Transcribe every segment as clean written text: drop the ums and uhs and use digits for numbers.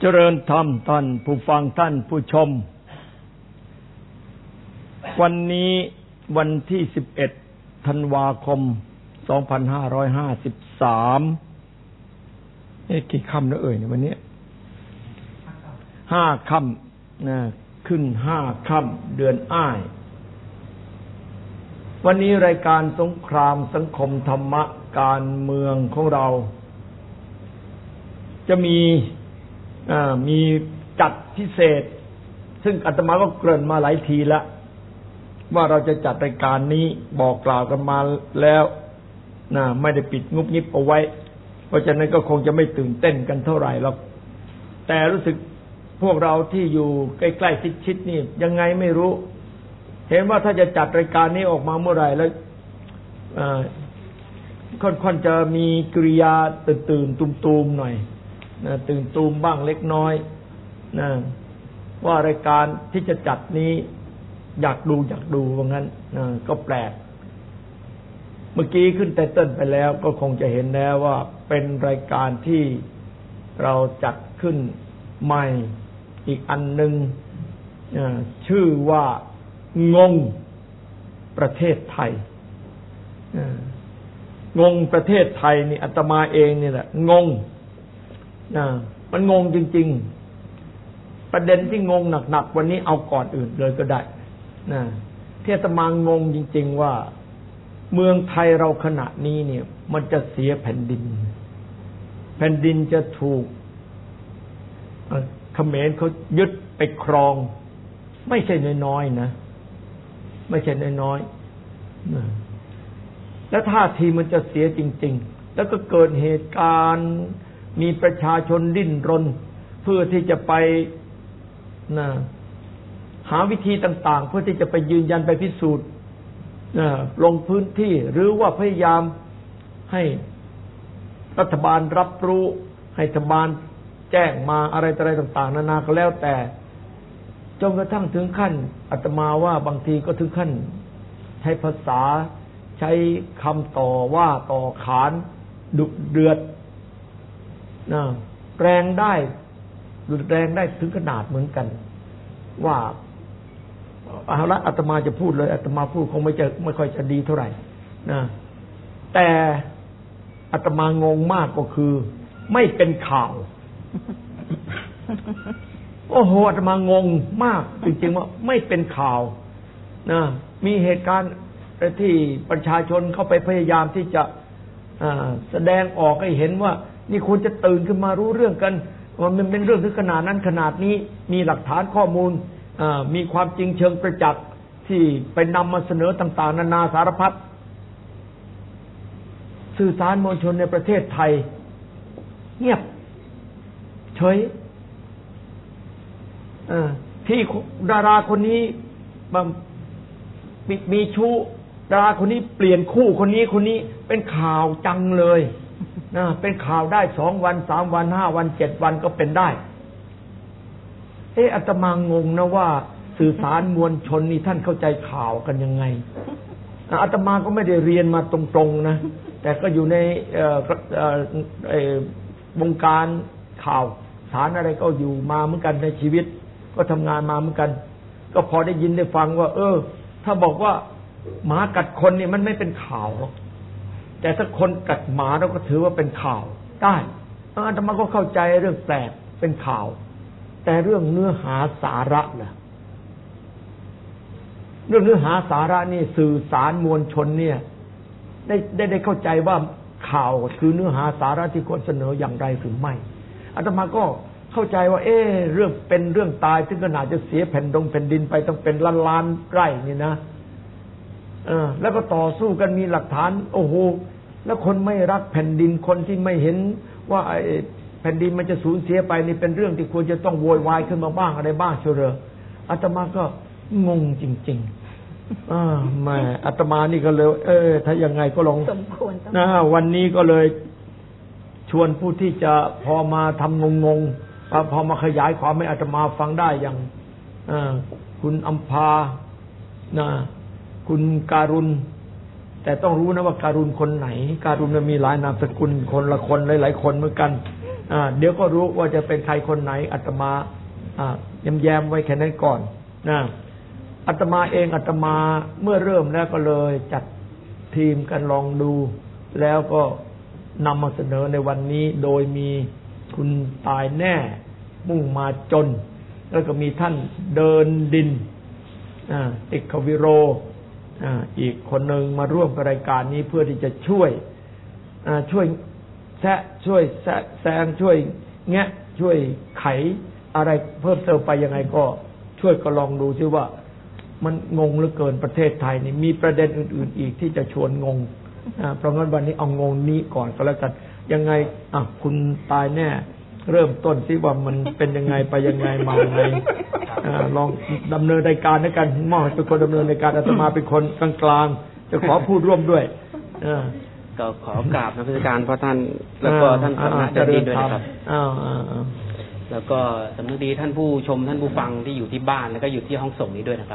เจริญธรรมท่านผู้ฟังท่านผู้ชมวันนี้วันที่11ธันวาคม2553กี่ค่ำแล้วเนี่ยวันนี้5ค่ำนะขึ้น5ค่ำเดือนอ้ายวันนี้รายการสงครามสังคมธรรมะการเมืองของเราจะมีจัดพิเศษซึ่งอาตมาก็เกริ่นมาหลายทีแล้วว่าเราจะจัดรายการนี้บอกกล่าวกันมาแล้วนะไม่ได้ปิดงุบงิบเอาไว้เพราะฉะนั้นก็คงจะไม่ตื่นเต้นกันเท่าไหร่หรอกแต่รู้สึกพวกเราที่อยู่ใกล้ๆชิดๆนี่ยังไงไม่รู้เห็นว่าถ้าจะจัดรายการนี้ออกมาเมื่อไหร่แล้วค่อนจะมีกิริยาตื่นตูมๆหน่อยนะตื่นตูมบ้างเล็กน้อยนะว่ารายการที่จะจัดนี้อยากดูว่างั้นนะก็แปลกเมื่อกี้ขึ้นไตเติ้ลไปแล้วก็คงจะเห็นแล้วว่าเป็นรายการที่เราจัดขึ้นใหม่อีกอันหนึ่งชื่อว่างงประเทศไทยงงประเทศไทยนี่อาตมาเองนี่แหละงงมันงงจริงๆประเด็นที่งงหนักๆวันนี้เอาก่อนอื่นเลยก็ได้ที่อาตมางงจริงๆว่าเมืองไทยเราขณะนี้เนี่ยมันจะเสียแผ่นดินจะถูกเขมรเขายึดไปครองไม่ใช่น้อยๆนะไม่ใช่น้อยๆแล้วท่าทีมันจะเสียจริงๆแล้วก็เกิดเหตุการณ์มีประชาชนดิ้นรนเพื่อที่จะไปหาวิธีต่างๆเพื่อที่จะไปยืนยันไปพิสูจน์ลงพื้นที่หรือว่าพยายามให้รัฐบาลรับรู้ให้รัฐบาลแจ้งมาอะไรต่างๆนานาก็แล้วแต่จนกระทั่งถึงขั้นอาตมาว่าบางทีก็ถึงขั้นใช้ภาษาใช้คำต่อว่าต่อขานดุเดือดแรงได้ถึงขนาดเหมือนกันว่าเอาละอาตมาจะพูดเลยอาตมาพูดคงไม่ค่อยจะดีเท่าไหร่นะแต่อาตมางงมากก็คือไม่เป็นข่าวโอ้โหอาตมางงมากจริงๆว่าไม่เป็นข่าวนะมีเหตุการณ์ที่ประชาชนเข้าไปพยายามที่จะแสดงออกให้เห็นว่านี่ควรจะตื่นขึ้นมารู้เรื่องกันว่ามันเป็นเรื่องถึงขนาดนั้นขนาดนี้มีหลักฐานข้อมูลมีความจริงเชิงประจักษ์ที่ไปนำมาเสนอต่างๆนานาสารพัดสื่อสารมวลชนในประเทศไทยเงียบเฉยที่ดาราคนนี้มีชู้ดาราคนนี้เปลี่ยนคู่คนนี้เป็นข่าวจังเลยเป็นข่าวได้2 วัน3 วัน5 วัน7 วันก็เป็นได้อาตมางงนะว่าสื่อสารมวลชนนี่ท่านเข้าใจข่าวกันยังไงอาตมาก็ไม่ได้เรียนมาตรงๆนะแต่ก็อยู่ในวงการข่าวสารอะไรก็อยู่มาเหมือนกันในชีวิตก็ทำงานมาเหมือนกันก็พอได้ยินได้ฟังว่าถ้าบอกว่าหมากัดคนนี่มันไม่เป็นข่าวหรอกแต่ถ้าคนกัดหมาเราก็ถือว่าเป็นข่าวได้อาตมาก็เข้าใจเรื่องแปลกเป็นข่าวแต่เรื่องเนื้อหาสาระล่ะเรื่องเนื้อหาสาระนี่สื่อสารมวลชนเนี่ยได้เข้าใจว่าข่าวคือเนื้อหาสาระที่ควรเสนออย่างไรหรือไม่อาตมาก็เข้าใจว่าเรื่องเป็นเรื่องตายถึงขนาดจะเสียแผ่นดินไปต้องเป็นล้านไร่นี่นะแล้วก็ต่อสู้กันมีหลักฐานโอ้โหแล้วคนไม่รักแผ่นดินคนที่ไม่เห็นว่าแผ่นดินมันจะสูญเสียไปนี่เป็นเรื่องที่ควรจะต้องโวยวายขึ้นมาบ้างอะไรบ้างเชียวเหรออาตมาก็งงจริงๆแม่อาตมานี่ก็เลยถ้ายังไงก็ลองสมควรวันนี้ก็เลยชวนผู้ที่จะพอมาทำงงพอมาขยายความให้อาตมาฟังได้อย่างคุณอัมพาคุณการุณแต่ต้องรู้นะว่าการุณคนไหนการุณมันมีหลายนามสกุลคนละคนหลายๆคนเหมือนกันเดี๋ยวก็รู้ว่าจะเป็นใครคนไหนอาตมาแย้มไว้แค่นั้นก่อนนะอาตมาเองอาตมาเมื่อเริ่มแล้วก็เลยจัดทีมกันลองดูแล้วก็นำมาเสนอในวันนี้โดยมีคุณตายแน่มุ่งมาจนแล้วก็มีท่านเดินดินเอกวิโรอีกคนหนึ่งมาร่วมกับรายการนี้เพื่อที่จะช่วยแซงช่วยแงะช่วยไขอะไรเพิ่มเติมไปยังไงก็ช่วยก็ลองดูซิว่ามันงงเหลือเกินประเทศไทยนี่มีประเด็นอื่นๆอีกที่จะชวนงงเพราะงั้นวันนี้เอางงนี้ก่อนก็แล้วกันยังไงคุณตายแน่เริ่มต้นซิว่ามันเป็นยังไงไปยังไงมายังไงลองดำเนินรายการด้วยกันมอบเป็นคนดำเนินรายการอาตมาเป็นคนกลางๆจะขอพูดร่วมด้วยก็ขอกราบนมัสการพระท่านแล้วก็ท่านสำนักดีด้วยนะครับแล้วก็สำนึกดีท่านผู้ชมท่านผู้ฟังที่อยู่ที่บ้านแล้วก็อยู่ที่ห้องส่งนี้ด้วยนะครับ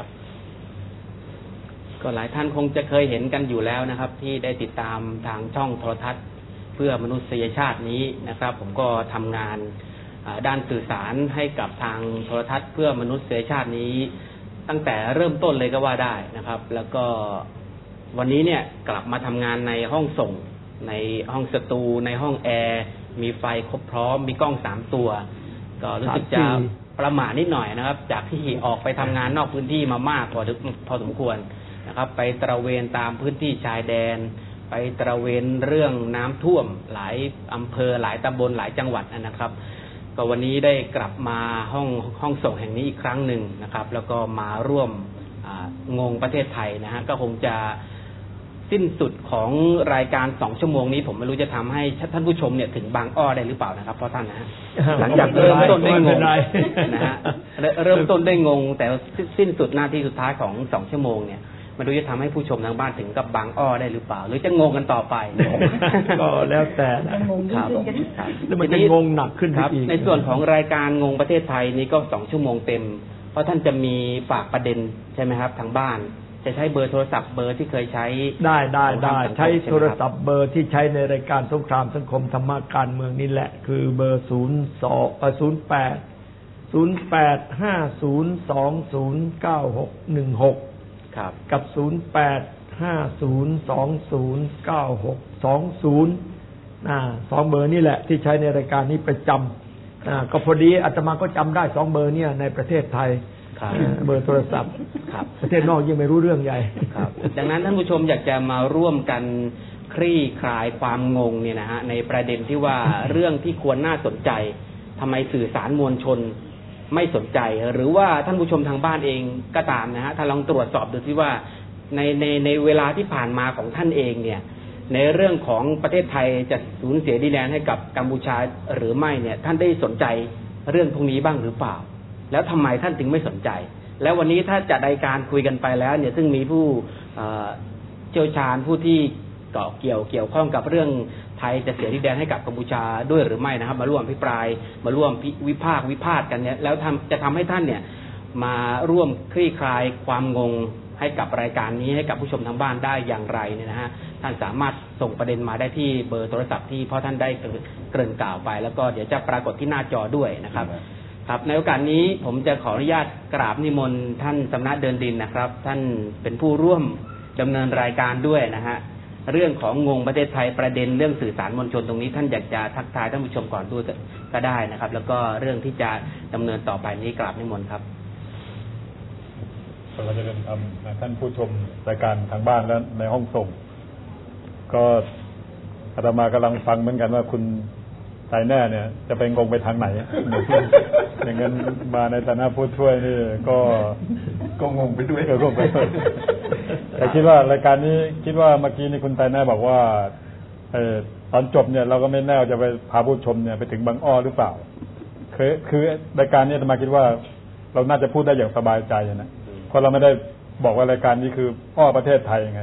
ก็หลายท่านคงจะเคยเห็นกันอยู่แล้วนะครับที่ได้ติดตามทางช่องโทรทัศน์เพื่อมนุษยชาตินี้นะครับผมก็ทำงานด้านสื่อสารให้กับทางโทรทัศน์เพื่อมนุษยชาตินี้ตั้งแต่เริ่มต้นเลยก็ว่าได้นะครับแล้วก็วันนี้เนี่ยกลับมาทำงานในห้องส่งในห้องสตูในห้องแอร์มีไฟครบพร้อมมีกล้อง3 ตัวก็รู้สึกจะประหม่านิดหน่อยนะครับจากที่ออกไปทำงานนอกพื้นที่มามากพอสมควรนะครับไปตระเวนตามพื้นที่ชายแดนไปตระเวนเรื่องน้ำท่วมหลายอำเภอหลายตำบลหลายจังหวัดนะครับก็วันนี้ได้กลับมาห้องส่งแห่งนี้อีกครั้งหนึ่งนะครับแล้วก็มาร่วมงงประเทศไทยนะฮะก็คงจะสิ้นสุดของรายการ2 ชั่วโมงนี้ผมไม่รู้จะทำให้ท่านผู้ชมเนี่ยถึงบางอ้อได้หรือเปล่านะครับเพราะท่านนะฮะหลังจากเริ่มต้นได้งงนะฮะเริ่มต้นได้งงแต่สิ้นสุดหน้าที่สุดท้ายของ2 ชั่วโมงเนี่ยไม่รู้จะทำให้ผู้ชมทางบ้านถึงกับบางอ้อได้หรือเปล่าหรือจะงงกันต่อไปก็แล้วแต่ครับแล้วมันจะงงหนักขึ้นอีกในส่วนของรายการงงประเทศไทยนี้ก็2 ชั่วโมงเต็มเพราะท่านจะมีฝากประเด็นใช่ไหมครับทางบ้านจะใช้เบอร์โทรศัพท์เบอร์ที่เคยใช้ได้ใช้โทรศัพท์เบอร์ที่ใช้ในรายการสงครามสังคมธรรมะการเมืองนี่แหละคือเบอร์0850209616 ครับกับ0850209620 2 เบอร์นี่แหละที่ใช้ในรายการนี้ประจำก็พอดีอาตมาก็จำได้2 เบอร์เนี่ยในประเทศไทยเบอร์โทรศัพท์ประเทศนอกยังไม่รู้เรื่องใหญ่ดังนั้นท่านผู้ชมอยากจะมาร่วมกันคลี่คลายความงงเนี่ยนะฮะในประเด็นที่ว่าเรื่องที่ควรน่าสนใจทำไมสื่อสารมวลชนไม่สนใจหรือว่าท่านผู้ชมทางบ้านเองก็ตามนะฮะถ้าลองตรวจสอบดูที่ว่าในเวลาที่ผ่านมาของท่านเองเนี่ยในเรื่องของประเทศไทยจะสูญเสียดินแดนให้กับกัมพูชาหรือไม่เนี่ยท่านได้สนใจเรื่องพวกนี้บ้างหรือเปล่าแล้วทำไมท่านถึงไม่สนใจแล้ววันนี้ถ้าจัดรายการคุยกันไปแล้วเนี่ยซึ่งมีผู้เชี่ยวชาญผู้ที่เกี่ยวข้องกับเรื่องไทยจะเสียดินแดนให้กับกัมพูชาด้วยหรือไม่นะครับมาร่วมอภิปรายมาร่วมวิพากษ์กันเนี่ยแล้วจะทำให้ท่านเนี่ยมาร่วมคลี่คลายความงงให้กับรายการนี้ให้กับผู้ชมทางบ้านได้อย่างไรเนี่ยนะฮะท่านสามารถส่งประเด็นมาได้ที่เบอร์โทรศัพท์ที่พ่อท่านได้เกริ่นกล่าวไปแล้วก็เดี๋ยวจะปรากฏที่หน้าจอด้วยนะครับครับในโอกาสนี้ผมจะขออนุญาตกราบนิมนต์ท่านสำนักเดินดินนะครับท่านเป็นผู้ร่วมดำเนินรายการด้วยนะฮะเรื่องของงงประเทศไทยประเด็นเรื่องสื่อสารมวลชนตรงนี้ท่านอยากจะทักทายท่านผู้ชมก่อนด้วยก็ได้นะครับแล้วก็เรื่องที่จะดำเนินต่อไปนี้กราบนิมนต์ครับเราจะเริ่มทำท่านผู้ชมรายการทางบ้านและในห้องส่งก็อาตมากำลังฟังเหมือนกันว่าคุณตายแน่เนี่ยจะไปงงไปทางไหนอย่างนั้นมาในฐานะผู้ช่วยนี่ก็งงไปด้วยงงไปแต่คิดว่ารายการนี้คิดว่าเมื่อกี้นี่คุณตายแน่บอกว่าตอนจบเนี่ยเราก็ไม่แน่จะไปพาผู้ชมเนี่ยไปถึงบางอ้อหรือเปล่าคือรายการนี้อาตมาคิดว่าเราน่าจะพูดได้อย่างสบายใจนะเพราะเราไม่ได้บอกว่ารายการนี้คืออ้อประเทศไทยไง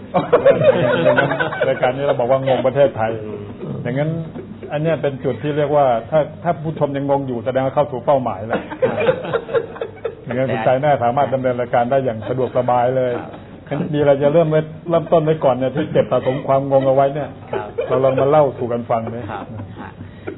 รายการนี้เราบอกว่างงประเทศไทยอย่างนั้นอันนี้เป็นจุดที่เรียกว่าถ้าผู้ชมยังงงอยู่แสดงว่าเข้าสู่เป้าหมายแล้วอย่างนั้นคุณใจแน่สามารถดำเนินรายการได้อย่างสะดวกสบายเลยดีเราจะเริ่มต้นไว้ก่อนเนี่ยที่เก็บสะสมความงงเอาไว้เนี่ยเราลองมาเล่าสู่กันฟังเลย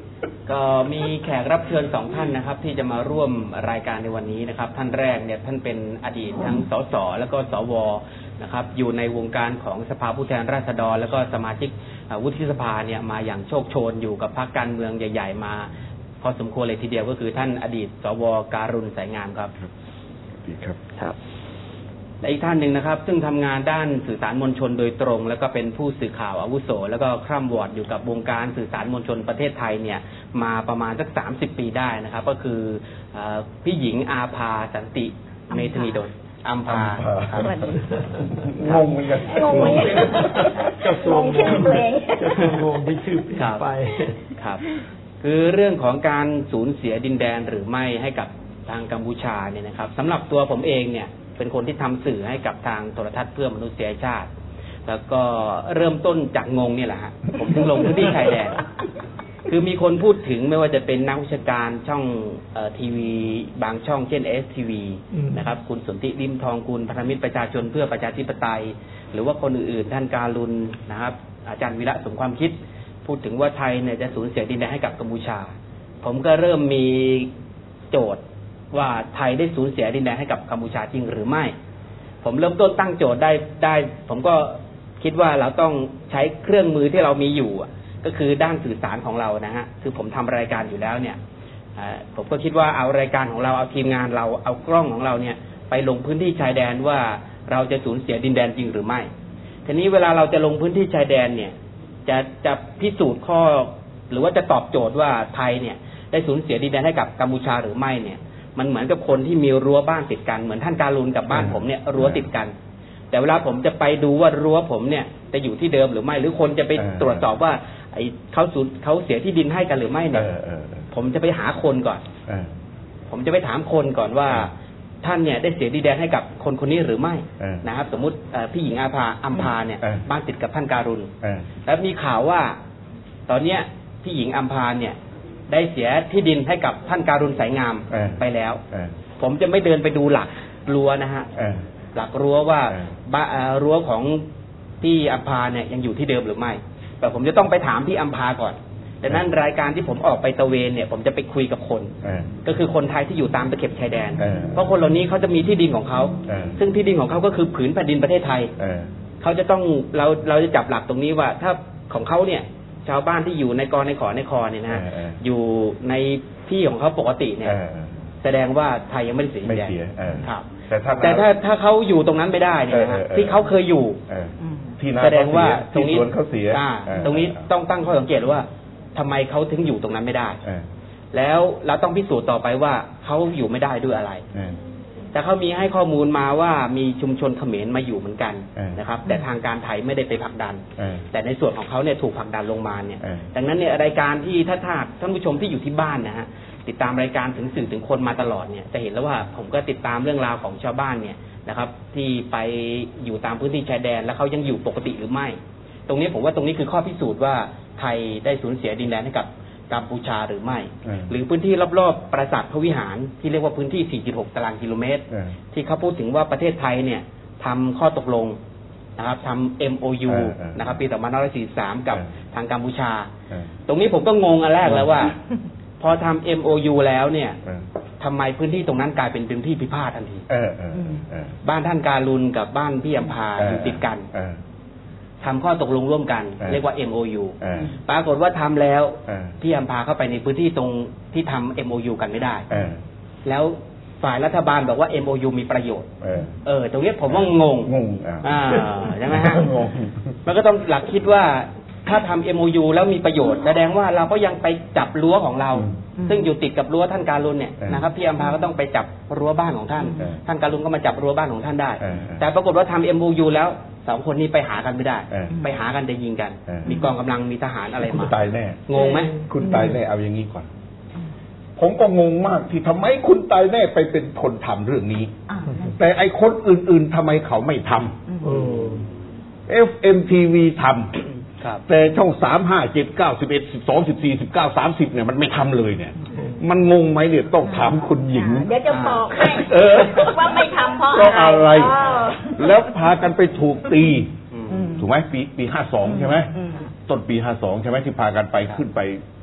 ก็มีแขกรับเชิญ2 ท่านนะครับที่จะมาร่วมรายการในวันนี้นะครับท่านแรกเนี่ยท่านเป็นอดีตทั้งสสแล้วก็สวนะครับอยู่ในวงการของสภาผู้แทนราษฎรแล้วก็สมาชิกวุฒิสภาเนี่ยมาอย่างโชคโชนอยู่กับพรรคการเมืองใหญ่ๆมาพอสมควรเลยทีเดียวก็คือท่านอดีตสวการุณสายงามครับดีครับครับและอีกท่านหนึ่งนะครับซึ่งทำงานด้านสื่อสารมวลชนโดยตรงแล้วก็เป็นผู้สื่อข่าวอาวุโสแล้วก็คร่ำวอร์ดอยู่กับวงการสื่อสารมวลชนประเทศไทยเนี่ยมาประมาณสัก30 ปีได้นะครับก็คือพี่หญิงอาภาสันติเมธนีดลอัมพางงเหมือนกันงงเหมือนกันเจ้าตัวงงตัวเองเจ้าตัวงงที่ชื่อไปครับคือเรื่องของการสูญเสียดินแดนหรือไม่ให้กับทางกัมพูชาเนี่ยนะครับสำหรับตัวผมเองเนี่ยเป็นคนที่ทำสื่อให้กับทางโทรทัศน์เพื่อมนุษยชาติแล้วก็เริ่มต้นจากงงเนี่ยแหละฮะผมถึงลงพื้นที่ชายแดนคือมีคนพูดถึงไม่ว่าจะเป็นนักวิชาการช่องทีวีบางช่องเช่น STV นะครับคุณสนธิริมทองกุลพันธมิตรประชาชนเพื่อประชาธิปไตยหรือว่าคนอื่นๆท่านการุณนะครับอาจารย์วิระสมความคิดพูดถึงว่าไทยเนี่ยจะสูญเสียดินแดนให้กับกัมพูชาผมก็เริ่มมีโจทย์ว่าไทยได้สูญเสียดินแดนให้กับกัมพูชาจริงหรือไม่ผมเริ่มต้นตั้งโจทย์ได้ผมก็คิดว่าเราต้องใช้เครื่องมือที่เรามีอยู่ก็คือด้านสื่อสารของเรานะฮะคือผมทำรายการอยู่แล้วเนี่ยผมก็คิดว่าเอารายการของเราเอาทีมงานเราเอากล้องของเราเนี่ยไปลงพื้นที่ชายแดนว่าเราจะสูญเสียดินแดนจริงหรือไม่ทีนี้เวลาเราจะลงพื้นที่ชายแดนเนี่ยจะพิสูจน์ข้อหรือว่าจะตอบโจทย์ว่าไทยเนี่ยได้สูญเสียดินแดนให้กับกัมพูชาหรือไม่เนี่ยมันเหมือนกับคนที่มีรั้วบ้านติดกันเหมือนท่านการุณกับบ้านผมเนี่ยรั้วติดกันแต่เวลาผมจะไปดูว่ารั้วผมเนี่ยจะอยู่ที่เดิมหรือไม่หรือคนจะไปตรวจสอบว่าไอ้เขาเสียที่ดินให้กันหรือไม่เนี่ยผมจะไปหาคนก่อนผมจะไปถามคนก่อนว่าท่านเนี่ยได้เสียดินแดนให้กับคนคนนี้หรือไม่นะครับสมมุติพี่หญิงอาภาอัมพาเนี่ยบ้านติดกับท่านการุณแล้วมีข่าวว่าตอนเนี้ยพี่หญิงอัมพาเนี่ยได้เสียที่ดินให้กับท่านการุณสายงามไปแล้วผมจะไม่เดินไปดูหลักรั้วนะฮะหลักรั้วว่ารั้วของพี่อัมพาเนี่ยยังอยู่ที่เดิมหรือไม่แต่ผมจะต้องไปถามพี่อัมพาก่อนดังนั้นรายการที่ผมออกไปตะเวนเนี่ยผมจะไปคุยกับคนก็คือคนไทยที่อยู่ตามตะเข็บชายแดนเพราะคนเหล่านี้เขาจะมีที่ดินของเขาซึ่งที่ดินของเขาก็คือผืนแผ่นดินประเทศไทยเขาจะต้องเราจะจับหลักตรงนี้ว่าถ้าของเขาเนี่ยชาวบ้านที่อยู่ในกอในขอในคอเนี่ยนะอยู่ในที่ของเขาปกติเนี่ยแสดงว่าไทยยังไม่ได้เสียดินแดนครับแต่ถ้าเขาอยู่ตรงนั้นไม่ได้เนี่ยนะที่เขาเคยอยู่แสดงว่าตรงนี้เขาเสียตรงนี้ต้องตั้งข้อสังเกตว่าทำไมเขาถึงอยู่ตรงนั้นไม่ได้แล้วเราต้องพิสูจน์ต่อไปว่าเขาอยู่ไม่ได้ด้วยอะไรแต่เขามีให้ข้อมูลมาว่ามีชุมชนเขมรมาอยู่เหมือนกันนะครับแต่ทางการไทยไม่ได้ไปผลักดันแต่ในส่วนของเขาเนี่ยถูกผลักดันลงมาเนี่ยดังนั้นเนี่ยรายการที่ถ้าท่านผู้ชมที่อยู่ที่บ้านนะฮะติดตามรายการถึงสื่อถึงคนมาตลอดเนี่ยจะเห็นแล้วว่าผมก็ติดตามเรื่องราวของชาวบ้านเนี่ยนะครับที่ไปอยู่ตามพื้นที่ชายแดนแล้วเขายังอยู่ปกติหรือไม่ตรงนี้ผมว่าตรงนี้คือข้อพิสูจน์ว่าไทยได้สูญเสียดินแดนให้กับกัมพูชาหรือไม่หรือพื้นที่รอบๆปราสาทพระวิหารที่เรียกว่าพื้นที่ 4.6 ตารางกิโลเมตรที่เขาพูดถึงว่าประเทศไทยเนี่ยทำข้อตกลงนะครับทำ MOU นะครับปี 2543 กับทางกัมพูชาตรงนี้ผมก็งงอันแรกแล้วว่าพอทำ MOU แล้วเนี่ยทำไมพื้นที่ตรงนั้นกลายเป็นพื้นที่พิพาททันทีบ้านท่านการุณกับบ้านพี่อัมพาอยู่ติดกันทำข้อตกลงร่วมกันเรียกว่า MOU ปรากฏว่าทำแล้วพี่อัมพาเข้าไปในพื้นที่ตรงที่ทำ MOU กันไม่ได้แล้วฝ่ายรัฐบาลบอกว่า MOU มีประโยชน์ตรงนี้ผมว่างงใช่ไหมฮะมันก็ต้องหลักคิดว่าถ้าทำ MOU แล้วมีประโยชน์แสดงว่าเราก็ยังไปจับรั้วของเราซึ่งอยู่ติดกับรั้วท่านการุณเนี่ยนะครับพี่อัมพาก็ต้องไปจับรั้วบ้านของท่านท่านการุณก็มาจับรั้วบ้านของท่านได้แต่ปรากฏว่าทำ MOU แล้ว2 คนนี้ไปหากันไม่ได้ไปหากันจะยิงกันมีกองกำลังมีทหารอะไรมาคุณตายแน่งงไหมคุณตายแน่เอาอย่างนี้ก่อนผมก็งงมากที่ทำไมคุณตายแน่ไปเป็นคนทำเรื่องนี้แต่ไอคนอื่นๆทำไมเขาไม่ทำFMTV ทำแต่ช่อง3 5 7 9 11 12 14 19 30เนี่ยมันไม่ทำเลยเนี่ยมันงงไหมเนี่ยต้องถามคุณหญิงเดี๋ยวจะบอกให้ว่าไม่ทำเพราะอะไรแล้วพากันไปถูกตีถูกไหมปี 52ใช่ไหมต้นปี 52ใช่ไหมที่พากันไปขึ้นไป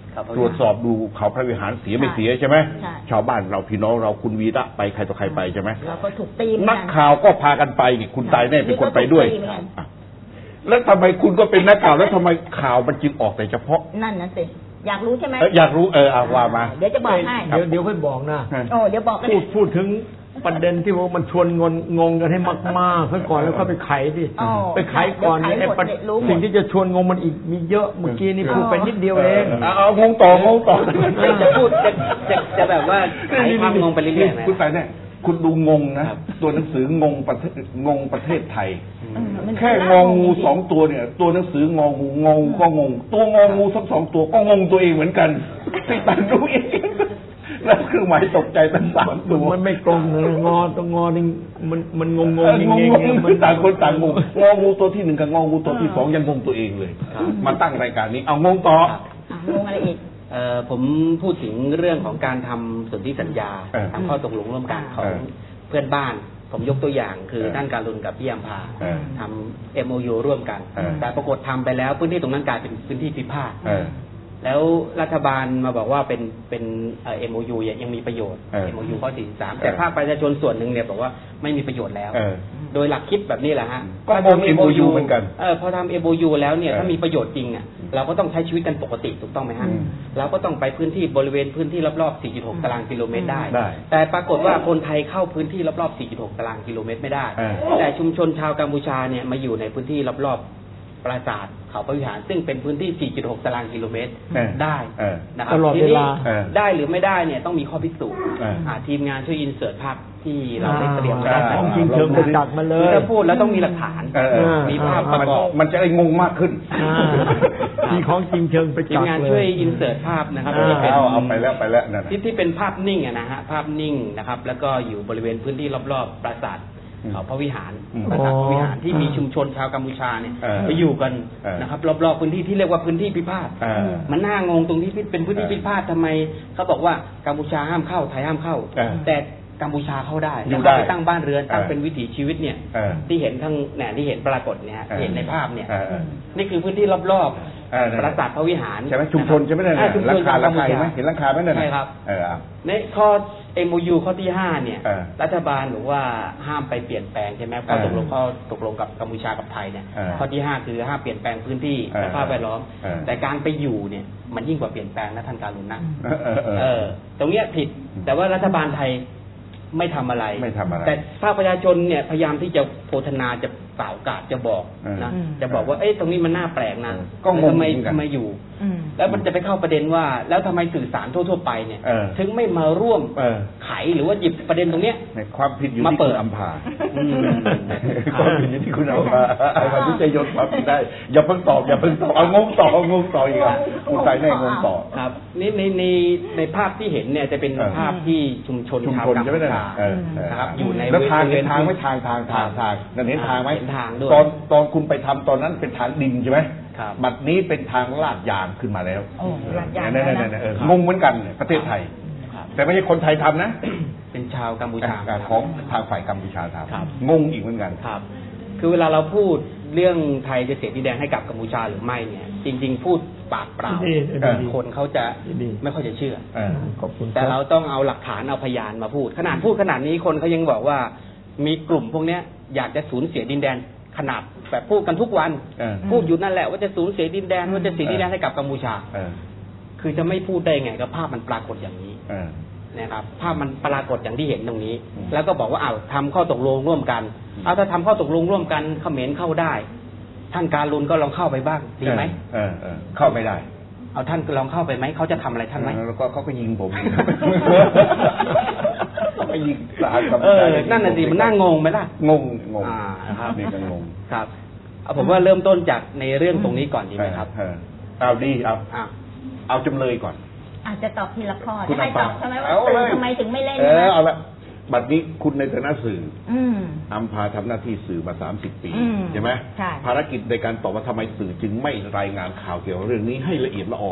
ตรวจสอบดูเขาพระวิหารเสียไม่เสียใช่ไหมชาวบ้านเราพี่น้องเราคุณวีระไปใครต่อใครไปใช่ไหมเราก็ถูกตีนักข่าวก็พากันไปนี่คุณตายแน่เป็นคนไปด้วยแล้วทำไมคุณก็เป็นนักข่าวแล้วทำไมข่าวมันจึงออกแต่เฉพาะนั่นนะสิอยากรู้ใช่ไหมอยากรู้ว่ามาเดี๋ยวจะบอกให้เดี๋ยวค่อยบอกนะเดี๋ยวบอกกันพูดถึงประเด็นที่ว่ามันชวนงงกันให้มากๆซะก่อนแล้วค่อยไปไขดิไปไขก่อนสิ่งที่จะชวนงงมันอีกมีเยอะเมื่อกี้นี่พูดไปนิดเดียวเองเอางงต่อจะพูดจะแบบว่าไขความงงไปเรื่อยๆคุณไปเนี่ยคุณดูงงนะตัวหนังสืองงประเทศไทยแค่งองู2ตัวเนี่ยตัวหนังสืององูก็งงตัวงองูทั้ง2ตัวก็งงตัวเองเหมือนกันติดตันดูเองแล้วเครื่องหมายตกใจทั้ง3ตัวมันไม่ตรงเลยงอตัวงอนี่มันงงมันต่างคนต่างงงองูตัวที่1กับงองูตัวที่2ยังงงตัวเองเลยมาตั้งรายการนี้เอางงต่องงอะไรอีกผมพูดถึงเรื่องของการทำสนธิสัญญาทำข้อตกลงร่วมกันของเพื่อนบ้านผมยกตัวอย่างคือท่านการุณกับพี่อัมพาทำ MOU ร่วมกันแต่ปรากฏทำไปแล้วพื้นที่ตรงนั้นกลายเป็นพื้นที่พิพาทแล้วรัฐบาลมาบอกว่าเป็น MOU ยังมีประโยชน์ MOU ข้อ43แต่ภาคประชาชนส่วนหนึ่งเนี่ยบอกว่าไม่มีประโยชน์แล้วโดยหลักคิดแบบนี้แหละฮะก็มอง MOU เหมือนกันพอทำ MOU แล้วเนี่ยถ้ามีประโยชน์จริงอ่ะเราก็ต้องใช้ชีวิตกันปกติถูกต้องไหมฮะเราก็ต้องไปพื้นที่บริเวณพื้นที่รอบๆ 4.6 ตารางกิโลเมตรได้แต่ปรากฏว่าคนไทยเข้าพื้นที่รอบๆ 4.6 ตารางกิโลเมตรไม่ได้แต่ชุมชนชาวกัมพูชาเนี่ยมาอยู่ในพื้นที่รอบๆปราสาทเขาพระวิหารซึ่งเป็นพื้นที่ 4.6 ตารางกิโลเมตรได้นะครับทีนี้ได้หรือไม่ได้เนี่ยต้องมีข้อพิสูจน์ทีมงานช่วยอินเสิร์ตภาพที่เราได้เตรียมไว้จริงเชิงประจักษ์มาเลยถ้าพูดแล้วต้องมีหลักฐานมีภาพประกอบมันจะได้งงมากขึ้นมีของจริงเชิงประจักษ์เลยทีมงานช่วยอินเสิร์ตภาพนะครับเอาไปแล้วนั่นที่เป็นภาพนิ่งนะฮะภาพนิ่งนะครับแล้วก็อยู่บริเวณพื้นที่รอบๆปราสาทเขาพระวิหารปราสาทพระวิหารที่มีชุมชนชาวกัมพูชาเนี่ยไปอยู่กันนะครับรอบๆพื้นที่ที่เรียกว่าพื้นที่พิพาทมันน่างงตรงที่เป็นพื้นที่พิพาททำไมเขาบอกว่ากัมพูชาห้ามเข้าไทยห้ามเข้าแต่กัมพูชาเข้าได้แล้วไปตั้งบ้านเรือนตั้งเป็นวิถีชีวิตเนี่ยที่เห็นทั้งเนี่ยที่เห็นปรากฏเนี่ยเห็นในภาพเนี่ยนี่คือพื้นที่รอบๆปราสาทพระวิหารใช่ไหมชุมชนใช่ไหมเนี่ยหลังคาไหมเห็นหลังคาไหมเนี่ยใช่ครับในข้อ MOU ข้อที่5เนี่ยรัฐบาลบอกว่าห้ามไปเปลี่ยนแปลงใช่ไหมข้อตกลงกับกัมพูชากับไทยเนี่ยข้อที่5คือห้ามเปลี่ยนแปลงพื้นที่สภาพแวดล้อมแต่การไปอยู่เนี่ยมันยิ่งกว่าเปลี่ยนแปลงนะท่านการุณนะตรงเนี้ยผิดแต่ว่ารัฐบาลไทยไม่ทำอะไรแต่ภาคประชาชนเนี่ยพยายามที่จะโฆษณาจะกล่าวกาดจะบอกนะจะบอกว่าตรงนี้มันน่าแปลกนะก็ทำไมอยู่แล้วมันจะไปเข้าประเด็นว่าแล้วทำไมสื่อสารทั่วๆไปเนี่ยถึงไม่มาร่วมไขหรือว่าหยิบประเด็นตรงเนี้ยความผิดอยู่ที่คุณอัมพาความผิดอยู่ที่คุณอัมพามันที่จะยกความผิดได้อย่าเพิ่งตอบเอางงต่ออีกอ่ะคุณใจแน่งงต่อครับนี่ในภาพที่เห็นเนี่ยจะเป็นภาพที่ชุมชนชาวกัมพูชานะครับอยู่ในแล้วทางไม่ทางนั่นเห็นทางไหมตอนคุณไปทำตอนนั้นเป็นทางดินใช่ไหมบัดนี้เป็นทางลาดยางขึ้นมาแล้วนั่นงงเหมือนกันประเทศไทยแต่ไม่ใช่คนไทยทำนะเป็นชาวกัมพูชาของทางฝ่ายกัมพูชาทำงงอีกเหมือนกันครับคือเวลาเราพูดเรื่องไทยจะเสียดินแดนให้กับกัมพูชาหรือไม่เนี่ยจริงๆพูดปากเปล่าคนเขาจะไม่ค่อยจะเชื่อแต่เราต้องเอาหลักฐานเอาพยานมาพูดขนาดนี้คนเขายังบอกว่ามีกลุ่มพวกนี้อยากจะสูญเสียดินแดนขนาดแบบพูดกันทุกวันพูดอยู่นั่นแหละว่าจะสูญเสียดินแดนว่าจะเสียดินแดนให้กับกัมพูชาคือจะไม่พูดได้ไงกับภาพมันปรากฏอย่างนี้นะครับภาพมันปรากฏอย่างที่เห็นตรงนี้แล้วก็บอกว่าทำข้อตกลงร่วมกันถ้าทำข้อตกลงร่วมกันเขมรเข้าได้ท่านการุณก็ลองเข้าไปบ้างดีไหมเข้าไม่ได้เอาท่านลองเข้าไปไหมเขาจะทำอะไรท่านไหมแล้วก็เขาก็ยิงผมไปยิงสากับนั่นน่ะสิมันน่างงไหมล่ะงงครับนี่ก็งงครับผมว่าเริ่มต้นจากในเรื่องตรงนี้ก่อนดีไหมครับเอาดีเอาจำเลยก่อนอาจจะตอบทีละข้อให้ตอบใช่ไหมว่าทำไมถึงไม่เล่นเอาละบัดนี้คุณในฐานะสื่ออัมพาทำหน้าที่สื่อมา30 ปีใช่ไหมภารกิจในการตอบว่าทำไมสื่อจึงไม่รายงานข่าวเกี่ยวกับเรื่องนี้ให้ละเอียดละออ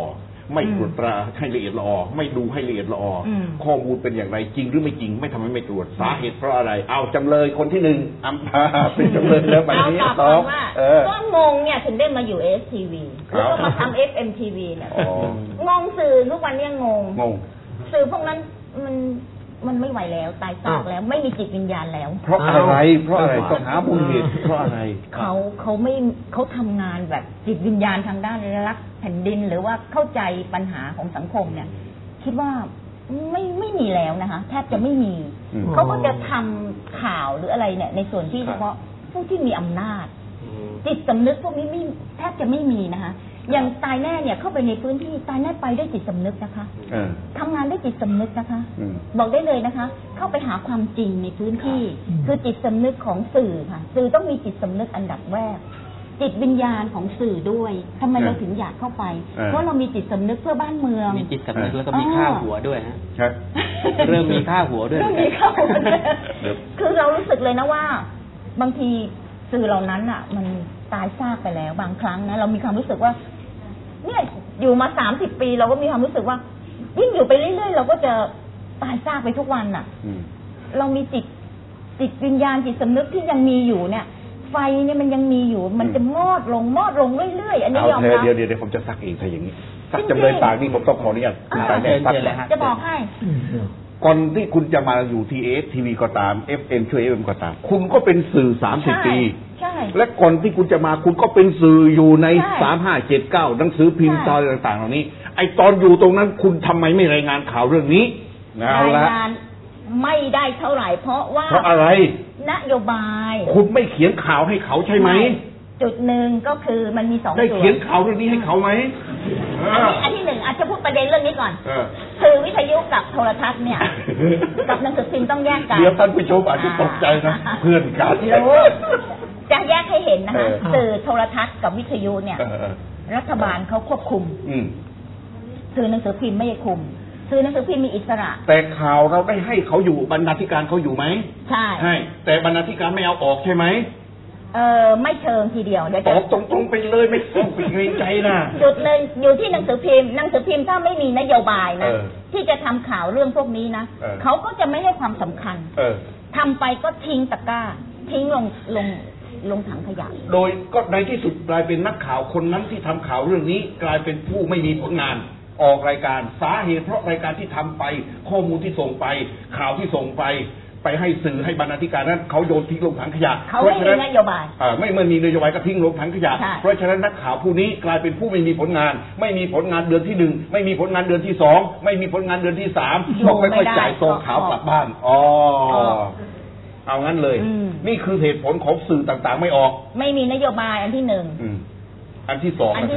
ไม่ตรวจตราให้ละเอียดละออไม่ดูให้ละเอียดละออข้อมูลเป็นอย่างไรจริงหรือไม่จริงไม่ทำให้ไม่ตรวจสาเหตุเพราะอะไรเอาจำเลยคนที่หนึ่งอัมพาเป็นจำเลยแล้วแบบนี้ตอบว่าก็งงเนี่ยถึงได้มาอยู่ STV แล้วก็มาทำ FMTV เนี่ยงงสื่อทุกวันนี้งงสื่อพวกนั้นมันไม่ไหวแล้วตายซากแล้วไม่มีจิตวิญญาณแล้วเพราะอะไรต้องหามูลเหตุเพราะอะไรเขาทำงานแบบจิตวิญญาณทางด้านรักแผ่นดินหรือว่าเข้าใจปัญหาของสังคมเนี่ยคิดว่าไม่มีแล้วนะคะแทบจะไม่มีเขาก็จะทำข่าวหรืออะไรเนี่ยในส่วนที่เฉพาะผู้ที่มีอำนาจจิตสำนึกพวกนี้แทบจะไม่มีนะคะอย่างตายแน่เนี่ยเข้าไปในพื้นที่ตายแน่ไปด้วยจิตสำนึกนะคะทำงานด้วยจิตสำนึกนะคะบอกได้เลยนะคะเข้าไปหาความจริงในพื้นที่คือจิตสำนึกของสื่อค่ะสื่อต้องมีจิตสำนึกอันดับแรกจิตวิญญาณของสื่อด้วยทำไมเราถึงอยากเข้าไปเพราะเรามีจิตสำนึกเพื่อบ้านเมืองมีจิตสำนึกแล้วก็มีค่าหัวด้วยฮะเริ่มมีค่าหัวด้วยมีค่าหัวคือเรารู้สึกเลยนะว่าบางทีสื่อเหล่านั้นอ่ะมันตายซากไปแล้วบางครั้งนะเรามีความรู้สึกว่าเนี่ยอยู่มา30 ปีเราก็มีความรู้สึกว่ายิ่งอยู่ไปเรื่อยๆเราก็จะตายซากไปทุกวันน่ะเรามีจิตวิญญาณจิตสำนึกที่ยังมีอยู่เนี่ยไฟเนี่ยมันยังมีอยู่มันจะมอดลงเรื่อยๆอันนี้ยอมรับเดี๋ยวผมจะซักเองถ้าอย่างนี้ซักจำเลยปากนี่ผมต้องขออนุญาตคุณตายแน่ซักเลยจะบอกให้ก่อนที่คุณจะมาอยู่ที่ทีวีก็ตาม FM ช่วย FM ก็ตามคุณก็เป็นสื่อ30 ปีและก่อนที่คุณจะมาคุณก็เป็นสื่ออยู่ใน3579หนังสือพิมพ์ตอนต่างๆเหล่านี้ไอตอนอยู่ตรงนั้นคุณทำไมไม่รายงานข่าวเรื่องนี้รายงานไม่ได้เท่าไหร่เพราะอะไรนโยบายคุณไม่เขียนข่าวให้เขาใช่ไหมจุดหนึ่งก็คือมันมี2ส่วนได้เขียนข่าวเรื่องนี้ให้เขาไหมอันที่หนึ่งอาจจะพูดประเด็นเรื่องนี้ก่อนคือวิทยุกับโทรทัศน์เนี่ยกับหนังสือพิมพ์ต้องแยกกันเดี๋ยวท่านผู้ชมอาจจะตกใจนะเพื่อนกันจะแยกให้เห็นนะคะสื่อโทรทัศน์กับวิทยุเนี่ยรัฐบาลเขาควบคุมสื่อหนังสือพิมพ์ไม่ได้คุมสื่อหนังสือพิมพ์มีอิสระแต่ข่าวเราได้ให้เขาอยู่บรรณาธิการเขาอยู่ไหมใช่แต่บรรณาธิการไม่เอาออกใช่ไหมไม่เชิงทีเดียวเดี๋ยวจะออกตรงๆไปเลยไม่ต้องไปเกรงใจนะจุดหนึ่งอยู่ที่หนังสือพิมพ์ถ้าไม่มีนโยบายนะที่จะทำข่าวเรื่องพวกนี้นะเขาก็จะไม่ให้ความสำคัญทำไปก็ทิ้งตะกร้าทิ้งลงถังขยะโดยก็ในที่สุดกลายเป็นนักข่าวคนนั้นที่ทำข่าวเรื่องนี้กลายเป็นผู้ไม่มีผลงานออกรายการสาเหตุเพราะรายการที่ทำไปข้อมูลที่ส่งไปข่าวที่ส่งไปให้สื่อให้บรรณาธิการนั้นเขาโยนทิ้งลงถังขยะเพราะฉะนั้นนโยบายไม่เมื่อมีนโยบายก็ทิ้งลงถังขยะเพราะฉะนั้นนักข่าวผู้นี้กลายเป็นผู้ไม่มีผลงานไม่มีผลงานเดือนที่1ไม่มีผลงานเดือนที่2ไม่มีผลงานเดือนที่3ก็ค่อยๆจ่ายซองขาวกลับบ้านเอางั้นเลยนี่คือเหตุผลของสื่อต่างๆไม่ออกไม่มีนโยบายอันที่ 1อันที่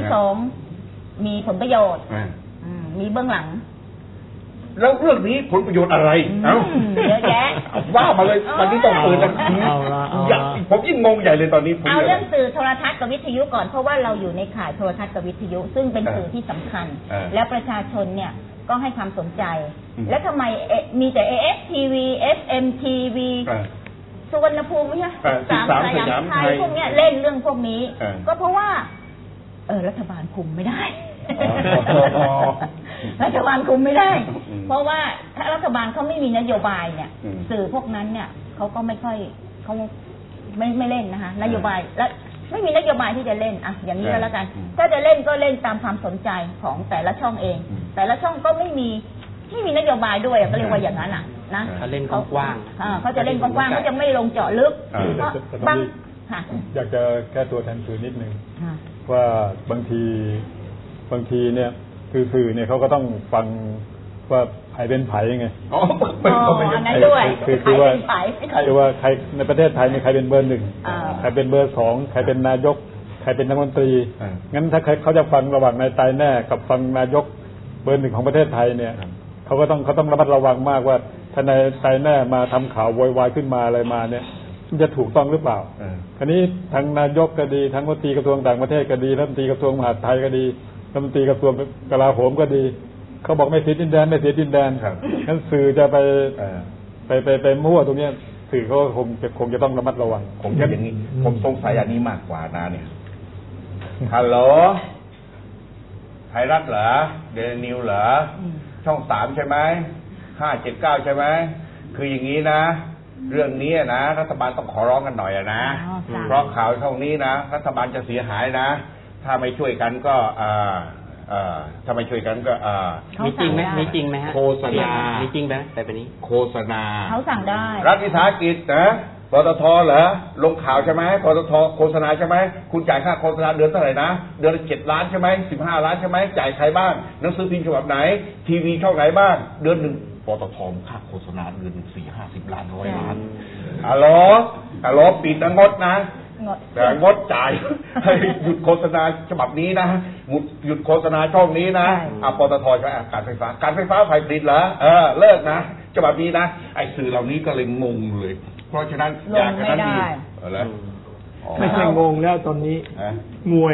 2มีผลประโยชน์มีเบื้องหลังแล้วเรื่องนี้ผลประโยชน์อะไรเยอะแยะว่ามาเลยวันนี้ต้องเปิดแล้วผมยิ่งงงใหญ่เลยตอนนี้เอาเรื่องสื่อโทรทัศน์กับวิทยุก่อนเพราะว่าเราอยู่ในข่ายโทรทัศน์กับวิทยุซึ่งเป็นสื่อที่สำคัญแล้วประชาชนเนี่ยก็ให้ความสนใจแล้วทำไมมีแต่ AFTV FMTV สุวรรณภูมิเนี่ย3 สยามไทยพวกเนี้ยเล่นเรื่องพวกนี้ก็เพราะว่ารัฐบาลคุมไม่ได้รัฐบาลคุมไม่ได้เพราะว่าถ้ารัฐบาลเขาไม่มีนโยบายเนี่ยสื่อพวกนั้นเนี่ยเขาก็ไม่ค่อยเขาไม่เล่นนะคะนโยบายและไม่มีนโยบายที่จะเล่นอ่ะอย่างนี้ก็แล้วกันถ้าจะเล่นก็เล่นตามความสนใจของแต่ละช่องเองแต่ละช่องก็ไม่มีนโยบายด้วยก็เรียกว่าอย่างนั้นอ่ะนะเขาเล่นกว้างเขาจะเล่นกว้างเขาจะไม่ลงเจาะลึกบางอยากจะแก้ตัวแทนสื่อนิดนึงว่าบางทีเนี่ยคือสื่อเนี่ยเขาก็ต้องฟังว่าใครเป็นไผ่ไงอันนั้นด้วยคือว่าใครในประเทศไทยมีใครเป็นเบอร์1ใครเป็นเบอร์2ใครเป็นนายกใครเป็นรัฐมนตรีงั้นถ้าเขาจะฟังระหว่างนายตายแน่กับฟังนายกเบอร์1ของประเทศไทยเนี่ยเขาต้องระมัดระวังมากว่าถ้านายตายแน่มาทำข่าวโวยวายขึ้นมาอะไรมาเนี่ยมันจะถูกต้องหรือเปล่าคราวนี้ทางนายกก็ดีทั้งรัฐมนตรีกระทรวงต่างประเทศก็ดีรัฐมนตรีกระทรวงมหาดไทยก็ดีรัฐมนตรีกระทรวงกลาโหมก็ดีเขาบอกไม่เสียดินแดนงั้นสื่อจะไปมั่วตรงนี้สื่อเขาคงจะต้องระมัดระวังผมจะอย่างนี้ผมสงสัยอันนี้มากกว่านะเนี่ยฮัลโหลไทยรัฐเหรอเดลินิวเหรอช่อง3ใช่ไหม579ใช่ไหมคืออย่างนี้นะเรื่องนี้นะรัฐบาลต้องขอร้องกันหน่อยนะเพราะข่าวช่องนี้นะรัฐบาลจะเสียหายนะถ้าไม่ช่วยกันก็ถ้าไม่ช่วยกันก็มีจริงไหมมีจริงไหมฮะโฆษณามีจริงไหมแต่เป็นนี้โฆษณาเขาสั่งได้รัฐวิสาหกิจนะปตทเหรอลงข่าวใช่ไหมปตทโฆษณาใช่ไหมคุณจ่ายค่าโฆษณาเดือนเท่าไหร่นะเดือนละ7 ล้านใช่ไหม15 ล้านใช่ไหมจ่ายใครบ้างหนังสือพิมพ์ฉบับไหนทีวีช่องไหนบ้างเดือนหนึ่งปตทค่าโฆษณาเดือน40-50 ล้าน100 ล้านฮัลโหลปิดนะงดนะแต่งดจ่ายให้หยุดโฆษณาฉบับนี้นะหยุดโฆษณาช่องนี้นะปตทใช่ไหมการไฟฟ้าฝ่ายผลิตเหรอเลิกนะฉบับนี้นะไอ้สื่อเหล่านี้ก็เลยงงเลยเพราะฉะนั้นอยากกันดีไม่ใช่งงแล้วตอนนี้งวย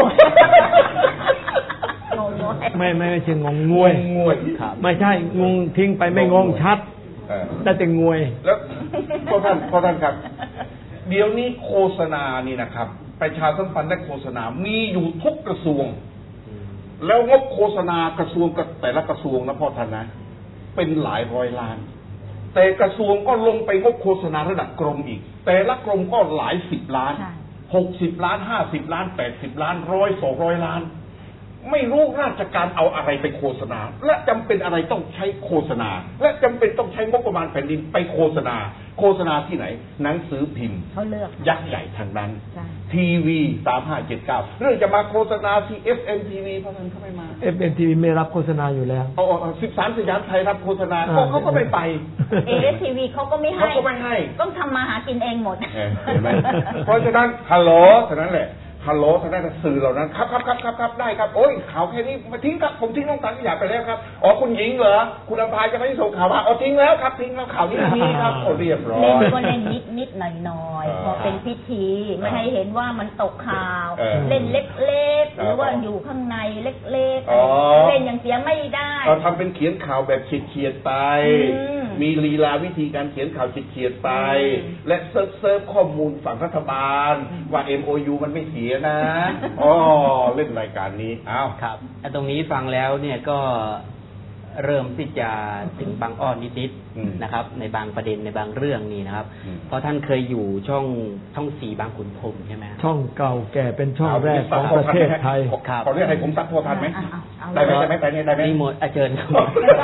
ไม่ใช่งงวยไม่ใช่งงทิ้งไปไม่งงชัดแต่จะงวยแล้วพ่อท่านครับเดี๋ยวนี้โฆษณานี่นะครับประชาสัมพันธ์และโฆษณามีอยู่ทุกกระทรวงแล้วงบโฆษณากระทรวงกับแต่ละกระทรวงนะพ่อท่านนะเป็นหลายร้อยล้านแต่กระทรวงก็ลงไปงบโฆษณาระดับกรมอีกแต่ละกรมก็หลาย10 ล้าน60 ล้าน50 ล้าน80 ล้าน100 200 ล้านไม่รู้ราชการเอาอะไรไปโฆษณาและจำเป็นอะไรต้องใช้โฆษณาและจำเป็นต้องใช้งบประมาณแผ่นดินไปโฆษณาที่ไหนหนังสือพิมพ์เขาเลือกยักษ์ใหญ่ทางนั้นทีวี3579เรื่องจะมาโฆษณาที่ FM TV เพราะนั้นเขาไม่มา FM TV ไม่รับโฆษณาอยู่แล้ว 13 สยามไทยรับโฆษณาเขาก็ไม่ไป ASTV เขาก็ไม่ให้ต้องทำมาหากินเองหมดเห็นไหมเพราะฉะนั้นฮัลโหลเท่านั้นแหละฮัลโหลทางด้านสื่อเหล่านั้นครับได้ครับโอ้ยข่าวแค่นี้มาทิ้งครับผมทิ้งน้องตันอยากไปแล้วครับคุณหญิงเหรอคุณอภาจะไม่ส่งข่าวมาทิ้งแล้วครับทิ้งแล้วข่าวนี้ครับเรียบร้อยเล่นก็เล่นนิดหน่อยพอเป็นพิธีไม่ให้เห็นว่ามันตกข่าวเล่นเล็กๆหรือว่าอยู่ข้างในเล็กๆเล่นอย่างเสียไม่ได้ทำเป็นเขียนข่าวแบบเฉียดไปมีลีลาวิธีการเขียนข่าวเฉียดไปและเซิร์ฟข้อมูลฝั่งรัฐบาลว่า MOU มันไม่เสียนะเล่นรายการนี้ครับตรงนี้ฟังแล้วเนี่ยก็เริ่มที่จะถึงบางอ้อนนิดๆนะครับในบางประเด็นในบางเรื่องนี่นะครับเพราะท่านเคยอยู่ช่อง4บางขุนพรหมใช่ไหมช่องเก่าแก่เป็นช่องแรกของประเทศไทยขอเรียกให้ผมซักพอทันไหมได้ไหมมีหมดเชิญครับ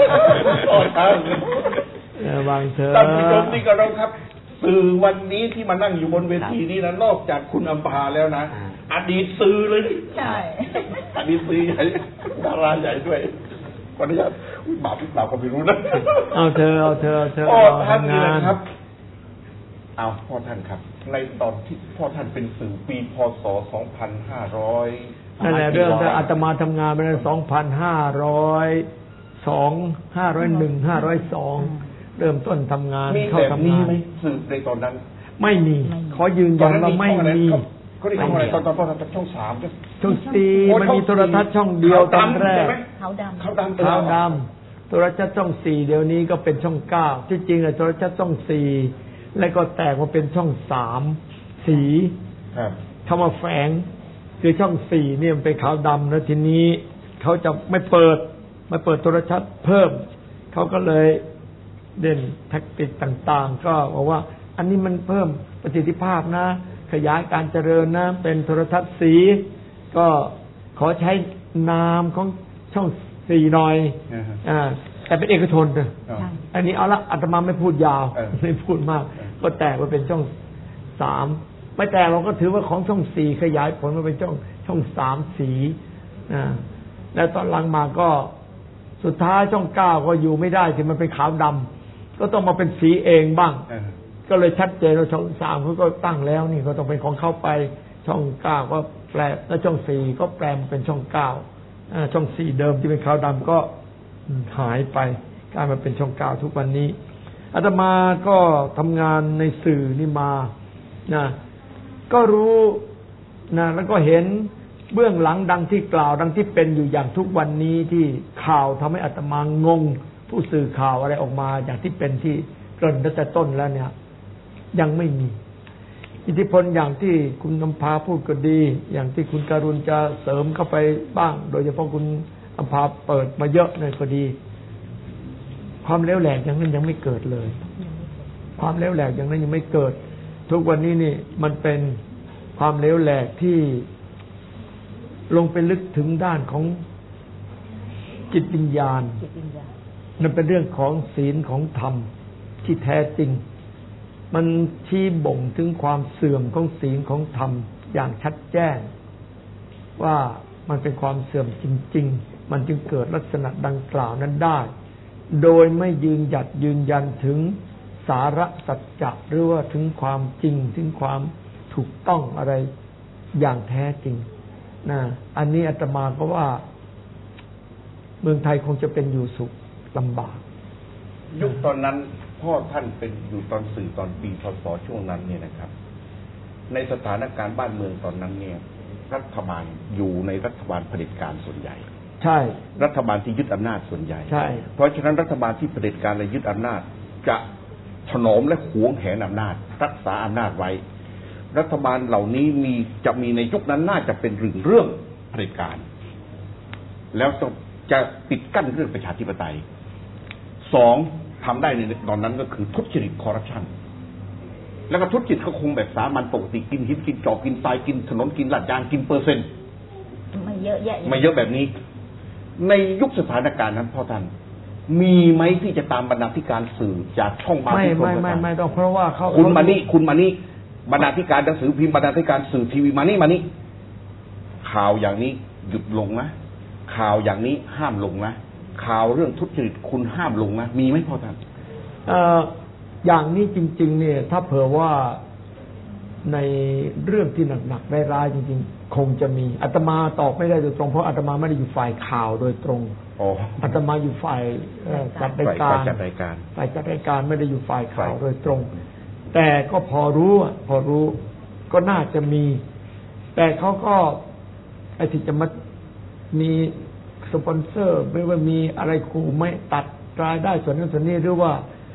บางเชิญท่านผู้ชมที่กำลังครับสื่อวันนี้ที่มานั่งอยู่บนเวทีนี้นะนอกจากคุณอัมพาแล้วนะอดีตสื่อเลยใช่อดีตสื่อใหญ่ดาราใหญ่ด้วยขออนุญาตบาปก็ไม่รู้นะเอาเธอพ่อท่านนี่นะครับพ่อท่านครับในตอนที่พ่อท่านเป็นสื่อปีพ.ศ. 2500 นั่นแหละเรื่องอาตมาทำงานมาใน2502 501 502เริ่มต้นทำงานเข้าทำงานสื่อในตอนนั้นไม่มีขอยืนยันว่าไม่มีเขาได้ทำอะไรตอนช่อง3 ช่อง4มันมีโทรทัศน์ช่องเดียวตอนแรกขาวดำโทรทัศน์ช่อง4เดี๋ยวนี้ก็เป็นช่อง9ที่จริงโทรทัศน์ช่อง4แล้วก็แตกมาเป็นช่อง3สีเข้ามาแฝงคือช่อง4เนี่ยมันเป็นขาวดำแล้วทีนี้เขาจะไม่เปิดโทรทัศน์เพิ่มเขาก็เลยเด่นแท็กติกต่างๆก็บอกว่าอันนี้มันเพิ่มประสิทธิภาพนะขยายการเจริญนะเป็นโทรทัศน์สีก็ขอใช้นามของช่อง4หน่อยแต่เป็นเอกชนนะอันนี้เอาละอาตมาไม่พูดยาวไม่พูดมากก็แตกมาเป็นช่อง3ไม่แตกเราก็ถือว่าของช่อง4ขยายผลมาเป็นช่อง3สีแล้วตอนหลังมาก็สุดท้ายช่อง9ก็อยู่ไม่ได้ที่มันเป็นขาวดำก็ต้องมาเป็นสีเองบ้างก็เลยชัดเจนว่าช่อง3เขาก็ตั้งแล้วนี่ก็ต้องเป็นของเขาไปช่อง9ก็แปลแล้วช่อง4ก็แปลเป็นช่อง9ช่อง4เดิมที่เป็นขาวดำก็หายไปกลายมาเป็นช่อง9ทุกวันนี้อาตมาก็ทำงานในสื่อนี่มาก็รู้แล้วก็เห็นเบื้องหลังดังที่กล่าวดังที่เป็นอยู่อย่างทุกวันนี้ที่ข่าวทำให้อาตมางงผู้สื่อข่าวอะไรออกมาอย่างที่เป็นที่เกริ่นตั้งแต่ต้นแล้วเนี่ยยังไม่มีอิทธิพลอย่างที่คุณอำภาพูดก็ดีอย่างที่คุณการุณจะเสริมเข้าไปบ้างโดยเฉพาะคุณอำภาเปิดมาเยอะเลยก็ดีความเลวแหลกอย่างนั้นยังไม่เกิดเลยความเลวแหลกอย่างนั้นยังไม่เกิดทุกวันนี้นี่มันเป็นความเลวแหลกที่ลงไปลึกถึงด้านของจิตวิญญาณนั่นเป็นเรื่องของศีลของธรรมที่แท้จริงมันชี้บ่งถึงความเสื่อมของศีลของธรรมอย่างชัดแจ้งว่ามันเป็นความเสื่อมจริงๆมันจึงเกิดลักษณะดังกล่าวนั้นได้โดยไม่ยืนยันถึงสาระสัจจะหรือว่าถึงความจริงถึงความถูกต้องอะไรอย่างแท้จริงนะอันนี้อาตมาก็ว่าเมืองไทยคงจะเป็นอยู่สุขลำบากยุคตอนนั้นพ่อท่านเป็นอยู่ตอนสื่อตอนปีพศช่วงนั้นเนี่ยนะครับในสถานการณ์บ้านเมืองตอนนั้นเนี่ยรัฐบาลอยู่ในรัฐบาลเผด็จการส่วนใหญ่ใช่รัฐบาลที่ยึดอำนาจส่วนใหญ่ใช่เพราะฉะนั้นรัฐบาลที่เผด็จการและยึดอำนาจจะถนอมและหวงแหนอำนาจรักษาอำนาจไว้รัฐบาลเหล่านี้จะมีในยุคนั้นน่าจะเป็นเรื่องเผด็จการแล้วจะปิดกั้นเรื่องประชาธิปไตยสองทำได้ในตอนนั้นก็คือทุจริตคอร์รัปชันแล้วก็ทุจริตก็คงแบบสามัญปกติกินหินกินจอบกินทรายกินถนนกินลาดยางกินเปอร์เซ็นต์ไม่เยอะแยะไม่เยอะแบบนี้ในยุคสถานการณ์นั้นพ่อท่านมีไหมที่จะตามบรรณาธิการสื่อจากช่องบางที่ไม่ต้องเพราะว่าเขาคุณมานี่บรรณาธิการหนังสือพิมพ์บรรณาธิการสื่อทีวีมานี่ข่าวอย่างนี้หยุดลงนะข่าวอย่างนี้ห้ามลงนะข่าวเรื่องทุจริตคุณห้ามลงนะมีไหมพ่อท่านอย่างนี้จริงๆเนี่ยถ้าเผื่อว่าในเรื่องที่หนักๆร้ายๆจริงๆคงจะมีอาตมาตอบไม่ได้โดยตรงเพราะอาตมาไม่ได้อยู่ฝ่ายข่าวโดยตรงอาตมาอยู่ฝ่ายจัดรายการฝ่ายจัดรายการไม่ได้อยู่ฝ่ายข่าวโดยตรงแต่ก็พอรู้ก็น่าจะมีแต่เขาก็ไอ้ที่จะมามีสปอนเซอร์ไม่ว่ามีอะไรขู่ไม่ตัดรายได้ส่วนนั้นส่วนนี้หรือว่า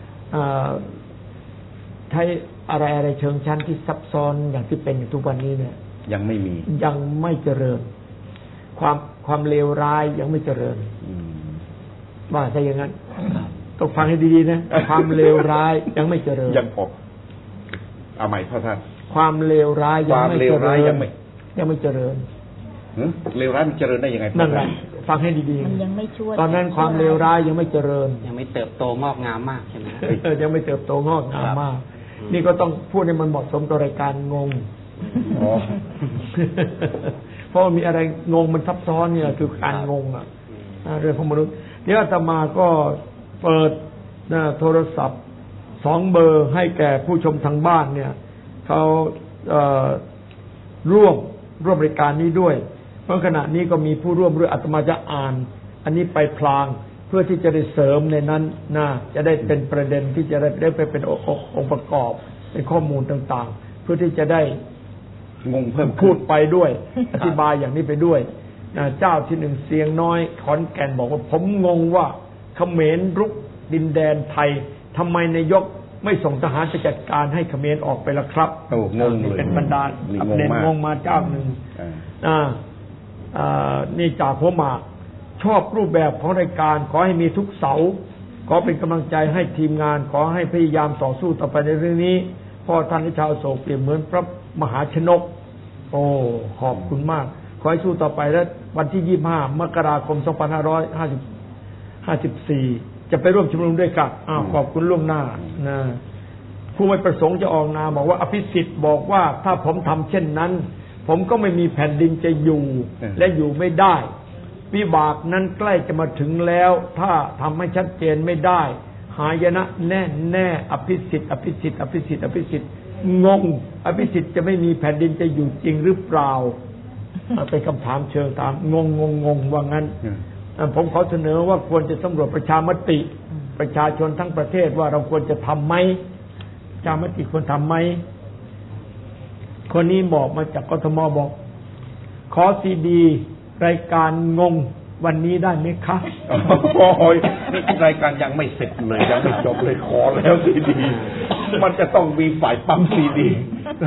ใช้อะไรเชิงชั้นที่ซับซ้อนอย่างที่เป็นอยู่ทุกวันนี้เนี่ยยังไม่มียังไม่เจริญความเลวร้ายยังไม่เจริญว่าใช่อย่างนั้นต้องฟังให้ดีๆนะความเลวร้ายยังไม่เจริญยังพอเอาใหม่พ่อท่านความเลวร้ายยังไม่เจริญยังไม่เจริญเลวร้ายมันเจริญได้ยังไงนั่นแหละฟังให้ดีๆมันยังไม่ช่วยตอนนั้นความเลวร้ายยังไม่เจริญยังไม่เติบโตงอกงามมากใช่ไหมยังไม่เติบโตงอกงามมากนี่ก็ต้องพูดให้มันเหมาะสมกับรายการงงเพราะมีอะไรงงมันซับซ้อนเนี่ยคือการงงอ่ะเรื่องของมนุษย์เดี๋ยวอาตมาก็เปิดโทรศัพท์2 เบอร์ให้แก่ผู้ชมทางบ้านเนี่ยเขาร่วมรายการนี้ด้วยเพราะขณะนี้ก็มีผู้ร่วมด้วยอาตมาจะอ่านอันนี้ไปพลางเพื่อที่จะได้เสริมในนั้นจะได้เป็นประเด็นที่จะได้ไปเป็นองค์ประกอบเป็นข้อมูลต่างๆเพื่อที่จะได้งงเพิ่มพูดไปด้วยอธิบายอย่างนี้ไปด้วยเจ้าที่1เสียงน้อยขอนแก่นบอกว่าผมงงว่าเขมรรุกดินแดนไทยทำไมนายกไม่ส่งทหารไปจัดการให้เขมรออกไปล่ะครับงงเลยเป็นบรรดาเด่นงงมาเจ้าหนึ่งนี่จากหัวหมากชอบรูปแบบของรายการขอให้มีทุกเสาร์ขอเป็นกำลังใจให้ทีมงานขอให้พยายามต่อสู้ต่อไปในเรื่องนี้พ่อท่านชาวโศกเปรียบเหมือนพระมหาชนกขอบคุณมากขอให้สู้ต่อไปแล้ววันที่25 มกราคม 2554จะไปร่วมชุมนุมด้วยกันขอบคุณล่วงหน้านะผู้ไม่ประสงค์จะออกนามบอกว่าอภิสิทธิ์บอกว่าถ้าผมทำเช่นนั้นผมก็ไม่มีแผ่นดินจะอยู่และอยู่ไม่ได้วิบากนั้นใกล้จะมาถึงแล้วถ้าทำให้ชัดเจนไม่ได้หายนะแน่อภิสิทธิ์งงอภิสิทธิ์จะไม่มีแผ่นดินจะอยู่จริงหรือเปล่าเป็นคำถามเชิงถามงงว่างั้นผมขอเสนอว่าควรจะสำรวจประชามติประชาชนทั้งประเทศว่าเราควรจะทำไหมประชามติควรทำไหมคนนี้บอกมาจากกทมบอกขอซีดีรายการงงวันนี้ได้ไหมคะโอ้ยนี่รายการยังไม่เสร็จเลยยังไม่จบเลยขอแล้วซีดีมันจะต้องมีฝ่ายปั๊มซีดี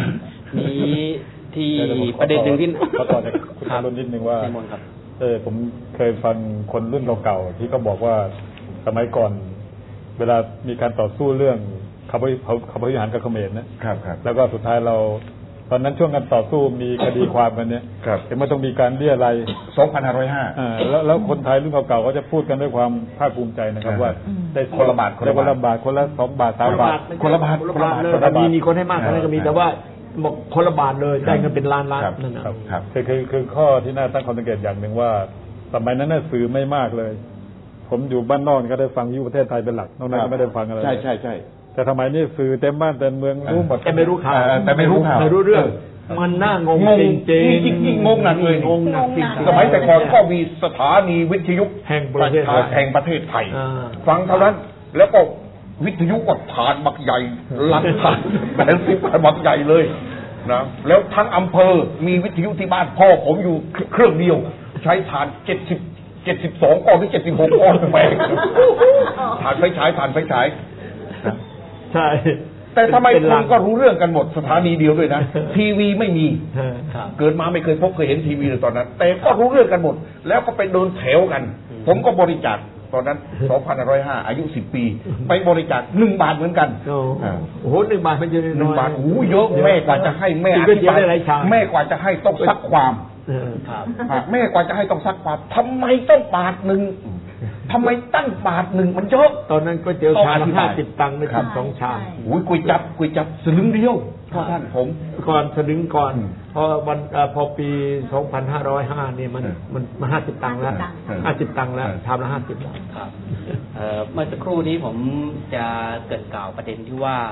มีที่ประเด็นหนึ่งที่ขอต่อจากคุณอรุณนิดนึงว่าผมเคยฟังคนรุ่นเก่าๆที่เขาบอกว่าสมัยก่อนเวลามีการต่อสู้เรื่องขบวิหารกับเขมรนะครับแล้วก็สุดท้ายเราตอนนั้นช่วงการต่อสู้มีคดีความกันเนี่ยแต่ไม่ต้องมีการเรียอะไรย 2505แล้วคนไทยรุ่นเก่าๆก็จะพูดกันด้วยความภาคภูมิใจนะครับว่าได้คนละบาทคนละ2 บาท 3 บาทคนละบาทเลยมีคนให้มากกว่านั้นก็มีแต่ว่าบอกคนละบาทเลยได้เงินเป็นล้านนั่นครับคือข้อที่น่าตั้งความสังเกตอย่างหนึ่งว่าสมัยนั้นสื่อไม่มากเลยผมอยู่บ้านนอกก็ได้ฟังวิทยุประเทศไทยเป็นหลักนอกนั้นก็ไม่ได้ฟังอะไรใช่แต่สมัยนี้สื่อเต็มบ้านเต็มเมืองรู้หมดแต่ไม่รู้ข่าวไม่รู้เรื่องมันน่างงจริงงงหนักเลยงงหนักจริงสมัยแต่ก่อนก็มีสถานีวิทยุแห่งประเทศไทยฟังเท่านั้นแล้วก็วิทยุก็ฐานบักใหญ่ลังฐาน80บักใหญ่เลยนะแล้วทั้งอำเภอมีวิทยุที่บ้านพ่อผมอยู่เครื่องเดียวใช้ฐาน72ก้อนหรือ76ก้อนแม่ฐานไฟฉายใช่แต่ทำไมคนก็รู้เรื่องกันหมดสถานีเดียวด้วยนะทีวีไม่มีเกิดมาไม่เคยเคยเห็นทีวีเลยตอนนั้นแต่ก็รู้เรื่องกันหมดแล้วก็ไปเดินแถวกันผมก็บริจาคตอนนั้น 2505 อายุ10 ปีไปบริจาค1 บาทเหมือนกันโอ้โห1 บาทมันเยอะ 1 บาทโอ้เยอะแม่กว่าจะให้แม่อธิบายแม่กว่าจะให้ต้องซักความแม่กว่าจะให้ต้องซักความทำไมต้องบาท 1ทำไมตั้งบาท 1มันเยอะตอนนั้นก็เจอชาม50 ตังค์ได้2 ชามก๋วยจับสลึงเดียวพ่อท่านผมก่อนสลึงก่อนพอปี2505นี่มัน50 ตังค์แล้ว50 ตังค์แล้วชามละ50 แล้วครับเมื่อสักครู่นี้ผมจะเกริ่นกล่าวประเด็นที่ว่า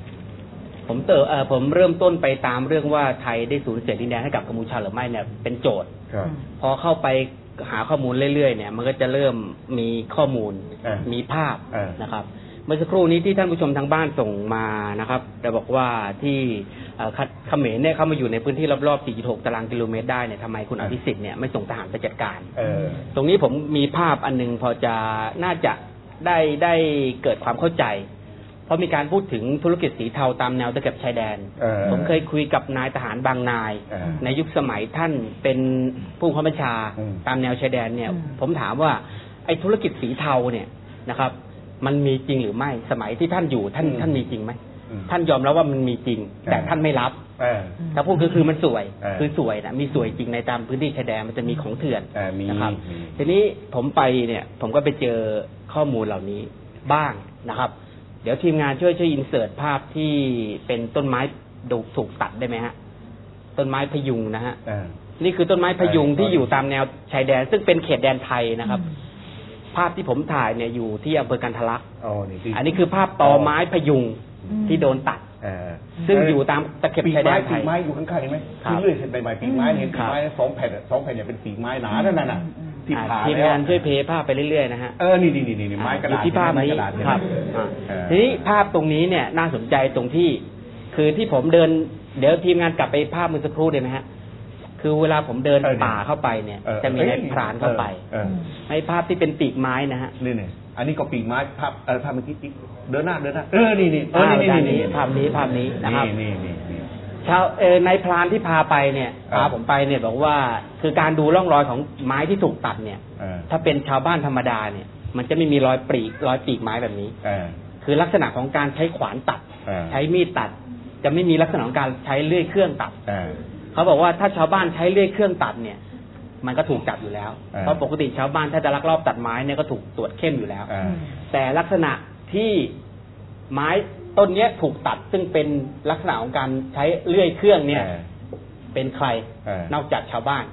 ผมเริ่มต้นไปตามเรื่องว่าไทยได้สูญเสียดินแดนให้กับกัมพูชาหรือไม่เนี่ยเป็นโจทย์พอเข้าไปหาข้อมูลเรื่อยๆเนี่ยมันก็จะเริ่มมีข้อมูลมีภาพนะครับเมื่อสักครู่นี้ที่ท่านผู้ชมทางบ้านส่งมานะครับจะบอกว่าที่เขมรเนี่ยเข้ามาอยู่ในพื้นที่รอบๆ 4.6 ตารางกิโลเมตรได้เนี่ยทำไมคุณอภิสิทธิ์เนี่ยไม่ส่งทหารไปจัดการตรงนี้ผมมีภาพอันนึงพอจะน่าจะได้เกิดความเข้าใจเพราะมีการพูดถึงธุรกิจสีเทาตามแนวตะเข็บชายแดนผมเคยคุยกับนายทหารบางนายในยุคสมัยท่านเป็นผู้บังคับบัญชาตามแนวชายแดนเนี่ยผมถามว่าไอ้ธุรกิจสีเทาเนี่ยนะครับมันมีจริงหรือไม่สมัยที่ท่านอยู่ท่านมีจริงไหมท่านยอมรับว่ามันมีจริงแต่ท่านไม่รับถ้าพูดคือมันสวยคือสวยนะมีสวยจริงในตามพื้นที่ชายแดนมันจะมีของเถื่อนนะครับทีนี้ผมไปเนี่ยผมก็ไปเจอข้อมูลเหล่านี้บ้างนะครับเดี๋ยวทีมงานช่วยอินเสิร์ตภาพที่เป็นต้นไม้ถูกตัดได้ไหมฮะต้นไม้พยุงนะฮะนี่คือต้นไม้พยุงที่อยู่ตามแนวชายแดนซึ่งเป็นเขตแดนไทยนะครับภาพที่ผมถ่ายเนี่ยอยู่ที่อำเภอกันทะลักอันนี้คือภาพตอไม้พยุงที่โดนตัดซึ่งอยู่ตามตะเข็บชายแดนไทยปีไม้อยู่ข้างๆเห็นไหมที่เลื่อยเส้นใบไม้ปีไม้เห็นปีไม้2 แผ่นเนี่ยเป็นปีไม้หนานั่นน่ะทีมงานช่วยเพย์ภาพไปเรื่อยๆนะฮะนี่ไม้กระดาษที่ภาพนี้ครับทีนี้ภาพตรงนี้เนี่ยน่าสนใจตรงที่คือที่ผมเดินเดี๋ยวทีมงานกลับไปภาพเมื่อสักครู่ได้ไหมฮะคือเวลาผมเดินป่าเข้าไปเนี่ยจะมีนายพรานเข้าไปในภาพที่เป็นปีกไม้นะฮะนี่อันนี้ก็ปีกไม้ภาพเมื่อกี้เดินหน้านี่ภาพนี้นะครับชาวนายพรานที่พาไปเนี่ยพาผมไปเนี่ยบอกว่าคือการดูร่องรอยของไม้ที่ถูกตัดเนี่ยถ้าเป็นชาวบ้านธรรมดาเนี่ยมันจะไม่มีรอยปีกไม้แบบนี้คือลักษณะของการใช้ขวานตัดใช้มีดตัดจะไม่มีลักษณะของการใช้เลื่อยเครื่องตัดเขาบอกว่าถ้าชาวบ้านใช้เลื่อยเครื่องตัดเนี่ยมันก็ถูกจับอยู่แล้วเพราะปกติชาวบ้านถ้าจะลักลอบตัดไม้เนี่ยก็ถูกตรวจเข้มอยู่แล้วแต่ลักษณะที่ไม้ต้นนี้ถูกตัดซึ่งเป็นลักษณะของการใช้เลื่อยเครื่องเนี่ยเป็นใครนอกจากชาวบ้าน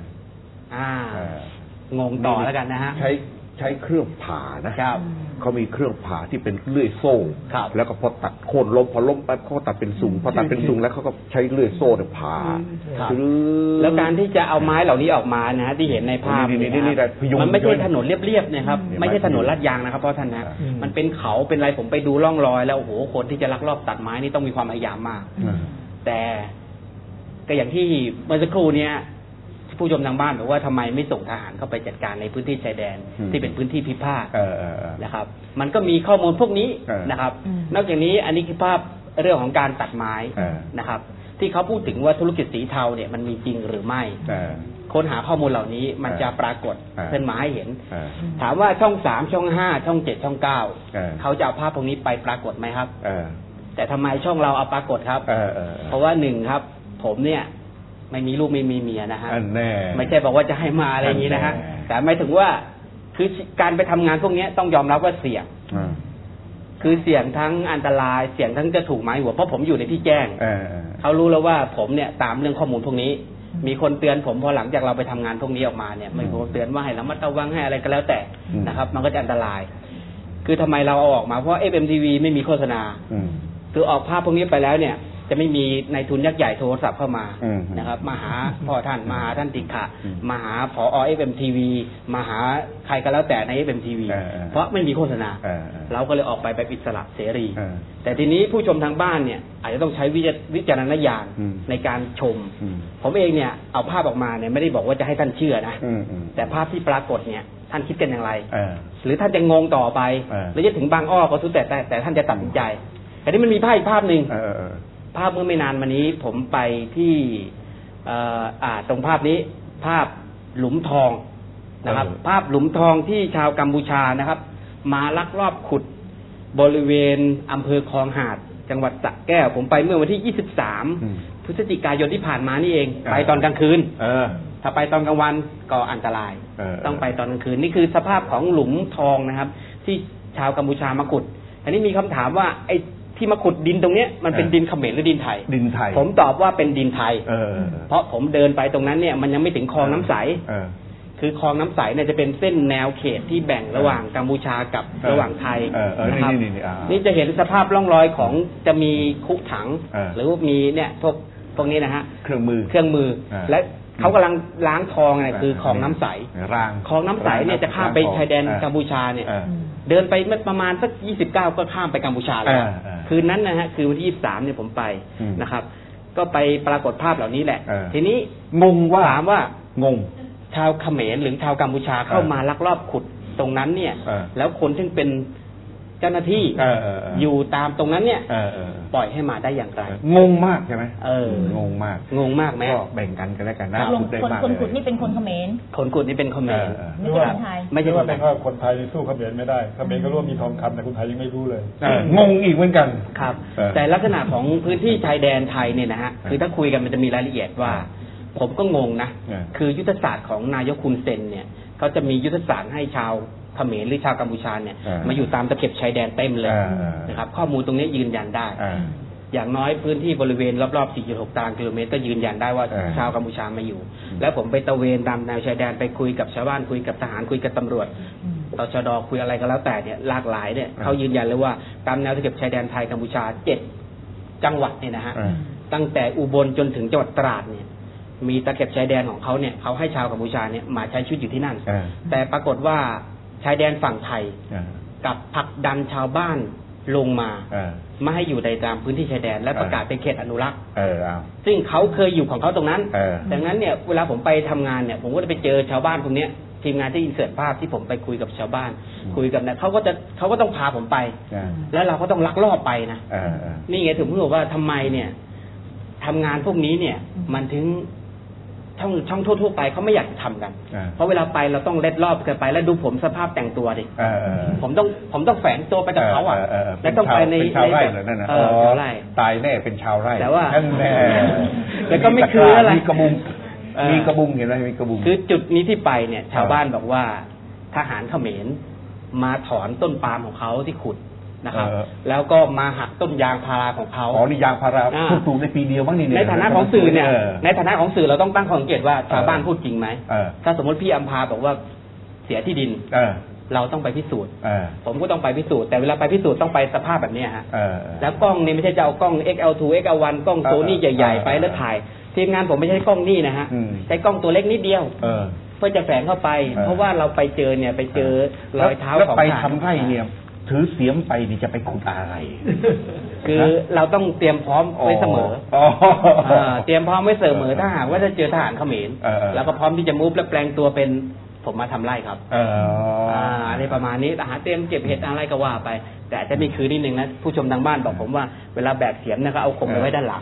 งงต่อแล้วกันนะฮะใช้เครื่องผ่านะครับเขามีเครื่องผ่าที่เป็นเลื่อยโซ่แล้วก็พอตัดโค่นล้มพอล้มไปเขาตัดเป็นสูงพอตัดเป็นสูงแล้วเขาก็ใช้เลื่อยโซ่เนี่ยผ่าแล้วการที่จะเอาไม้เหล่านี้ออกมานะที่เห็นในภาพมันไม่ใช่ถนนเรียบๆนะครับไม่ใช่ถนนลาดยางนะครับเพราะท่านนะมันเป็นเขาเป็นอะไรผมไปดูร่องรอยแล้วโอ้โหคนที่จะลักลอบตัดไม้นี่ต้องมีความพยายามมากแต่ก็อย่างที่เมื่อสักครู่เนี้ยผู้ชมทางบ้านบอกว่าทำไมไม่ส่งทหารเข้าไปจัดการในพื้นที่ชายแดนที่เป็นพื้นที่พิพาทนะครับมันก็มีข้อมูลพวกนี้นะครับนอกจากนี้อันนี้คือภาพเรื่องของการตัดไม้นะครับที่เขาพูดถึงว่าธุรกิจสีเทาเนี่ยมันมีจริงหรือไม่ค้นหาข้อมูลเหล่านี้มันจะปรากฏขึ้นมาให้เห็นถามว่าช่อง3ช่อง5ช่อง7ช่อง9เขาจะเอาภาพพวกนี้ไปปรากฏไหมครับแต่ทำไมช่องเราเอาปรากฏครับเพราะว่า1ครับผมเนี่ยไม่มีลูกไม่มีเมียนะฮะไม่ใช่บอกว่าจะให้มาอะไรอย่างนี้นะฮะแต่หมายถึงว่าคือการไปทำงานพวกนี้ต้องยอมรับว่าเสี่ยงคือเสี่ยงทั้งอันตรายเสี่ยงทั้งจะถูกหมายหัวเพราะผมอยู่ในที่แจ้งเขารู้แล้วว่าผมเนี่ยตามเรื่องข้อมูลพวกนี้มีคนเตือนผมพอหลังจากเราไปทำงานพวกนี้ออกมาเนี่ยมีคนเตือนว่าให้ระมัดระวังให้อะไรก็แล้วแต่นะครับมันก็จะอันตรายคือทำไมเราเอาออกมาเพราะ FMTV ไม่มีโฆษณาคือออกภาพพวกนี้ไปแล้วเนี่ยจะไม่มีนายทุนยักษ์ใหญ่โทรศัพท์เข้ามานะครับมาหาพ่อท่านมาหาท่านติขะมาหาผอ FMTV มาหาใครก็แล้วแต่ใน FMTV เพราะไม่มีโฆษณาเราก็เลยออกไปแบบอิสระเสรีแต่ทีนี้ผู้ชมทางบ้านเนี่ยอาจจะต้องใช้วิจารณญาณในการชมผมเองเนี่ยเอาภาพออกมาเนี่ยไม่ได้บอกว่าจะให้ท่านเชื่อนะแต่ภาพที่ปรากฏเนี่ยท่านคิดกันอย่างไรหรือท่านจะงงต่อไปหรือจะถึงบางอ้อก็สุดแต่ท่านจะตัดสินใจแต่นี่มันมีภาพอีกภาพหนึ่งภาพเมื่อไม่นานมานี้ผมไปที่ตรงภาพนี้ภาพหลุมทองนะครับภาพหลุมทองที่ชาวกัมพูชานะครับมาลักลอบขุดบริเวณอำเภอคลองหาดจังหวัดสระแก้วผมไปเมื่อวันที่23พฤศจิกายนที่ผ่านมานี่เองไปตอนกลางคืนถ้าไปตอนกลางวันก็อันตรายต้องไปตอนกลางคืนนี่คือสภาพของหลุมทองนะครับที่ชาวกัมพูชามาขุดอันนี้มีคำถามว่าไอ้ที่มาขุดดินตรงนี้มันเป็นดินเขมรหรือดินไทยดินไทยผมตอบว่าเป็นดินไทยเพราะผมเดินไปตรงนั้นเนี่ยมันยังไม่ถึงคลองน้ำใสคือคลองน้ำใสเนี่ยจะเป็นเส้นแนวเขตที่แบ่งระหว่างกัมพูชากับระหว่างไทยนะครับนี่จะเห็นสภาพร่องรอยของจะมีคุกถังหรือมีเนี่ยพวกนี้นะฮะเครื่องมือและเขากำลังล้างคลองเนี่ยคือคลองน้ำใสคลองน้ำใสเนี่ยจะข้ามไปชายแดนกัมพูชาเนี่ยเดินไปประมาณสัก29ก็ข้ามไปกัมพูชาแล้วคืนนั้นนะฮะคือวันที่23เนี่ยผมไปนะครับก็ไปปรากฏภาพเหล่านี้แหละทีนี้งงว่าถามว่างงชาวเขมรหรือชาวกัมพูชาเข้ามาลักลอบขุดตรงนั้นเนี่ยแล้วคนซึ่งเป็นเจ้าหน้าที่อยู่ตามตรงนั้นเนี่ยปล่อยให้มาได้อย่างไรงงมากใช่ไหมงงมากไหมก็แบ่งกันแล้วกันนะคนขุดนี่เป็นคนเขมรคนขุดนี่เป็นเขมรไม่ใช่คนไทยไม่ใช่ว่าเป็นว่าคนไทยสู้เขมรไม่ได้เขมรก็รู้ว่ามีทองคำแต่คนไทยยังไม่รู้เลยงงอีกเหมือนกันครับแต่ลักษณะของพื้นที่ชายแดนไทยเนี่ยนะฮะคือถ้าคุยกันมันจะมีรายละเอียดว่าผมก็งงนะคือยุทธศาสตร์ของนายกคุณเซนเนี่ยเขาจะมียุทธศาสตร์ให้ชาวเขมรหรือชาวกัมพูชาเนี่ยมาอยู่ตามตะเข็บชายแดนเต็มเลยนะครับข้อมูลตรงนี้ยืนยันได้อย่างน้อยพื้นที่บริเวณรอบๆ 4.6 ตารางกิโลเมตรก็ยืนยันได้ว่าชาวกัมพูชามาอยู่แล้วผมไปตระเวนตามแนวชายแดนไปคุยกับชาวบ้านคุยกับทหารคุยกับตำรวจตชด.คุยอะไรก็แล้วแต่เนี่ยหลากหลายเนี่ยเขายืนยันเลยว่าตามแนวตะเข็บชายแดนไทยกัมพูชา7จังหวัดเนี่ยนะฮะตั้งแต่อุบลจนถึงจังหวัดตราดเนี่ยมีตะเข็บชายแดนของเขาเนี่ยเขาให้ชาวกัมพูชาเนี่ยมาใช้ชีวิตอยู่ที่นั่นแต่ปรากฏว่าชายแดนฝั่งไทยกับผลักดันชาวบ้านลงมาไม่ให้อยู่ในตามพื้นที่ชายแดนและประกาศเป็นเขตอนุรักษ์ซึ่งเขาเคยอยู่ของเขาตรงนั้นดังนั้นเนี่ยเวลาผมไปทำงานเนี่ยผมก็จะไปเจอชาวบ้านพวกนี้ทีมงานที่อินเสิร์ตภาพที่ผมไปคุยกับชาวบ้านคุยกับเนี่ยเขาก็ต้องพาผมไปแล้วเราก็ต้องลักลอบไปนะนี่ไงถึงพูดว่าทำไมเนี่ยทำงานพวกนี้เนี่ยมันถึงช่องทั่วไปเขาไม่อยากทำกันเพราะเวลาไปเราต้องเล็ดรอบกันไปแล้วดูผมสภาพแต่งตัวดิผมต้องแฝงตัวไปกับเขาอ่ะแล้วต้องไปในชาวไร่เหรอนั่นนะชาวไร่ตายแน่เป็นชาวไร่แต่ว่าแน่แล้วก็ไม่คืออะไรมีกระบุงเห็นไหมมีกระบุงคือจุดนี้ที่ไปเนี่ยชาวบ้านบอกว่าทหารเขมรมาถอนต้นปาล์มของเขาที่ขุดนะครับแล้วก็มาหักต้นยางพาราของเขานี่ยางพาราปลูกในปีเดียวบ้างนี่ในฐานะของสื่อเนี่ยในฐานะของสื่อเราต้องตั้งข้อสังเกตว่าชาวบ้านพูดจริงไหมถ้าสมมติพี่อัมพาบอกว่าเสียที่ดินเราต้องไปพิสูจน์ผมก็ต้องไปพิสูจน์แต่เวลาไปพิสูจน์ต้องไปสภาพแบบนี้ฮะแล้วกล้องนี่ไม่ใช่จะเอากล้อง XL2 XL1 กล้องโซนี่ใหญ่ๆไปแล้วถ่ายทีมงานผมไม่ใช่กล้องนี่นะฮะใช้กล้องตัวเล็กนิดเดียวเพื่อจะแฝงเข้าไปเพราะว่าเราไปเจอรอยเท้าของไปทำไร่เนี่ยถือเสียมไปนี่จะไปขุดอะไรคือเราต้องเตรียมพร้อมไว้เสมอเตรียมพร้อมไว้เสมอถ้าหากว่าจะเจอทหารเขมรแล้วก็พร้อมที่จะมูฟและแปลงตัวเป็นผมมาทำไร่ครับอะไรประมาณนี้หาเตรียมเก็บเห็ดอะไรก็ว่าไปแต่จะมีคือนิดนึงนะผู้ชมทางบ้านบอกผมว่าเวลาแบกเสียมนะก็เอาคมไปไว้ด้านหลัง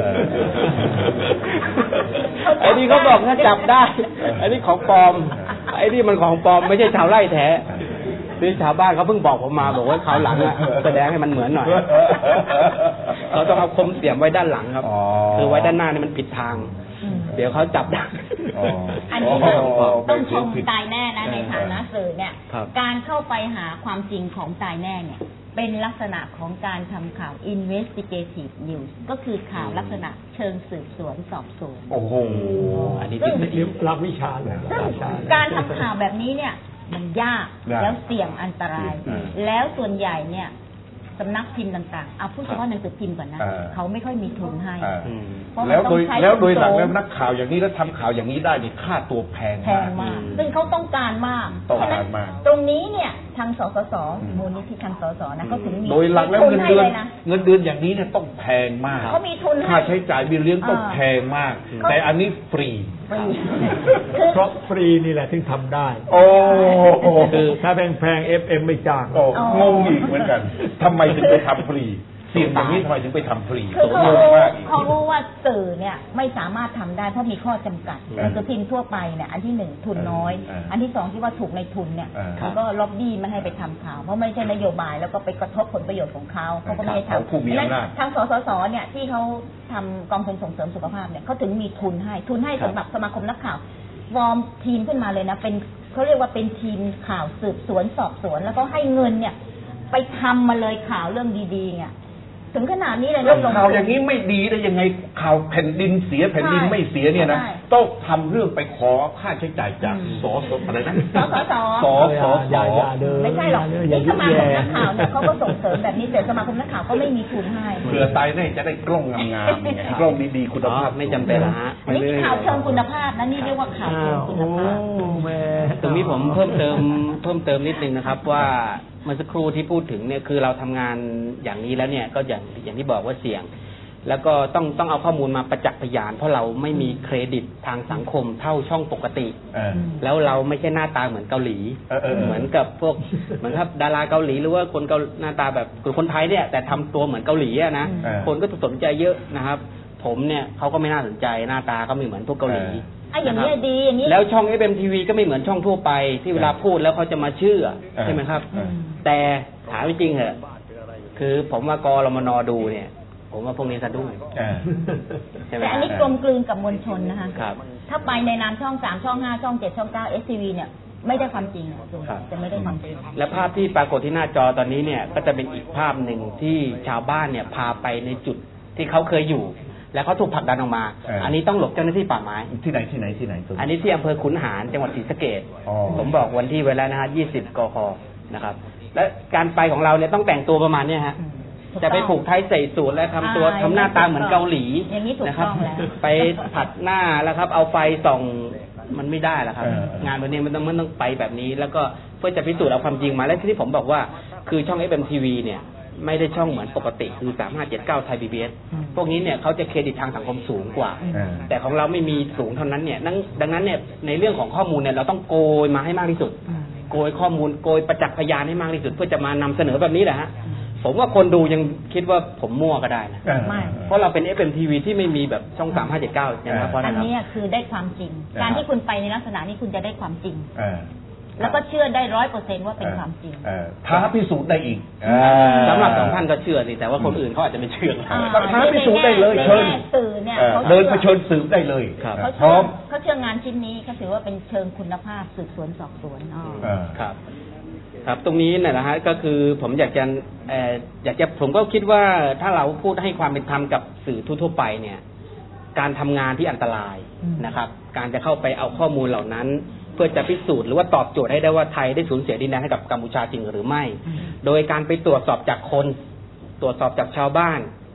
ไอ้นี่เขาบอกถ้าจับได้ไอ้นี่ของปลอมไอ้นี่มันของปลอมไม่ใช่ชาวไร่แท้นี่ชาวบ้านเขาเพิ่งบอกผมมาบอกว่าคราวหลังอะแสดงให้มันเหมือนหน่อยเราต้องเอาคมเสียมไว้ด้านหลังครับคือไว้ด้านหน้านี่มันผิดทางเดี๋ยวเขาจับได้อันนี้ต้องชมตายแน่นะในฐานะสื่อเนี่ยการเข้าไปหาความจริงของตายแน่เนี่ยเป็นลักษณะของการทำข่าว investigative news ก็คือข่าวลักษณะเชิงสืบสวนสอบสวนโอ้โหอันนี้หลักวิชาเลยการทำข่าวแบบนี้เนี่ยมันยากแล้วเสี่ยงอันตรายแล้วส่วนใหญ่เนี่ยสำนักพิมพ์ต่างๆเอาพูดเฉพาะหนังสือพิมพ์ก่อนนะเขาไม่ค่อยมีทุนให้แล้วโดยหลักแล้วนักข่าวอย่างนี้แล้วทำข่าวอย่างนี้ได้นี่ค่าตัวแพงมากซึ่งเขาต้องการมากตรงนี้เนี่ยทางสสส.มูลนิธิทางสส.นะเขาถึงมีโดยหลักแล้วเงินเดือนอย่างนี้เนี่ยต้องแพงมากเขามีทุนค่าใช้จ่ายเบี้ยเลี้ยงต้องแพงมากแต่อันนี้ฟรีเพราะฟรีนี่แหละถึงทำได้โอ้คือถ้าแพง FM ไม่จ้างงงอีกเหมือนกันทำไมถึงไปทำฟรีเสี่ยงอย่างนี้ทำไมถึงไปทำฟรีคือเขารู้ว่าสื่อเนี่ยไม่สามารถทำได้เพราะมีข้อจำกัดหนังสือพิมพ์ทั่วไปเนี่ยอันที่หนึ่งทุนน้อยอันที่สองที่ว่าถูกในทุนเนี่ยก็ล็อบบี้ไม่ให้ไปทำข่าวเพราะไม่ใช่นโยบายแล้วก็ไปกระทบผลประโยชน์ของเขาก็ไม่ให้ทำและทางสสสเนี่ยที่เขาทำกองทุนส่งเสริมสุขภาพเนี่ยเขาถึงมีทุนให้สำหรับสมาคมนักข่าววอร์มทีมขึ้นมาเลยนะเป็นเขาเรียกว่าเป็นทีมข่าวสืบสวนสอบสวนแล้วก็ให้เงินเนี่ยไปทำมาเลยข่าวเรื่องดีๆเนี่ยถึงขนาดนี้เลยนะข่าวอย่างนี้ไม่ดีได้ยังไงข่าวแผ่นดินเสียแผ่นดินไม่เสียเนี่ยนะต้องทำเรื่องไปขอค่าใช้จ่ายจากสสอะไรนะสสไม่ใช่หรอกนี่สมาคมนักข่าวเนี่ยเขาก็ส่งเสริมแบบนี้แต่สมาคมนักข่าวก็ไม่มีทุนให้เผื่อตายแน่จะได้กล้องงามๆกล้องดีๆคุณภาพไม่จำเป็นละฮะนี่ข่าวเชิงคุณภาพนะนี่เรียกว่าข่าวเชิงคุณภาพตรงนี้ผมเพิ่มเติมนิดนึงนะครับว่าเมื่อสักครู่ที่พูดถึงเนี่ยคือเราทำงานอย่างนี้แล้วเนี่ยก็อย่างที่บอกว่าเสี่ยงแล้วก็ต้องเอาข้อมูลมาประจักษ์พยานเพราะเราไม่มีเครดิตทางสังคมเท่าช่องปกติแล้วเราไม่ใช่หน้าตาเหมือนเกาหลีเหมือนกับพวกเหมือนครับดาราเกาหลีหรือว่าคนเกาหน้าตาแบบคนไทยเนี่ยแต่ทำตัวเหมือนเกาหลีนะคนก็สนใจเยอะนะครับผมเนี่ยเขาก็ไม่น่าสนใจหน้าตาเขาไม่เหมือนพวกเกาหลีอย่างนี้ดีอย่างนี้แล้วช่อง FMTV ก็ไม่เหมือนช่องทั่วไปที่เวลาพูดแล้วเขาจะมาเชื่อใช่ไหมครับแต่ถามจริงเหรอคือผมว่ากรมน.ดูเนี่ยผมว่าพวกนี้สะดุ้งใช่ไหมแต่อันนี้กลมกลืนกับมวลชนนะคะถ้าไปในนามช่อง3ช่อง5ช่อง7ช่อง9 STV เนี่ยไม่ได้ความจริงจะไม่ได้ความจริงและภาพที่ปรากฏที่หน้าจอตอนนี้เนี่ยก็จะเป็นอีกภาพหนึ่งที่ชาวบ้านเนี่ยพาไปในจุดที่เขาเคยอยู่แล้วเขาถูกผลักดันออกมาอันนี้ต้องหลบเจ้าหน้าที่ป่าไม้ที่ไหนอันนี้ที่อำเภอขุนหารจังหวัดศรีสะเกษผมบอกวันที่ไว้แล้วนะฮะ20 กค.นะครับและการไปของเราเนี่ยต้องแต่งตัวประมาณนี้ฮะจะไปผูกไทยใส่สูทและทำตัวทำหน้าตาเหมือนเกาหลีนะครับไปผัดหน้าแล้วครับเอาไฟส่องมันไม่ได้แล้วครับงานวันนี้มันต้องไปแบบนี้แล้วก็เพื่อจะพิสูจน์เอาความจริงมาและที่ผมบอกว่าคือช่อง FMTV เนี่ยไม่ได้ช่องเหมือนปกติคือ3579ไทย PBS พวกนี้เนี่ยเขาจะเครดิตทางสังคมสูงกว่าแต่ของเราไม่มีสูงเท่านั้นเนี่ยดังนั้นเนี่ยในเรื่องของข้อมูลเนี่ยเราต้องโกยมาให้มากที่สุดโกยข้อมูลโกยประจักษ์พยานให้มากที่สุดเพื่อจะมานำเสนอแบบนี้แหละฮะผมว่าคนดูยังคิดว่าผมมั่วก็ได้นะเพราะเราเป็น FMTV ที่ไม่มีแบบช่อง3579อย่างนั้นเพราะอันนี้คือได้ความจริงการที่คุณไปในลักษณะนี้คุณจะได้ความจริงแล้วก็เชื่อได้ 100% ว่าเป็นความจริงท้าพิสูจน์ได้อีกสำหรับ2ท่านก็เชื่อสิแต่ว่าคนอื่นเขาอาจจะไม่เชื่อท้าพิสูจน์ได้เลยเชิญสื่อเนี่ยเดินไปเชิญสืบได้เลยพร้อมเขาเชื่องานชิ้นนี้เขาถือว่าเป็นเชิงคุณภาพสืบสวนสอบสวนครับตรงนี้นะฮะก็คือผมอยากจะผมก็คิดว่าถ้าเราพูดให้ความเป็นธรรมกับสื่อทั่วไปเนี่ยการทำงานที่อันตรายนะครับการจะเข้าไปเอาข้อมูลเหล่านั้นเพื่อจะพิสูจน์หรือว่าตอบโจทย์ให้ได้ว่าไทยได้สูญเสียดินแดนให้กับกัมพูชาจริงหรือไม่โดยการไปตรวจสอบจากคนตรวจสอบจากชาวบ้าน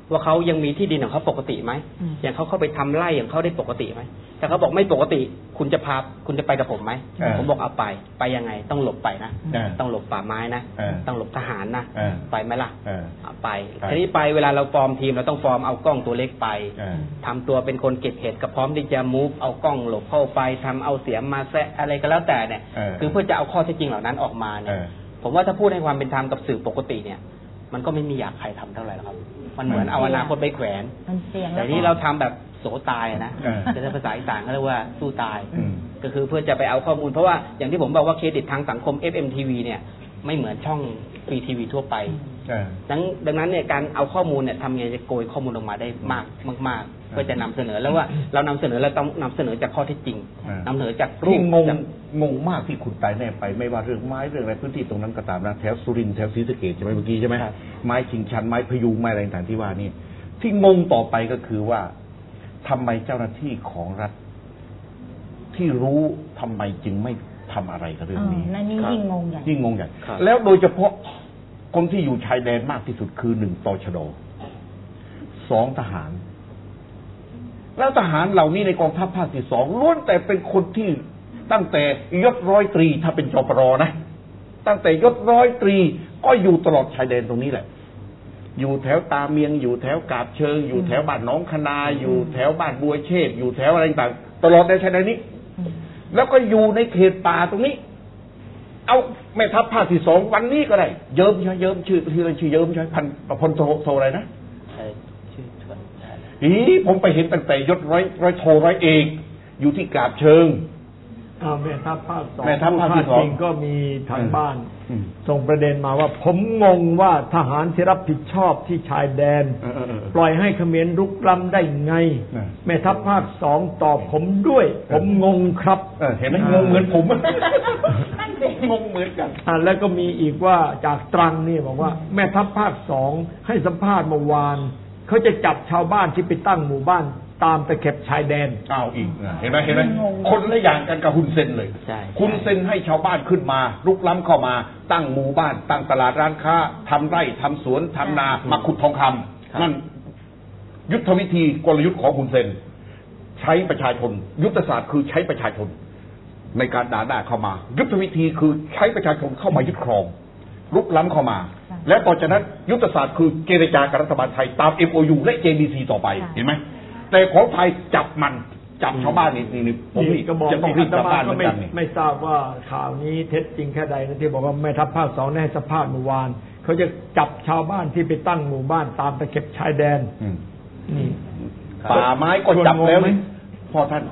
ว่าเขายังมีที่ดินของเขาปกติไหมอย่างเขาเข้าไปทำไร่ของเขาได้ปกติไหมถ้าเขาบอกไม่ปกติคุณจะไปกับผมไหมผมบอกเอาไปยังไงต้องหลบไปนะต้องหลบป่าไม้นะต้องหลบทหารนะไปไหมล่ะไปทีนี้ไปเวลาเราฟอร์มทีมเราต้องฟอร์มเอากล้องตัวเล็กไปทำตัวเป็นคนเก็บเห็ดก็พร้อมที่จะมูฟเอากล้องหลบเข้าไปทำเอาเสียมมาแซะอะไรก็แล้วแต่เนี่ยคือเพื่อจะเอาข้อเท็จจริงเหล่านั้นออกมาเนี่ยผมว่าถ้าพูดให้ความเป็นธรรมกับสื่อปกติเนี่ยมันก็ไม่มีอยากใครทำเท่าไหร่หรอกครับมันเหมือนเอาอนาคตไปแขวนแต่นี้เราทำแบบโสตายนะแต่ภาษาอีสานเขาเรียกว่าสู้ตายก็คือเพื่อจะไปเอาข้อมูลเพราะว่าอย่างที่ผมบอกว่าเครดิตทางสังคม FMTV เนี่ยไม่เหมือนช่องฟรีทีวีทั่วไปดังนั้นเนี่ยการเอาข้อมูลเนี่ยทำไงจะโกยข้อมูลออกมาได้มากเพื่อจะนำเสนอแล้วว่าเรานำเสนอเราต้องนำเสนอจากข้อเท็จจริงนำเสนอจากรูปงงมากที่คุณตายแน่ไปไม่ว่าเรื่องไม้เรื่องอะไรพื้นที่ตรงนั้นก็ตามนะแถวสุรินทร์แถวศรีสะเกษใช่ไหมเมื่อกี้ใช่ไหมไม้ชิงชันไม้พยุงไม้อะไรต่างๆที่ว่านี่ที่งงต่อไปก็คือว่าทำไมเจ้าหน้าที่ของรัฐที่รู้ทำไมจึงไม่ทำอะไรกับเรื่องนี้นั่นยิ่งงงใหญ่ยิ่งงงใหญ่แล้วโดยเฉพาะคนที่อยู่ชายแดนมากที่สุดคือ1 ตชด. 2 ทหารแล้วทหารเหล่านี้ในกองทัพภาคที่ 2ล้วนแต่เป็นคนที่ตั้งแต่ยศร้อยตรีถ้าเป็นจปรนะตั้งแต่ยศร้อยตรีก็อยู่ตลอดชายแดนตรงนี้แหละอยู่แถวตาเมียงอยู่แถวกาบเชิงอยู่แถวบ้านหนองคณาอยู่แถวบ้านบัวเชษอยู่แถวอะไรต่างตลอดในชายแดนนี้แล้วก็อยู่ในเขตป่าตรงนี้เอาแม่ทัพภาคที่ 2วันนี้ก็ได้เยิ้มใช่เยิ้มชื่อเยิ้มใช่พลโทอะไรนะผมไปเห็นตั้งแต่ยศร้อยโทร้อยเอกอยู่ที่กาบเชิงแม่ทัพภาค 2 แม่ทัพภาคที่ 2ก็มีทางบ้านส่งประเด็นมาว่าผมงงว่าทหารที่รับผิดชอบที่ชายแดนปล่อยให้เขมรรุกล้ำได้ไงแม่ทัพภาค 2ตอบผมด้วยผมงงครับเห็นไหมงงเหมือนผมงงเหมือนกันแล้วก็มีอีกว่าจากตรังนี่บอกว่าแม่ทัพภาค 2ให้สัมภาษณ์เมื่อวานเขาจะจับชาวบ้านที่ไปตั้งหมู่บ้านตามตะเข็บชายแดนอีกเห็นไหมคนละอย่างกันกับฮุนเซนเลยฮุนเซนให้ชาวบ้านขึ้นมาลุกล้ำเข้ามาตั้งหมู่บ้านตั้งตลาดร้านค้าทำไร่ทำสวนทำนามาขุดทองคำนั่นยุทธวิธีกลยุทธ์ของฮุนเซนใช้ประชาชนยุทธศาสตร์คือใช้ประชาชนในการด่าเข้ามายุทธวิธีคือใช้ประชาชนเข้ามายึดครองลุกล้ำเข้ามาและต่อจากนั้นยุทธศาสตร์คือเจรจากับรัฐบาลไทยตาม MOU และ JDC ต่อไปเห็นไหมแต่ของไทยจับชาวบ้านนี่ผมจะต้องรีบกลับบ้านเหมือนกันไม่ทราบว่าข่าวนี้เท็จจริงแค่ใดนะที่บอกว่าแม่ทัพภาค 2ได้สัมภาษณ์เมื่อวานเขาจะจับชาวบ้านที่ไปตั้งหมู่บ้านตามตะเข็บชายแดนนี่ป่าไม้ก็จับแล้วพอท่าน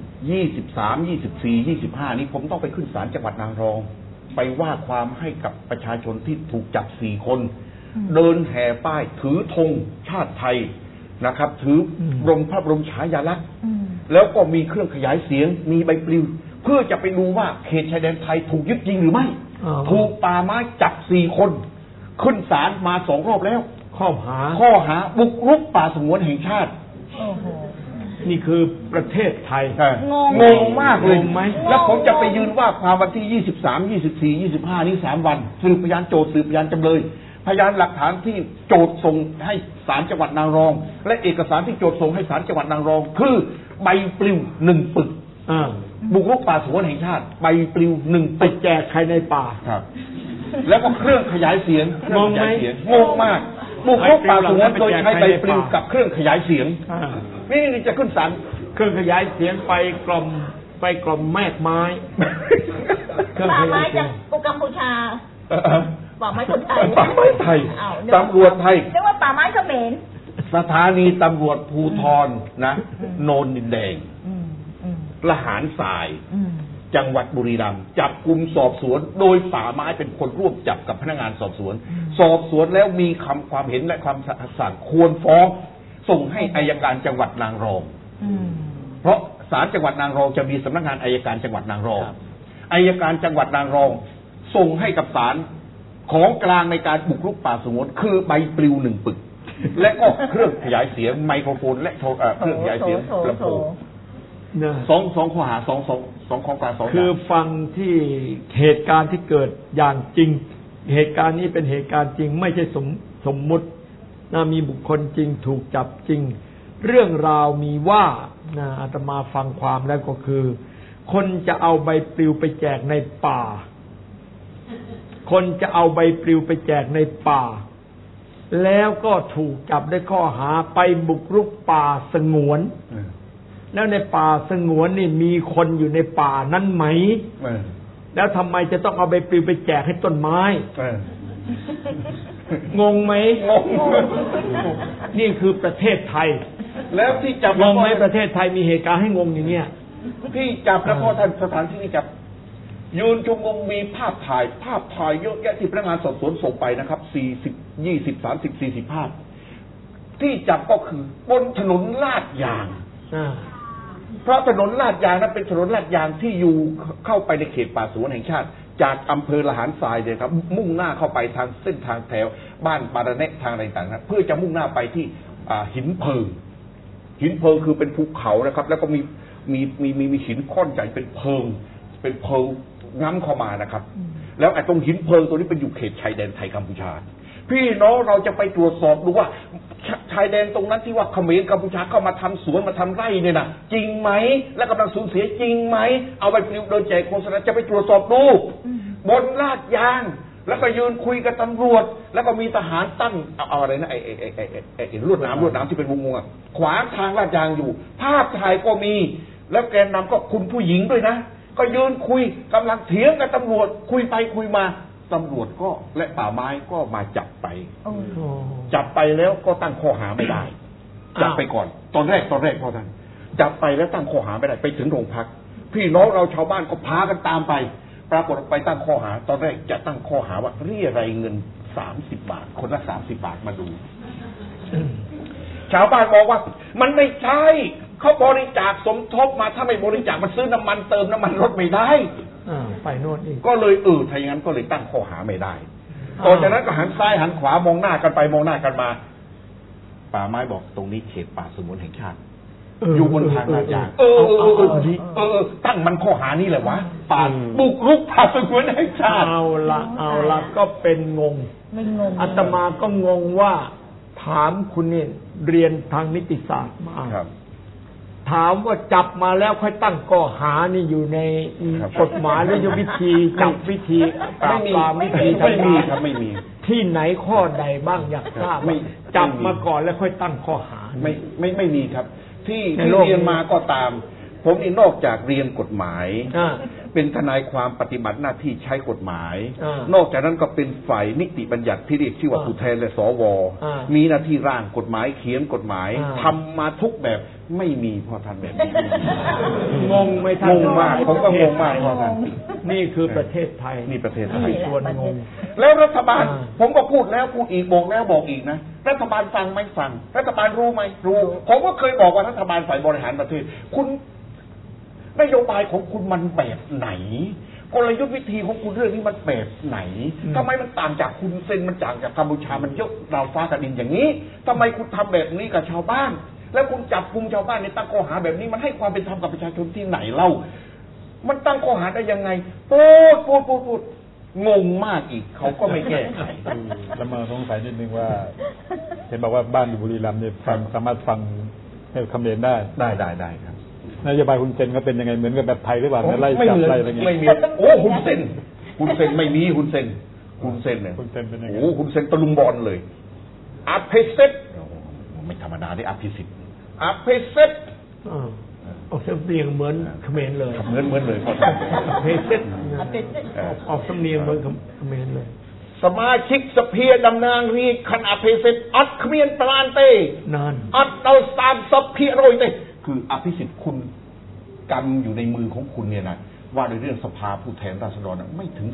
23 24 25นี้ผมต้องไปขึ้นศาลจังหวัดนางรองไปว่าความให้กับประชาชนที่ถูกจับ4 คนเดินแห่ป้ายถือธงชาติไทยนะครับถือพระบรมฉายาลักษณ์แล้วก็มีเครื่องขยายเสียงมีใบปลิวเพื่อจะไปดูว่าเขตชายแดนไทยถูกยึดจริงหรือไม่ถูกป่าไม้จับ4 คนขึ้นศาลมา2 รอบแล้วข้อหาบุกรุกป่าสงวนแห่งชาตินี่คือประเทศไทยงงมากเลยไหมแล้วผมจะไปยืนว่าความวันที่23 24 25นี้3 วันสืบพยานโจทย์สืบพยานจำเลยพยานหลักฐานที่โจทย์ส่งให้ศาลจังหวัดนางรองและเอกสารที่โจทย์ส่งให้ศาลจังหวัดนางรองคือใบปลิว1 ปึกบุกรุกป่าสงวนแห่งชาติใบปลิว1 ปึกแจกใครในป่าครับแล้วก็เครื่องขยายเสียงงงไหมงงมากบุกรุกป่าสงวนโดยใช้ใบปลิวกับเครื่องขยายเสียงนี่จะขึ้นศาลเครื่องขยายเสียงไปกล่อมแม่ไม้ป่าไม้จากกัมพูชาป่าไม้คนไทยป่าไม้ไทยตำรวจไทยเรียกว่าป่าไม้เขมรสถานีตำรวจภูธรนะโนนดินแดงละหารทรายจังหวัดบุรีรัมย์จับกุมสอบสวนโดยป่าไม้เป็นคนร่วมจับกับพนักงานสอบสวนแล้วมีความเห็นและความสั่งควรฟ้องส่งให้อัยการจังหวัดนางรองเพราะศาลจังหวัดนางรองจะมีสำนักงานอัยการจังหวัดนางรองอัยการจังหวัดนางรองส่งให้กับศาลของกลางในการบุกรุกป่าสงวนคือใบปลิว1 ปึกและก็เครื่องขยายเสียงไมโครโฟนและเครื่องขยายเสียงลำโพง2 ข้อหา2ของกลาง2 คือฟังที่เหตุการณ์ที่เกิดอย่างจริงเหตุการณ์นี้เป็นเหตุการณ์จริงไม่ใช่สมมุติมีบุคคลจริงถูกจับจริงเรื่องราวมีว่าอาตมาฟังความแล้วก็คือคนจะเอาใบปลิวไปแจกในป่าคนจะเอาใบปลิวไปแจกในป่าแล้วก็ถูกจับได้ข้อหาไปบุกรุกป่าสงวนแล้วในป่าสงวนนี่มีคนอยู่ในป่านั้นไหมแล้วทำไมจะต้องเอาใบปลิวไปแจกให้ต้นไม้งงไหมงงนี่คือประเทศไทยแล้วที่จับงงไหมประเทศไทยมีเหตุการณ์ให้งงอย่างเนี้ยที่จับแล้วก็ท่านสถานที่นี่จับยืนชุมนุมมีภาพถ่ายเยอะแยะที่พนักงานสอบสวนส่งไปนะครับ40 20 30 40ภาพที่จับก็คือบนถนนลาดยางเพราะถนนลาดยางนั้นเป็นถนนลาดยางที่อยู่เข้าไปในเขตป่าสงวนแห่งชาติจากอำเภอละหารทรายเลยครับมุ่งหน้าเข้าไปทางเส้นทางแถวบ้านปาระเนะทางอะไรต่างๆนะเพื่อจะมุ่งหน้าไปที่หินเพลิงคือเป็นภูเขานะครับแล้วก็มีหินก้อนใหญ่เป็นเพลิงง้ำเข้ามานะครับแล้วไอ้ตรงหินเพลิงตัวนี้เป็นอยู่เขตชายแดนไทยกัมพูชาพี่น้องเราจะไปตรวจสอบดูว่าชายแดนตรงนั้นที่ว่าเขมรกัมพูชาเข้ามาทำสวนมาทำไร่เนี่ยนะจริงไหมและกำลังสูญเสียจริงไหมเอาไปโดนแจกโฆษณาจะไปตรวจสอบดูบนลาดยางแล้วก็ยืนคุยกับตำรวจแล้วก็มีทหารตั้งเอาอะไรนะไอ้ลวดหนามที่เป็นวงๆขวางทางลาดยางอยู่ภาพถ่ายก็มีแล้วแกนนำก็คุณผู้หญิงด้วยนะก็ยืนคุยกำลังเถียงกับตำรวจคุยไปคุยมาตำรวจก็และป่าไม้ก็มาจับไปแล้วก็ตั้งข้อหาไม่ได้จับไปก่อนตอนแรกพอท่านจับไปแล้วตั้งข้อหาไม่ได้ไปถึงโรงพักพี่น้องเราชาวบ้านก็พากันตามไปปรากฏไปตั้งข้อหาตอนแรกจะตั้งข้อหาว่าเรียรัยเงิน30 บาทคนละ30 บาทมาดูชาวบ้านบอกว่ามันไม่ใช่เขาบริจาคสมทบมาถ้าไม่บริจาคมันซื้อน้ำมันเติมน้ำมันรถไม่ได้ไปโน่นอีกก็เลยถ้าอย่างนั้นก็เลยตั้งข้อหาไม่ได้ตอนจากนั้นก็หันซ้ายหันขวามองหน้ากันไปมองหน้ากันมาป่าไม้บอกตรงนี้เขตป่าสงวนแห่งชาติอยู่บนทางลาดยางตั้งมันข้อหานี้แหละวะป่าบุกรุกป่าสงวนแห่งชาติเอาละก็เป็นงงอาตมาก็งงว่าถามคุณนี่เรียนทางนิติศาสตร์มาถามว่าจับมาแล้วค่อยตั้งข้อหานี่อยู่ในกฎหมายหรือวิธีจับวิธีปราบปรามวิธีไม่มีครับไม่มีที่ไหนข้อใดบ้างอยากทราบจับมาก่อนแล้วค่อยตั้งข้อหาไม่มีครับที่เรียนมาก็ตามผมนี่นอกจากเรียนกฎหมายเป็นทนายความปฏิบัติหน้าที่ใช้กฎหมายนอกจากนั้นก็เป็นฝ่ายนิติบัญญัติที่เรียกชื่อว่าผู้แทนและสวมีหน้าที่ร่างกฎหมายเขียนกฎหมายทำมาทุกแบบไม่มีพอทันแบบนี้งงไม่ทันงงมากผมก็งงมากพอทันนี่คือประเทศไทยนี่ประเทศไทยส่วนงงแล้วรัฐบาลผมก็พูดแล้วพูดอีกบอกแล้วบอกอีกนะรัฐบาลฟังไม่ฟังรัฐบาลรู้ไหมรู้ผมก็เคยบอกว่ารัฐบาลฝ่ายบริหารประเทศคุณนโยบายของคุณมันแบบไหนกลยุทธ์วิธีของคุณเรื่องนี้มันแบบไหนทำไมมันต่างจากคุณเซนมันต่างจากกัมพูชามันยกดาวฟ้ากับดินอย่างนี้ทำไมคุณทำแบบนี้กับชาวบ้านแล้วคุณจับกุมชาวบ้านในตั้งข้อหาแบบนี้มันให้ความเป็นธรรมกับประชาชนที่ไหนเล่ามันตั้งข้อหาได้ยังไงพูดงงมากอีกเขาก็ไม่แก้ไขแล้วมาสงสัยนิดนึงว่าเห็นบอกว่าบ้านอยู่บุรีรัมย์เนี่ยฟังสามารถฟังให้คำเรียนได้ครับนโยบายคุณเซนก็เป็นยังไงเหมือนกับแบบไทยหรือเปล่าไล่จับไล่อะไรเงี้ยไม่มีโอ้คุณเซนไม่มีคุณเซนเนี่ยเป็นยังไงโอ้คุณเซนตะลุมบอลเลยอภิสิทธิ์ไม่ธรรมดาได้อภิสิทธิ์อภิสิทธิ์ออกสำเนียงเหมือนเขมรเลยเหมือนเลยอภิสิทธิ์ออกสำเนียงเหมือนเขมรเลยสมาชิกสภาดำนางรีคันอภิสิทธิ์อัดเขมรปราณเตนั่นอัดเอาตามสภาโรยเตคืออภิสิทธิ์คุณกำอยู่ในมือของคุณเนี่ยนะว่าในเรื่องสภาผู้แทนราษฎรไม่ถึง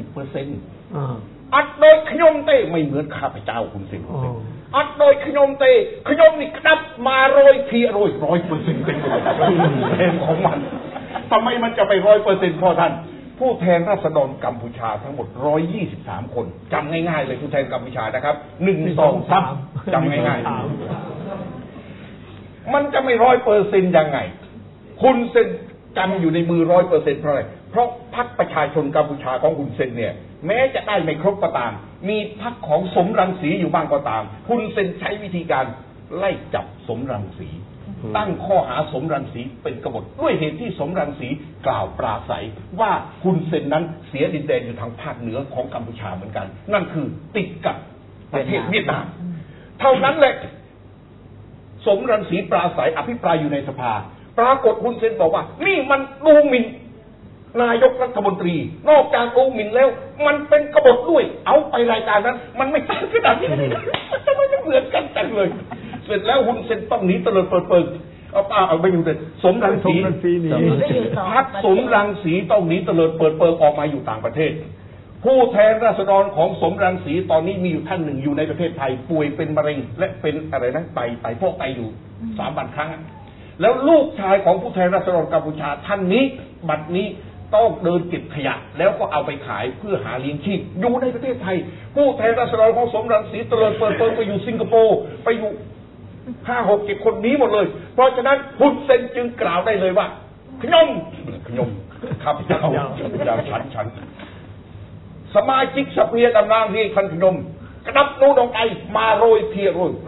30%อัดโดยขยมเต้ไม่เหมือนข้าพเจ้าคุณสิอัดโดยขยมเต้ขยมนี่กลับมา100%เป็นแทนของมันทำไมมันจะไป100%พอท่านผู้แทนราษฎรกัมพูชาทั้งหมด123คนจำง่ายๆเลยผู้แทนกัมพูชานะครับ1 2 3จำง่ายๆมันจะไม่100%ยังไงคุณเซ็นกำอยู่ในมือ100%เพราะอะไรเพราะพรรคประชาชนกัมพูชาของฮุนเซนเนี่ยแม้จะได้ไม่ครบก็ตามมีพรรคของสมรังสีอยู่บ้างก็ตามฮุนเซนใช้วิธีการไล่จับสมรังสีตั้งข้อหาสมรังสีเป็นกบฏด้วยเหตุที่สมรังสีกล่าวปราศัยว่าฮุนเซนนั้นเสียดินแดนอยู่ทางภาคเหนือของกัมพูชาเหมือนกันนั่นคือติดกับประเทศเวียดนามเท่านั้นแหละสมรังสีปราศัยอภิปรายอยู่ในสภาปรากฏฮุนเซนบอกว่านี่มันดูหมิ่นนายกรัฐมนตรีนอกจากดูหมิ่นแล้วมันเป็นกบฏด้วยเอาไปรายการนั้นมันไม่ต่างขนาดนี้ทำไมมันเหมือนกันจังเลยเสร็จแล้วฮุนเซนต้องหนีเตลิดเปิดเปิงเอาไปอยู่แต่สมรังสีพักสมรังสีต้องหนีเตลิดเปิดเปิงออกมาอยู่ต่างประเทศผู้แทนราษฎรของสมรังสีตอนนี้มีอยู่ท่านหนึ่งอยู่ในประเทศไทยป่วยเป็นมะเร็งและเป็นอะไรนะไตพวกไตอยู่3 วันครั้งแล้วลูกชายของผู้แทนราษฎรกัมพูชาท่านนี้บัดนี้ต้องเดินเก็บขยะแล้วก็เอาไปขายเพื่อหาเลี้ยงชีพอยู่ในประเทศไทยผู้แทนราษฎรของสมรังสีเตลิดเปิดเปิงไปอยู่สิงคโปร์ไปอยู่5-6 7 คนนี้หมดเลยเพราะฉะนั้นฮุนเซนจึงกล่าวได้เลยว่าขยมครับเจ้าฉันสมาชิกสภากำลังที่คันขยมกระดับนูดองไอมาโรยเพียโรย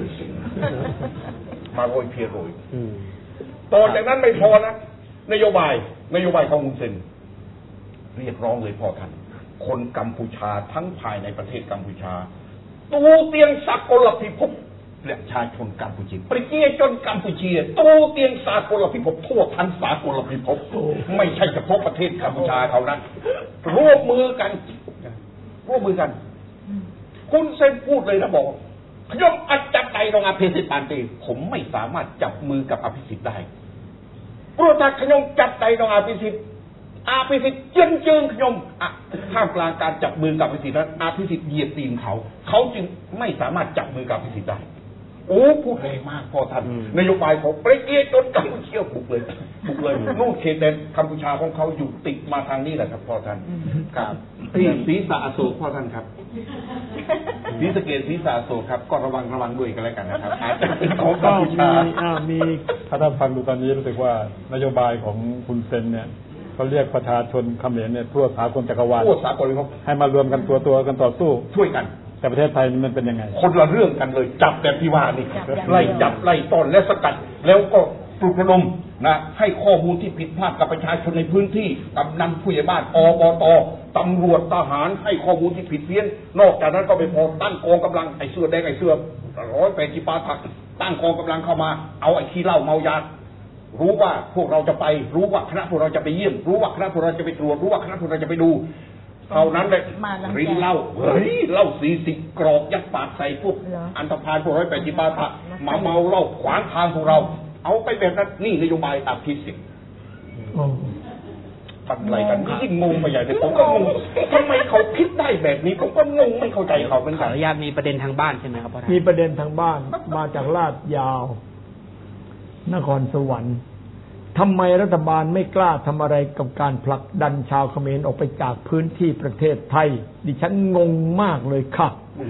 100%มาโรยเพียโรยต่อจากนั้นไม่พอนะนโยบายของฮุนเซนเรียกร้องเลยพ่อท่านคนกัมพูชาทั้งภายในประเทศกัมพูชาตูเตียงสากลพิภพและชาชนกัมพูชีประชาชนกัมพูชีตูเตียงสากลพิภพทั่วทั้งสากลพิภพไม่ใช่เฉพาะประเทศกัมพูชาเท่านั้นร่วมมือกันคุณเซนพูดเลยนะบอกยมอัจฉริยะรองอภิสิทธิ์ปานตีผมไม่สามารถจับมือกับอภิสิทธิ์ได้เพราะถ้าขยมจับใจรองอภิสิทธิ์จึงขยมท่ามกลางการจับมือกับอภิสิทธิ์นั้นอภิสิทธิ์เหยียดตีนเขาจึงไม่สามารถจับมือกับอภิสิทธิ์ได้โอ้พูดแรงมากพ่อท่านนโยบายของประเทศจนกัมพูชาบุกเลยนู่นเขตแดนกัมพูชาของเขาอยู่ติดมาทางนี้แหละครับพ่อท่านครับที่ศรีสะอโศกพ่อท่านครับศรีสะเกษศรีสะอโศกครับก็ระวังด้วยกันแล้วกันนะครับอาจจะเป็นของกัมพูชามีถ้าท่านฟังดูตอนนี้รู้สึกว่านโยบายของคุณเซนเนี่ยเขาเรียกประชาชนเขมรเนี่ยทั่วสากลจักรวาลให้มารวมกันตัวกันต่อสู้ช่วยกันแต่ประเทศไทยมันเป็นยังไงคนละเรื่องกันเลยจับแบบที่ว่านี่ไล่จับไล่ต้อนและสกัดแล้วก็ปลุกระดมนะให้ข้อมูลที่ผิดพลาดกับประชาชนในพื้นที่กำนันผู้ใหญ่บ้านอบต.ตำรวจทหารให้ข้อมูลที่ผิดเพี้ยนนอกจากนั้นก็ไปพอตั้งกองกำลังไอ้เสื้อแดงไอ้เสื้อ180 ปาถักตั้งกองกำลังเข้ามาเอาไอ้ขี้เหล้าเมายารู้ว่าพวกเราจะไปรู้ว่าคณะพวกเราจะไปเยี่ยมรู้ว่าคณะพวกเราจะไปตรวจรู้ว่าคณะพวกเราจะไปดูเท่านั้นเลยรินเหล้า40 กรอกยัดปากใส่พวกอันธพาลพวก180 ปาถักเมาเหล้าขวางทางพวกเราเอาไปแบบนั้นนี่นโยบายอภิสิทธิ์ปัดอะไรกันยิ่งงงไปใหญ่เลยผมก็งงทำไมเขาคิดได้แบบนี้ผมก็งงไม่เข้าใจเขาเป็นขออนุญาตมีประเด็นทางบ้านใช่ไหมครับพ่อท่านมีประเด็นทางบ้านมาจากลาดยาวนครสวรรค์ทำไมรัฐบาลไม่กล้าทำอะไรกับการผลักดันชาวเขมรออกไปจากพื้นที่ประเทศไทยดิฉันงงมากเลยค่ะ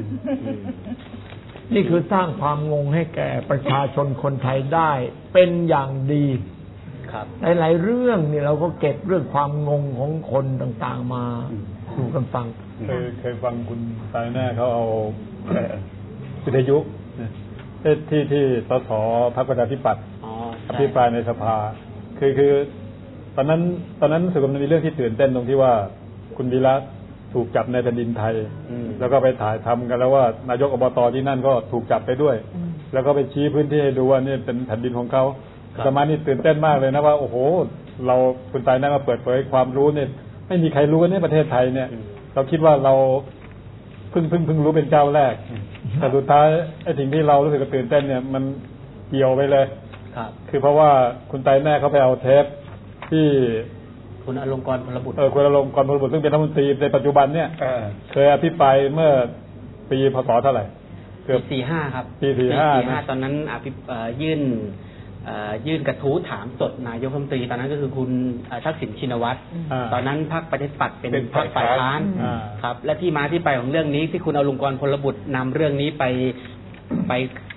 นี่คือสร้างความงงให้แก่ประชาชนคนไทยได้เป็นอย่างดีครับหลายๆเรื่องนี่เราก็เก็บเรื่องความงงของคนต่างๆมาสู่กันฟังเคยฟังคุณตายแน่เขาเอาวิทยุที่สสพรรคประชาธิปัตย์อภิปรายในสภาคือตอนนั้นรู้สึกว่ามันมีเรื่องที่ตื่นเต้นตรงที่ว่าคุณวีระถูกจับในแผ่นดินไทยแล้วก็ไปถ่ายทำกันแล้วว่านายกอบต.ที่นั่นก็ถูกจับไปด้วยแล้วก็ไปชี้พื้นที่ให้ดูว่านี่เป็นแผ่นดินของเขาสมัยนี้ตื่นเต้นมากเลยนะว่าโอ้โหเราคุณตายนั่นมาเปิดเผยความรู้เนี่ยไม่มีใครรู้ในประเทศไทยเนี่ยเราคิดว่าเราเพิ่งรู้เป็นเจ้าแรกแต่สุดท้ายไอ้สิ่งที่เรารู้สึกตื่นเต้นเนี่ยมันเกี่ยวไปเลยคือเพราะว่าคุณตายแน่เขาไปเอาเทปที่คุณอลงกรณ์พลบุตรคุณอลงกรณ์พลบุตรซึ่งเป็นรัฐมนตรีในปัจจุบันเนี่ยเคยอภิปรายเมื่อปีพ.ศ. เท่าไหร่เกือบ45ครับปี45 ตอนนั้นยื่นกระทู้ถามสดนายกรัฐมนตรีตอนนั้นก็คือคุณทักษิณชินวัตรตอนนั้นพรรคประชาธิปัตย์เป็นพรรคฝ่ายค้านครับและที่มาที่ไปของเรื่องนี้ที่คุณอลงกรณ์พลบุตรนำเรื่องนี้ไป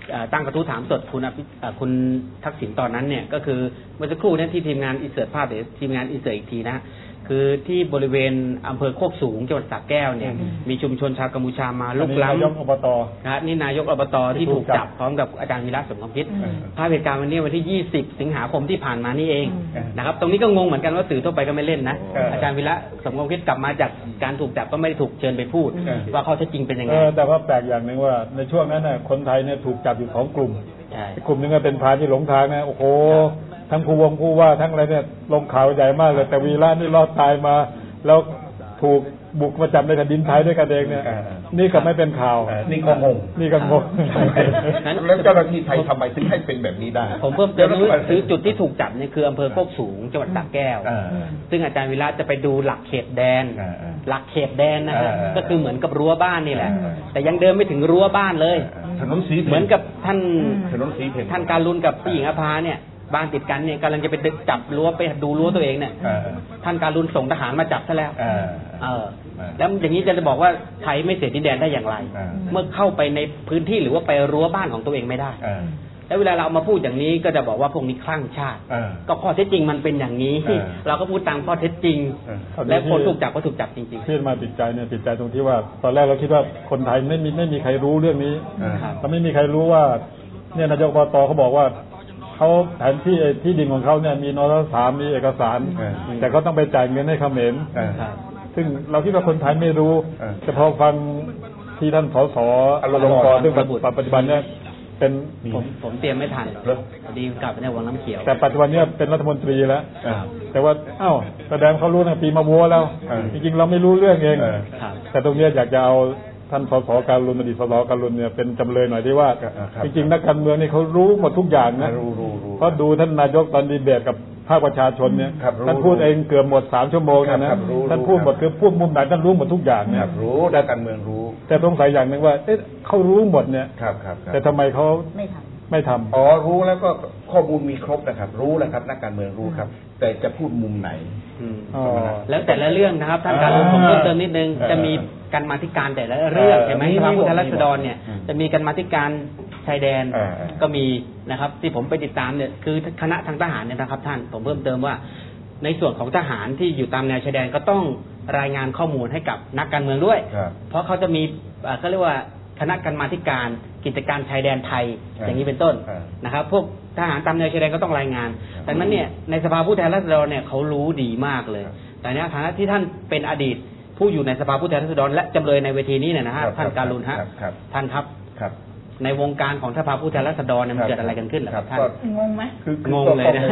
ตั้งกระทู้ถามสดคุณทักษิณตอนนั้นเนี่ยก็คือเมื่อสักครู่นี้ที่ทีมงานอินเสิร์ตภาพเดี๋ยวทีมงานอินเสิร์ตอีกทีนะคือที่บริเวณอำเภอโคกสูงจังหวัดสระแก้วเนี่ยมีชุมชนชาวกัมพูชามาลุกล้ำนายกอบตนะนี่นายกอบตที่ถูกจับพร้อมกับอาจารย์วีระสมความคิดภาพเหตุการณ์วันนี้วันที่20 สิงหาคมที่ผ่านมานี่เองนะครับตรงนี้ก็งงเหมือนกันว่าสื่อทั่วไปก็ไม่เล่นนะอาจารย์วีระสมความคิดกลับมาจากการถูกจับก็ไม่ได้ถูกเชิญไปพูดว่าข้อเท็จจริงเป็นยังไงแต่ว่าแปลกอย่างหนึ่งว่าในช่วงนั้นน่ะคนไทยเนี่ยถูกจับอยู่2 กลุ่มกลุ่มนึงก็เป็นพรานที่หลงทางนะโอ้โหทั้งผู้ว่าทั้งอะไรเนี่ยลงข่าวใหญ่มากเลยแต่วีระนี่รอดตายมาแล้วถูกบุกมาจับในแผ่นดินไทยด้วยกันเองเนี่ยนี่ก็ไม่เป็นข่าวนี่ก็งงแล้วเจ้าหน้าที่ไทยทำไมถึงให้เป็นแบบนี้ได้ผมเพิ่มเติมคือจุดที่ถูกจับเนี่ยคืออำเภอโคกสูงจังหวัดสระแก้วซึ่งอาจารย์วีระจะไปดูหลักเขตแดนนะครับก็คือเหมือนกับรั้วบ้านนี่แหละแต่ยังเดินไม่ถึงรั้วบ้านเลยถนนสีเหมือนกับท่านการุณกับพี่หญิงอภาเนี่ยบ้านติดกันเนี่ยกำลังจะไปจับรั้วไปดูรั้วตัวเองเนี่ยท่านการุณส่งทหารมาจับซะแล้วแล้วอย่างนี้จะบอกว่าไทยไม่เสียดินแดนได้อย่างไรเมื่อเข้าไปในพื้นที่หรือว่าไปรั้วบ้านของตัวเองไม่ได้แล้วเวลาเราเอามาพูดอย่างนี้ก็จะบอกว่าพวกนี้คลั่งชาติก็ข้อเท็จจริงมันเป็นอย่างนี้เราก็พูดตามข้อเท็จจริงและคนถูกจับก็ถูกจับจริงๆที่มาติดใจเนี่ยติดใจตรงที่ว่าตอนแรกเราคิดว่าคนไทยไม่มีใครรู้เรื่องนี้เราไม่มีใครรู้ว่าเนี่ยนายกอบตเขาบอกว่าเขาแผนที่ดินของเขาเนี่ยมีนส.3 มีเอกสารแต่เขาต้องไปจ่ายเงินให้เขมรซึ่งเราคิดว่าคนไทยไม่รู้แต่พอฟังที่ท่านสส.อลงกรณ์ซึ่งปัจจุบันเนี่ยเป็นผมเตรียมไม่ทันพอดีกลับไปในวังน้ำเขียวแต่ปัจจุบันเนี่ยเป็นรัฐมนตรีแล้วแต่ว่าแสดงเขารู้ตั้งปีมาวัวแล้วจริงๆเราไม่รู้เรื่องเองแต่ตรงนี้อยากจะเอาท่านสส.การุณอดีตสส.การุณเนี่ยเป็นจำเลยหน่อยที่ว่าจริงๆนักการเมืองนี่เขารู้หมดทุกอย่างนะเพราะดูท่านนายกตอนดีเบตกับภาคประชาชนเนี่ยท่านพูดเองเกือบหมด3 ชั่วโมงนะท่านพูดหมดคือพูดมุมไหนท่านรู้หมดทุกอย่างเนี่ยรู้นักการเมืองรู้แต่สงสัยอย่างนึงว่าเขารู้หมดเนี่ยแต่ทำไมเขาไม่ทำรู้แล้วก็ข้อมูลมีครบนะครับรู้แล้วครับนักการเมืองรู้ครับแต่จะพูดมุมไหนแล้วแต่ละเรื่องนะครับท่านการผมเพิ่มเติมนิดนึงจะมีการมาธิการแต่ละเรื่องใช่ไหมสภาผู้แทนราษฎรเนี่ยจะมีการมาธิการชายแดนก็มีนะครับที่ผมไปติดตามเนี่ยคือคณะทางทหารเนี่ยนะครับท่านผมเพิ่มเติมว่าในส่วนของทหารที่อยู่ตามแนวชายแดนก็ต้องรายงานข้อมูลให้กับนักการเมืองด้วยเพราะเขาจะมีเขาเรียกว่าคณะกรรมาธิการกิจการชายแดนไทยอย่างนี้เป็นต้นนะครับพวกทหารตามแนวชายแดนก็ต้องรายงานดังนั้นเนี่ยในสภาผู้แทนราษฎรเนี่ยเขารู้ดีมากเลยแต่ในฐานะที่ท่านเป็นอดีตผู้อยู่ในสภาผู้แทนราษฎรและจำเลยในเวทีนี้เนี่ยนะฮะท่านการุณฮะท่านครับในวงการของสภาผู้แทนราษฎรเนี่ยมันเกิดอะไรกันขึ้นล่ะครับท่านงงไหมงงเลยนะ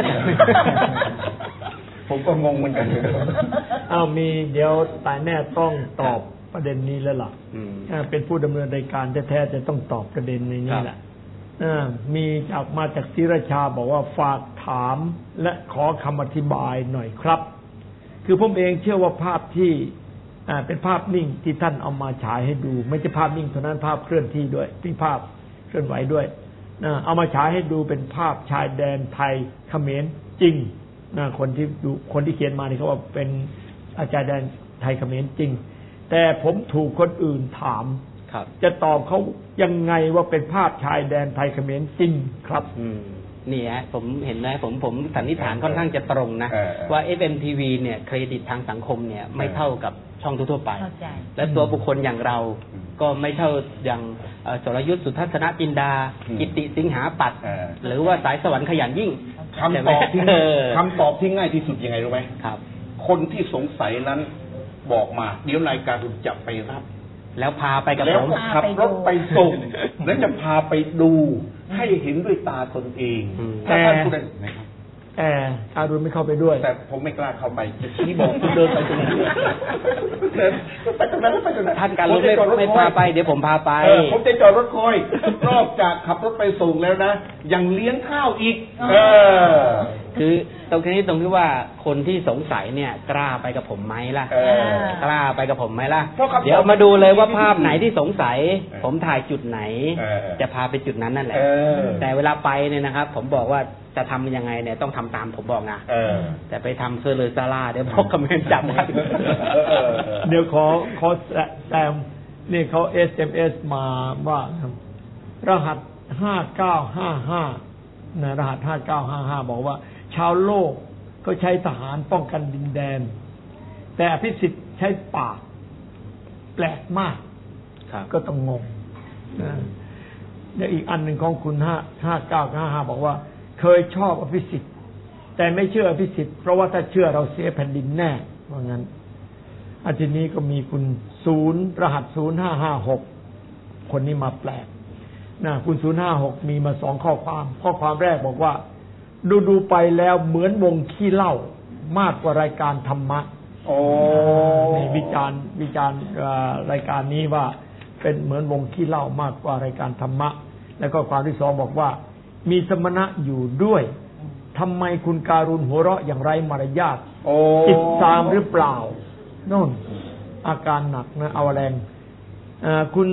ผมก็งงเหมือนกันมีเดี๋ยวตายแน่ต้องตอบประเด็นนี้แล้วล่ะเป็นผู้ดำเนินรายการแท้ๆจะต้องตอบประเด็นในนี้แหละมีมาจากศิรชาบอกว่าฝากถามและขอคำอธิบายหน่อยครับคือผมเองเชื่อว่าภาพที่เป็นภาพนิ่งที่ท่านเอามาฉายให้ดูไม่ใช่ภาพนิ่งเท่านั้นภาพเคลื่อนที่ด้วยมีภาพเคลื่อนไหวด้วยเอามาฉายให้ดูเป็นภาพชายแดนไทยเขมรจริงคนที่เขียนมานี่เขาว่าเป็นชายแดนไทยเขมรจริงแต่ผมถูกคนอื่นถามจะตอบเขายังไงว่าเป็นภาพชายแดนไทยเขมรจริงครับนี่ฮะผมเห็นนะผมสันนิษฐานค่อนข้างจะตรงนะว่า FMTV เนี่ยเครดิตทางสังคมเนี่ยไม่เท่ากับช่องทั่วไปและตัวบุคคลอย่างเราก็ไม่เท่าอย่างสรยุทธสุทัศนจินดากิตติสิงหาปัตย์หรือว่าสายสวรรค์ขยันยิ่งคำตอบที่ง่ายที่สุดยังไงรู้ไหมครับคนที่สงสัยนั้นบอกมาเดี๋ยวนายการุณจะไปรับแล้วพาไปกับผมขับรถไปส่งแล้วจะพาไปดูให้เห็นด้วยตาตนเองแต่การุณไม่เข้าไปด้วยแต่ผมไม่กล้าเข้าไปจะชี้บอกคุณเดินไปตรงนี้ไปตรงนั้นไปตรงนั้นท่านการุณไม่พาไปเดี๋ยวผมพาไปผมจะจอดรถคอยนอกจากขับรถไปส่งแล้วนะยังเลี้ยงข้าวอีกคือตรงที่ว่าคนที่สงสัยเนี่ยกล้าไปกับผมไหมล่ะกล้าไปกับผมไหมล่ะเดี๋ยวมาดูเลยว่าภาพไหนที่สงสัยผมถ่ายจุดไหนจะพาไปจุดนั้นนั่นแหละแต่เวลาไปเนี่ยนะครับผมบอกว่าจะทำยังไงเนี่ยต้องทำตามผมบอกนะแต่ไปทำเซอร์เลอร์ซาร่าเดี๋ยวพวกคอมเมนต์จับเดี๋ยวขอแซมนี่เขา SMS มาว่ารหัส 5955นะรหัส5955บอกว่าชาวโลกก็ใช้ทหารป้องกันดินแดนแต่อภิสิทธิ์ใช้ปากแปลกมากก็ต้องงงนะและอีกอันหนึ่งของคุณ5955บอกว่าเคยชอบอภิสิทธิ์แต่ไม่เชื่ออภิสิทธิ์เพราะว่าถ้าเชื่อเราเสียแผ่นดินแน่ว่างั้นอันทีนี้ก็มีคุณ0รหัส0556คนนี้มาแปลกนะคุณ056มีมา2ข้อความแรกบอกว่าดูไปแล้วเหมือนวงขี้เหล้ามากกว่ารายการธรรมะนี่วิจารณ์รายการนี้ว่าเป็นเหมือนวงขี้เหล้ามากกว่ารายการธรรมะแล้วก็ความที่2บอกว่ามีสมณะอยู่ด้วยทำไมคุณการุณหัวเราะอย่างไรมารยาทจิตตามหรือเปล่าโน่นอาการหนักนะเอาแรงคุณ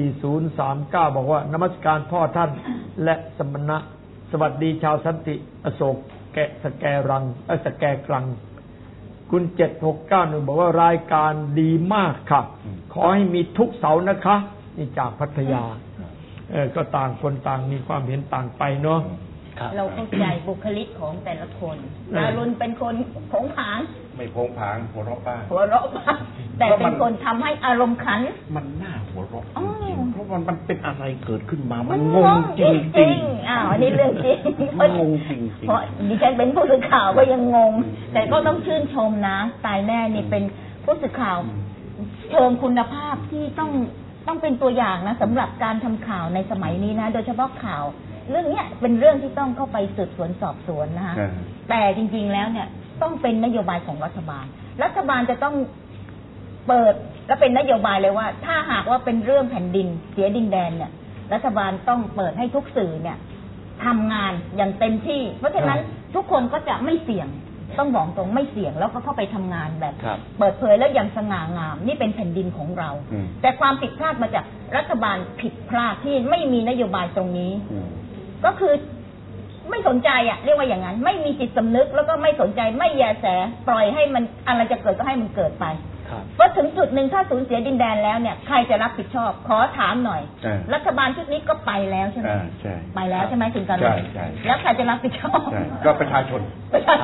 4039บอกว่านมัสการพ่อท่านและสมณะสวัสดีชาวสันติอโศกสแกกรังคุณ7691บอกว่ารายการดีมากค่ะขอให้มีทุกเสาร์นะคะนี่จากพัทยาก็ต่างคนต่างมีความเห็นต่างไปเนาะเราเข้าใจบุคลิกของแต่ละคนการุณเป็นคนโผงผางไม่โผงผางหัวเราะบ้างแต่เป็นคนทำให้อารมณ์ขันมันน่าหัวเราะจริงๆเพราะมันเป็นอะไรเกิดขึ้นมามันงงจริงอันนี้เรื่องจริงมันงงจริงเพราะดิฉันเป็นผู้สื่อข่าวก็ยังงงแต่ก็ต้องชื่นชมนะตายแน่นี่เป็นผู้สื่อข่าวเชิงคุณภาพที่ต้องเป็นตัวอย่างนะสำหรับการทำข่าวในสมัยนี้นะโดยเฉพาะข่าวเรื่องนี้เป็นเรื่องที่ต้องเข้าไปสืบสวนสอบสวนนะคะแต่จริงๆแล้วเนี่ยต้องเป็นนโยบายของรัฐบาลจะต้องเปิดและเป็นนโยบายเลยว่าถ้าหากว่าเป็นเรื่องแผ่นดินเสียดินแดนเนี่ยรัฐบาลต้องเปิดให้ทุกสื่อเนี่ยทำงานอย่างเต็มที่เพราะฉะนั้นทุกคนก็จะไม่เสี่ยงต้องบอกตรงไม่เสี่ยงแล้วก็เข้าไปทำงานแบบเปิดเผยแล้วอย่างสง่างามนี่เป็นแผ่นดินของเราแต่ความผิดพลาดมาจากรัฐบาลผิดพลาดที่ไม่มีนโยบายตรงนี้ก็คือไม่สนใจเรียกว่าอย่างนั้นไม่มีจิตสำนึกแล้วก็ไม่สนใจไม่แยแสปล่อยให้มันอะไรจะเกิดก็ให้มันเกิดไปเพราะถึงจุดหนึ่งถ้าสูญเสียดินแดนแล้วเนี่ยใครจะรับผิดชอบขอถามหน่อยรัฐบาลชุดนี้ก็ไปแล้วใช่ไหมไปแล้วใช่ไหมคุณการุณแล้วใครจะรับผิดชอบก็ประชาชน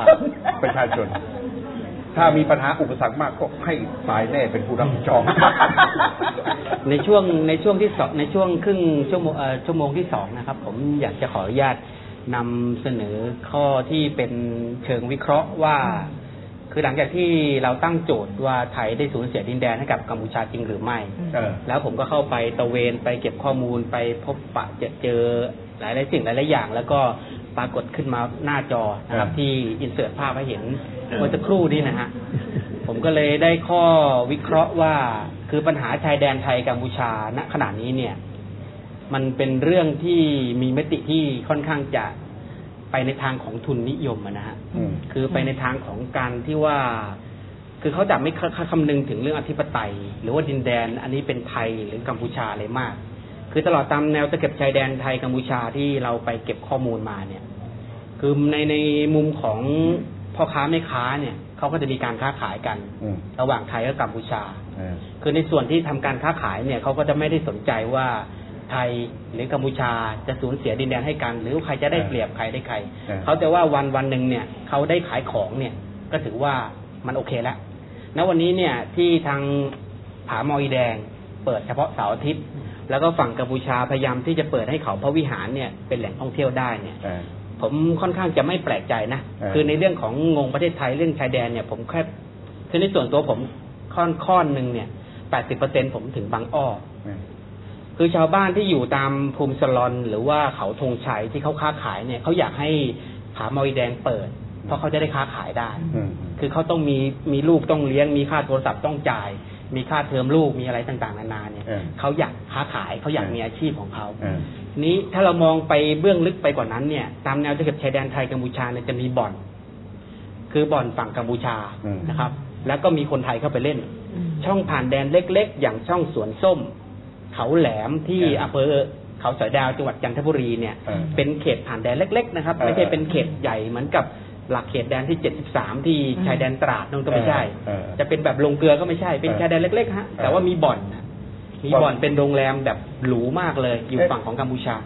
ถ้ามีปัญหาอุปสรรคมากก็ให้ตายแน่เป็นผู้รับผิดชอบในช่วงที่2ในช่วงครึ่งชั่วโมงที่2นะครับผมอยากจะขออนุญาตนำเสนอข้อที่เป็นเชิงวิเคราะห์ว่าคือหลังจากที่เราตั้งโจทย์ว่าไทยได้สูญเสียดินแดนให้กับกัมพูชาจริงหรือไม่แล้วผมก็เข้าไปตระเวนไปเก็บข้อมูลไปพบปะเจอหลายสิ่งหลายอย่างแล้วก็ปรากฏขึ้นมาหน้าจอนะครับที่อินเสิร์ตภาพให้เห็นเมื่อสักครู่นี้นะฮะผมก็เลยได้ข้อวิเคราะห์ว่าคือปัญหาชายแดนไทยกัมพูชาณขณะนี้เนี่ยมันเป็นเรื่องที่มีมติที่ค่อนข้างจะไปในทางของทุนนิยมนะฮะคือไปในทางของการที่ว่าคือเขาจะไม่คำนึงถึงเรื่องอธิปไตยหรือว่าดินแดนอันนี้เป็นไทยหรือกัมพูชาอะไรมากคือตลอดตามแนวตะเข็บชายแดนไทยกัมพูชาที่เราไปเก็บข้อมูลมาเนี่ยคือในมุมของพ่อค้าแม่ค้าเนี่ยเขาก็จะมีการค้าขายกันระหว่างไทยกับกัมพูชาคือในส่วนที่ทำการค้าขายเนี่ยเขาก็จะไม่ได้สนใจว่าไทยหรือกัมพูชาจะสูญเสียดินแดนให้กันหรือใครจะได้เปรียบใครได้ใครเขาจะว่าวันหนึ่งเนี่ยเขาได้ขายของเนี่ยก็ถือว่ามันโอเคแล้วณวันนี้เนี่ยที่ทางผาหมออีแดงเปิดเฉพาะเสาร์อาทิตย์แล้วก็ฝั่งกัมพูชาพยายามที่จะเปิดให้เขาพระวิหารเนี่ยเป็นแหล่งท่องเที่ยวได้เนี่ยผมค่อนข้างจะไม่แปลกใจนะคือในเรื่องของงงประเทศไทยเรื่องชายแดนเนี่ยผมแค่คือในส่วนตัวผมค่อนหนึ่งเนี่ย 80% ผมถึงบางอ้อคือชาวบ้านที่อยู่ตามภูมิสลอนหรือว่าเขาธงชัยที่เขาค้าขายเนี่ยเขาอยากให้ผาหมออีแดงเปิดเพราะเขาจะได้ค้าขายได้คือเขาต้องมีลูกต้องเลี้ยงมีค่าโทรศัพท์ต้องจ่ายมีค่าเทอมลูกมีอะไรต่างๆนานาเนี่ยเขาอยากค้าขายเขาอยากมีอาชีพของเขานี้ถ้าเรามองไปเบื้องลึกไปกว่านั้นเนี่ยตามแนวตะเข็บชายแดนไทยกัมพูชาเนี่ยจะมีบ่อนคือบ่อนฝั่งกัมพูชานะครับแล้วก็มีคนไทยเข้าไปเล่นช่องผ่านแดนเล็กๆอย่างช่องสวนส้มเขาแหลมที่อำเภอเขาสอยดาวจังหวัดจันทบุรีเนี่ยเป็นเขตผ่านแดนเล็กๆนะครับไม่ใช่เป็นเขตใหญ่เหมือนกับหลักเขตแดนที่73ที่ชายแดนตราดนั่นก็ไม่ใช่จะเป็นแบบลงเกลือก็ไม่ใช่เป็นชายแดนเล็กๆฮะแต่ว่ามีบ่อนเป็นโรงแรมแบบหรูมากเลยอยู่ฝั่งของกัมพูชา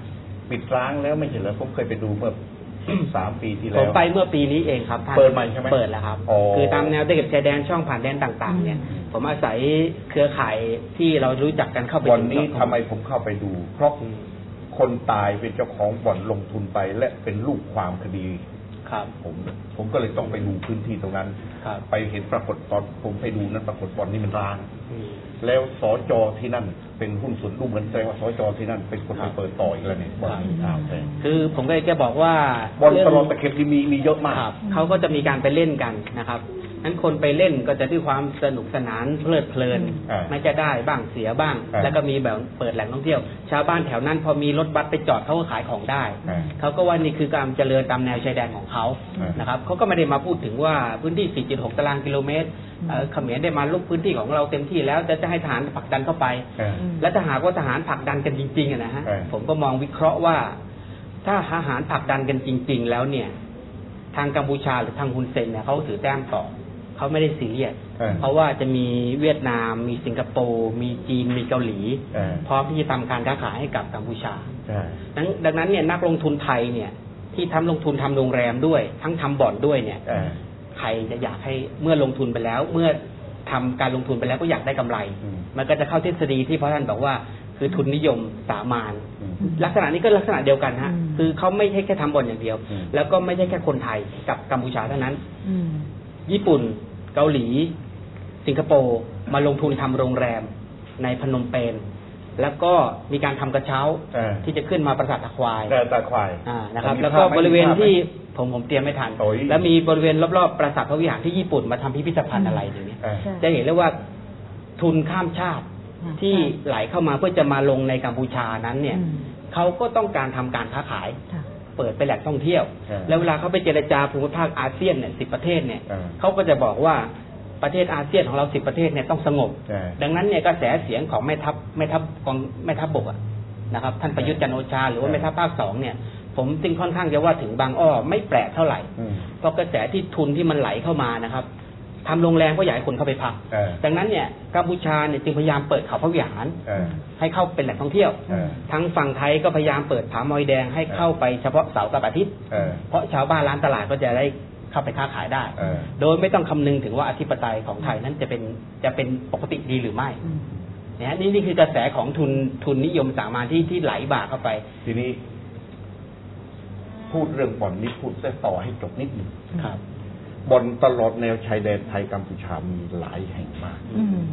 ปิดร้างแล้วไม่ใช่เหรอผมเคยไปดูเมื่อ3 ปีที่แล้วผมไปเมื่อปีนี้เองครับท่านเปิดใหม่ใช่ไหมเปิดแล้วครับคือตามแนวตะเข็บชายแดนช่องผ่านแดนต่างๆเนี่ยผมอาศัยเครือข่ายที่เรารู้จักกันเข้าไปบ่อนนี้ทำไมผมเข้าไปดู เพราะคนตายเป็นเจ้าของบ่อนลงทุนไปและเป็นลูกความคดีครับผมก็เลยต้องไปดูพื้นที่ตรงนั้นไปเห็นปรากฏตอนผมไปดูนั้นปรากฏบ่อนนี้มันร้างแล้วสจที่นั่นเป็นหุ้นส่วนดูเหมือนแสดงว่าสจที่นั่นเป็นคนไปเปิดต่ออีกแล้วเนี่ยบ่อนนี้คือผมก็จะบอกว่าบ่อนตลอดตะเข็บที่มีเยอะมากเขาก็จะมีการไปเล่นกันนะครับนั้นคนไปเล่นก็จะด้วยความสนุกสนานเพลิดเพลินไม่จะได้บ้างเสียบ้างแล้วก็มีแบบเปิดแหล่งท่องเที่ยวชาวบ้านแถวนั้นพอมีรถบัสไปจอดเขาก็ขายของได้เขาก็ว่านี่คือการเจริญตามแนวชายแดนของเขานะครับเขาก็ไม่ได้มาพูดถึงว่าพื้นที่ 4.6 ตารางกิโลเมตรเขมรได้มาลุกพื้นที่ของเราเต็มที่แล้วจะให้ทหารผลักดันเข้าไปและถ้าหากว่าทหารผลักดันกันจริงๆนะฮะผมก็มองวิเคราะห์ว่าถ้าทหารผลักดันกันจริงๆแล้วเนี่ยทางกัมพูชาหรือทางฮุนเซนเนี่ยเขาถือแต้มต่อเขาไม่ได้ซีเรียสเพราะว่าจะมีเวียดนามมีสิงคโปร์มีจีนมีเกาหลีพร้อมที่จะทำการค้าขายให้กับกัมพูชาดังนั้นเนี่ยนักลงทุนไทยเนี่ยที่ทำลงทุนทำโรงแรมด้วยทั้งทำบ่อนด้วยเนี่ยใครจะอยากให้เมื่อลงทุนไปแล้วเมื่อทำการลงทุนไปแล้วก็อยากได้กำไรมันก็จะเข้าทฤษฎีที่พระท่านบอกว่าคือทุนนิยมสามานลักษณะนี้ก็ลักษณะเดียวกันฮะคือเขาไม่ใช่แค่ทำบ่อนอย่างเดียวแล้วก็ไม่ใช่แค่คนไทยกับกัมพูชาเท่านั้นญี่ปุ่นเกาหลีสิงคโปร์มาลงทุนทำโรงแรมในพนมเปญแล้วก็มีการทำกระเช้าที่จะขึ้นมาปราสาทตะควายนะครับแล้วก็บริเวณที่ผมเตรียมไม่ทันแล้วมีบริเวณรอบๆปราสาทพระวิหารที่ญี่ปุ่นมาทำพิพิธภัณฑ์อะไรอย่างนี้จะเห็นเลยว่าทุนข้ามชาติที่ไหลเข้ามาเพื่อจะมาลงในกัมพูชานั้นเนี่ยเขาก็ต้องการทำการค้าขายเปิดเป็นแหล่งท่องเที่ยวแล้วเวลาเขาไปเจรจาภูมิภาคอาเซียนเนี่ย10 ประเทศเนี่ยเขาก็จะบอกว่าประเทศอาเซียนของเรา10 ประเทศเนี่ยต้องสงบดังนั้นเนี่ยกระแสเสียงของแม่ทัพบกนะครับท่านประยุทธ์จันทร์โอชาหรือว่าแม่ทัพภาค2เนี่ยผมจึงค่อนข้างจะว่าถึงบางอ้อไม่แปลกเท่าไหร่เพราะกระแสที่ทุนที่มันไหลเข้ามานะครับทำโรงแรมก็อยากให้คนเข้าไปพักดังนั้นเนี่ยกัมพูชาเนี่ยจึงพยายามเปิดเขาพระวิหารให้เข้าเป็นแหล่งท่องเที่ยวทั้งฝั่งไทยก็พยายามเปิดผามอยแดงให้เข้าไปเฉพาะเสาร์กับอาทิตย์เพราะชาวบ้านร้านตลาดก็จะได้เข้าไปค้าขายได้โดยไม่ต้องคำนึงถึงว่าอธิปไตยของไทยนั้นจะเป็นปกติดีหรือไม่เนี่ยนี่คือกระแสของทุนนิยมสามานที่ไหลบ่าเข้าไปทีนี้พูดเรื่องบ่อนนี้พูดต่อให้จบนิดนึงครับบ่อนตลอดแนวชายแดนไทยกัมพูชามีหลายแห่งมาก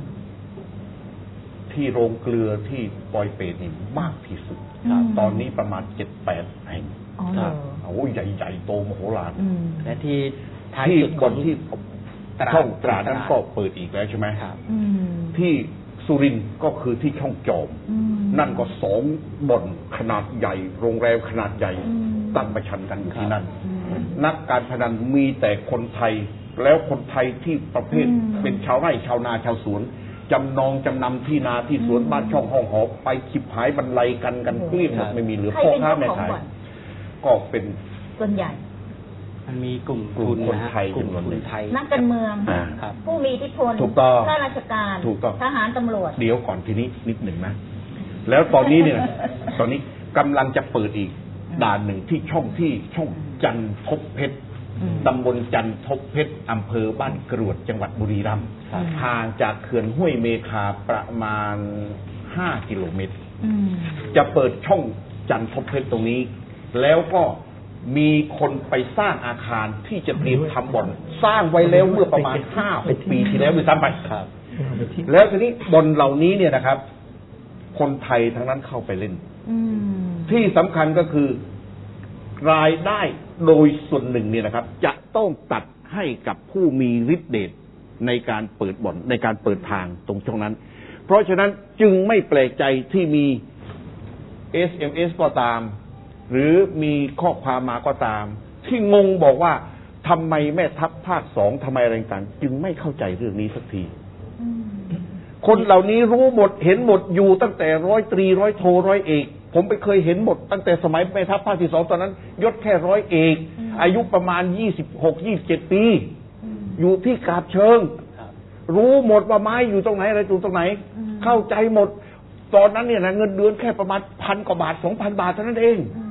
ที่โรงเกลือที่ปอยเปตนี่มากที่สุดตอนนี้ประมาณ 7-8 แห่งโอ้ใหญ่ๆโตมโหฬารและที่บ่อนที่ช่องตราดนั้นก็เปิดอีกแล้วใช่ไหมที่สุรินทร์ก็คือที่ช่องจอมนั่นก็2 บ่อนขนาดใหญ่โรงแรมขนาดใหญ่ตั้งประชันกันอยู่ที่นั่นนักการพนันมีแต่คนไทยแล้วคนไทยที่ประเภทเป็นชาวไร่ชาวนาชาวสวนจำนองจำนำที่นาที่สวนบ้านช่องห้องหอไปขิบหายบรรลัยกันเกลี้ยงหมดไม่มีเหลือพ่อค้าแม่ขายก็เป็นส่วนใหญ่มันมีกลุ่มคนไทยกลุ่มคนไทยนักการเมืองผู้มีอิทธิพลข้าราชการทหารตำรวจเดี๋ยวก่อนทีนี้นิดหนึ่งนะแล้วตอนนี้เนี่ยตอนนี้กำลังจะเปิดอีกด่านหนึ่งที่ช่องจันทบเพชรตำบลจันทบเพชรอำเภอบ้านกรวดจังหวัดบุรีรัมย์ห่างจากเขื่อนห้วยเมฆาประมาณ5 กิโลเมตรจะเปิดช่องจันทบเพชรตรงนี้แล้วก็มีคนไปสร้างอาคารที่จะเตรียมทำบ่อนสร้างไว้แล้วเมื่อประมาณ 5-6 ปีที่แล้วด้วยซ้ำไปแล้วทีนี้บ่อนเหล่านี้เนี่ยนะครับคนไทยทั้งนั้นเข้าไปเล่นที่สำคัญก็คือรายได้โดยส่วนหนึ่งเนี่ยนะครับจะต้องตัดให้กับผู้มีฤทธิ์เดชในการเปิดบ่อนในการเปิดทางตรงช่องนั้นเพราะฉะนั้นจึงไม่แปลกใจที่มี SMS ก็ตามหรือมีข้อความมาก็ตามที่งงบอกว่าทำไมแม่ทัพภาค2ทำไมอะไรต่างจึงไม่เข้าใจเรื่องนี้สักทีคนเหล่านี้รู้หมดเห็นหมดอยู่ตั้งแต่ร้อยตรีร้อยโทร้อยเอกผมไปเคยเห็นหมดตั้งแต่สมัยแม่ทัพภาคที่2ตอนนั้นยศแค่ร้อยเอกอายุประมาณ26-27 ปีอยู่ที่กาบเชิงรู้หมดว่าไม้อยู่ตรงไหนอะไรอยู่ตรงไหนเข้าใจหมดตอนนั้นเนี่ยนะเงินเดือนแค่ประมาณ1,000 กว่าบาท 2,000 บาทเท่านั้นเอง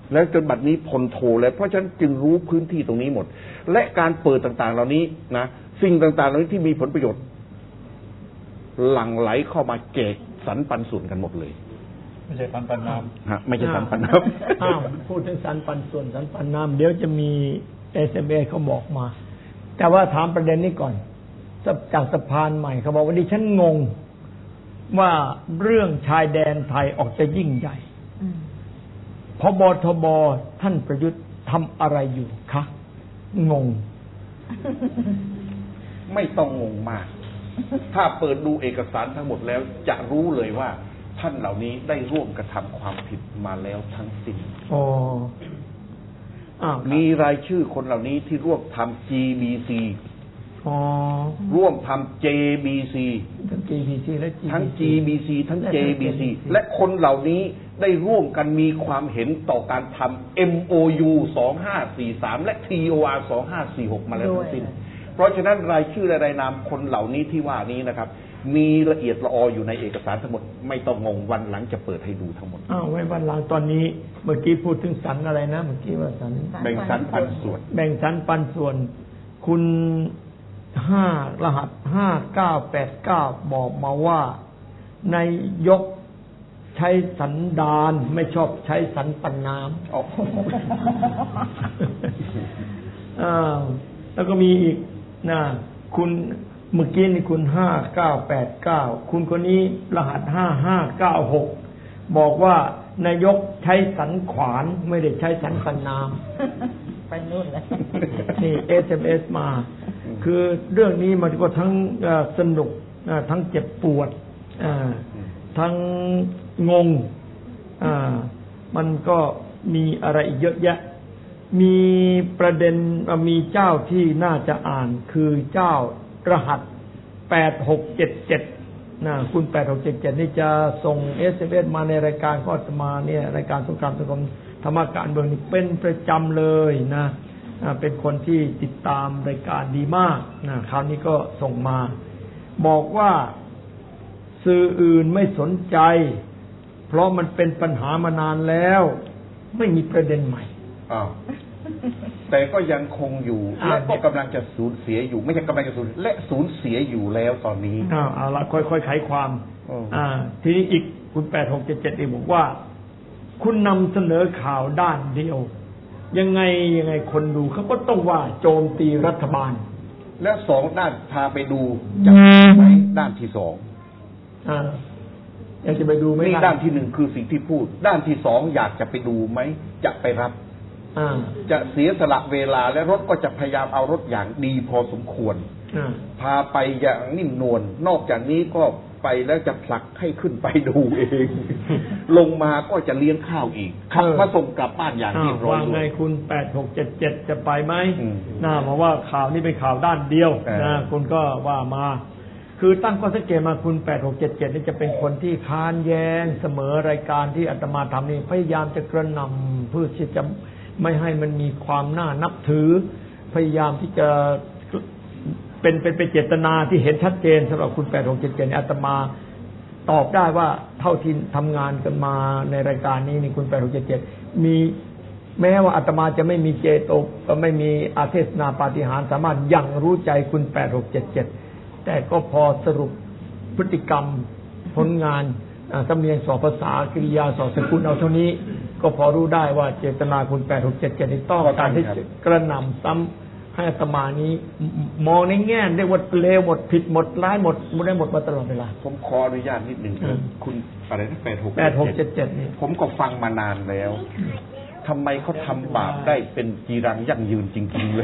แล้วจนบัดนี้พลโทแล้วเพราะฉะนั้นจึงรู้พื้นที่ตรงนี้หมดและการเปิดต่างๆเหล่านี้นะสิ่งต่างๆเหล่านี้ที่มีผลประโยชน์หลั่งไหลเข้ามาแจกสรรปันส่วนกันหมดเลยไม่ใช่สรรปันน้ำไม่ใช่สรรปันน้ำพูดถึงสรรปันส่วนสรรปันน้ำเดี๋ยวจะมี SMS เขาบอกมาแต่ว่าถามประเด็นนี้ก่อนจากสะพานใหม่เขาบอกว่าดิฉันงงว่าเรื่องชายแดนไทยออกจะยิ่งใหญ่พบทบท่านประยุทธ์ทำอะไรอยู่คะงงไม่ต้องงงมากถ้าเปิดดูเอกสารทั้งหมดแล้วจะรู้เลยว่าท่านเหล่านี้ได้ร่วมกระทำความผิดมาแล้วทั้งสิ้นมีรายชื่อคนเหล่านี้ที่ร่วมทำ GBC ร่วมทำ JBC ทั้ง GBC และทั้ง GBC ทั้ง JBC และคนเหล่านี้ได้ร่วมกันมีความเห็นต่อการทำ MOU 2543และ TOR 2546มาแล้วทั้งสิ้นเพราะฉะนั้นรายชื่อและรายนามคนเหล่านี้ที่ว่านี้นะครับมีละเอียดละอออยู่ในเอกสารทั้งหมดไม่ต้องงงวันหลังจะเปิดให้ดูทั้งหมดไว้วันหลังตอนนี้เมื่อกี้พูดถึงสรรอะไรนะเมื่อกี้ว่าสรรแบ่งสรรปันส่วนแบ่งสรรปันส่วนคุณรหัส5989บอกมาว่านายกใช้สันดานไม่ชอบใช้สันปันน้ำแล้วก็มีอีกนะคุณเมื่อกี้นี่คุณ5989คุณคนนี้รหัส5596บอกว่านายกใช้สันขวานไม่ได้ใช้สันปันน้ำไปนู่นเลยนี่ SMS มาคือเรื่องนี้มันก็ทั้งสนุกทั้งเจ็บปวดทั้งงงมันก็มีอะไรอีกเยอะแยะมีประเด็นมีเจ้าที่น่าจะอ่านคือเจ้ารหัส8677นะคุณ8677นี่จะส่ง SMS มาในรายการก็จะมาเนี่ยรายการสงครามสังคมธรรมการเมืองนี่เป็นประจำเลยนะเป็นคนที่ติดตามรายการดีมากนะคราวนี้ก็ส่งมาบอกว่าสื่ออื่นไม่สนใจเพราะมันเป็นปัญหามานานแล้วไม่มีประเด็นใหม่แต่ก็ยังคงอยู่และก็กำลังจะสูญเสียอยู่ไม่ใช่กำลังจะสูญและสูญเสียอยู่แล้วตอนนี้เอาละค่อยๆไขความทีนี้อีกคุณ8677เองบอกว่าคุณนำเสนอข่าวด้านเดียวยังไงคนดูเขาก็ต้องว่าโจมตีรัฐบาลและสองด้านพาไปดูจะไหมด้านที่สองอยากจะไปดูไหมนี่ด้านที่หนึ่งคือสิ่งที่พูดด้านที่สองอยากจะไปดูไหมจะไปรับจะเสียสละเวลาและรถก็จะพยายามเอารถอย่างดีพอสมควรพาไปอย่างนิ่มนวลนอกจากนี้ก็ไปแล้วจะผลักให้ขึ้นไปดูเองลงมาก็จะเลี้ยงข้าวอีกขับมาส่งกลับบ้านอย่างเรียบร้อยว่าไงคุณ8677จะไปไหมเพราะว่าข่าวนี้เป็นข่าวด้านเดียวนะคุณก็ว่ามาคือตั้งข้อสังเกตมาคุณ8677นี่จะเป็นคนที่ค้านแย้งเสมอรายการที่อาตมาทำนี่พยายามจะกระหน่ำเพื่อที่จะไม่ให้มันมีความน่านับถือพยายามที่จะเป็นเจตนาที่เห็นชัดเจนสำหรับคุณ8677อาตมาตอบได้ว่าเท่าที่ทำงานกันมาในรายการนี้นี่คุณ8677มีแม้ว่าอาตมาจะไม่มีเจโตก็ไม่มีอาเทศนาปาฏิหาริย์สามารถยังรู้ใจคุณ8677แต่ก็พอสรุปพฤติกรรมผลงานสำเนียงสอบภาษากริยาสอบสกุลเอาเท่านี้ก็พอรู้ได้ว่าเจตนาคุณ8677นี่ต้องการที่จะกระหน่ำซ้ำให้อาตมานี้มองในแง่ได้ว่าเลวหมดผิดหมดร้ายหมดได้หมดมาตลอดเวลาผมขออนุญาตนิดหนึ่งคุณอะไรนะ 8677นี่ผมก็ฟังมานานแล้วทำไมเขาทำบาปได้เป็นจีรังยั่งยืนจริงๆเลย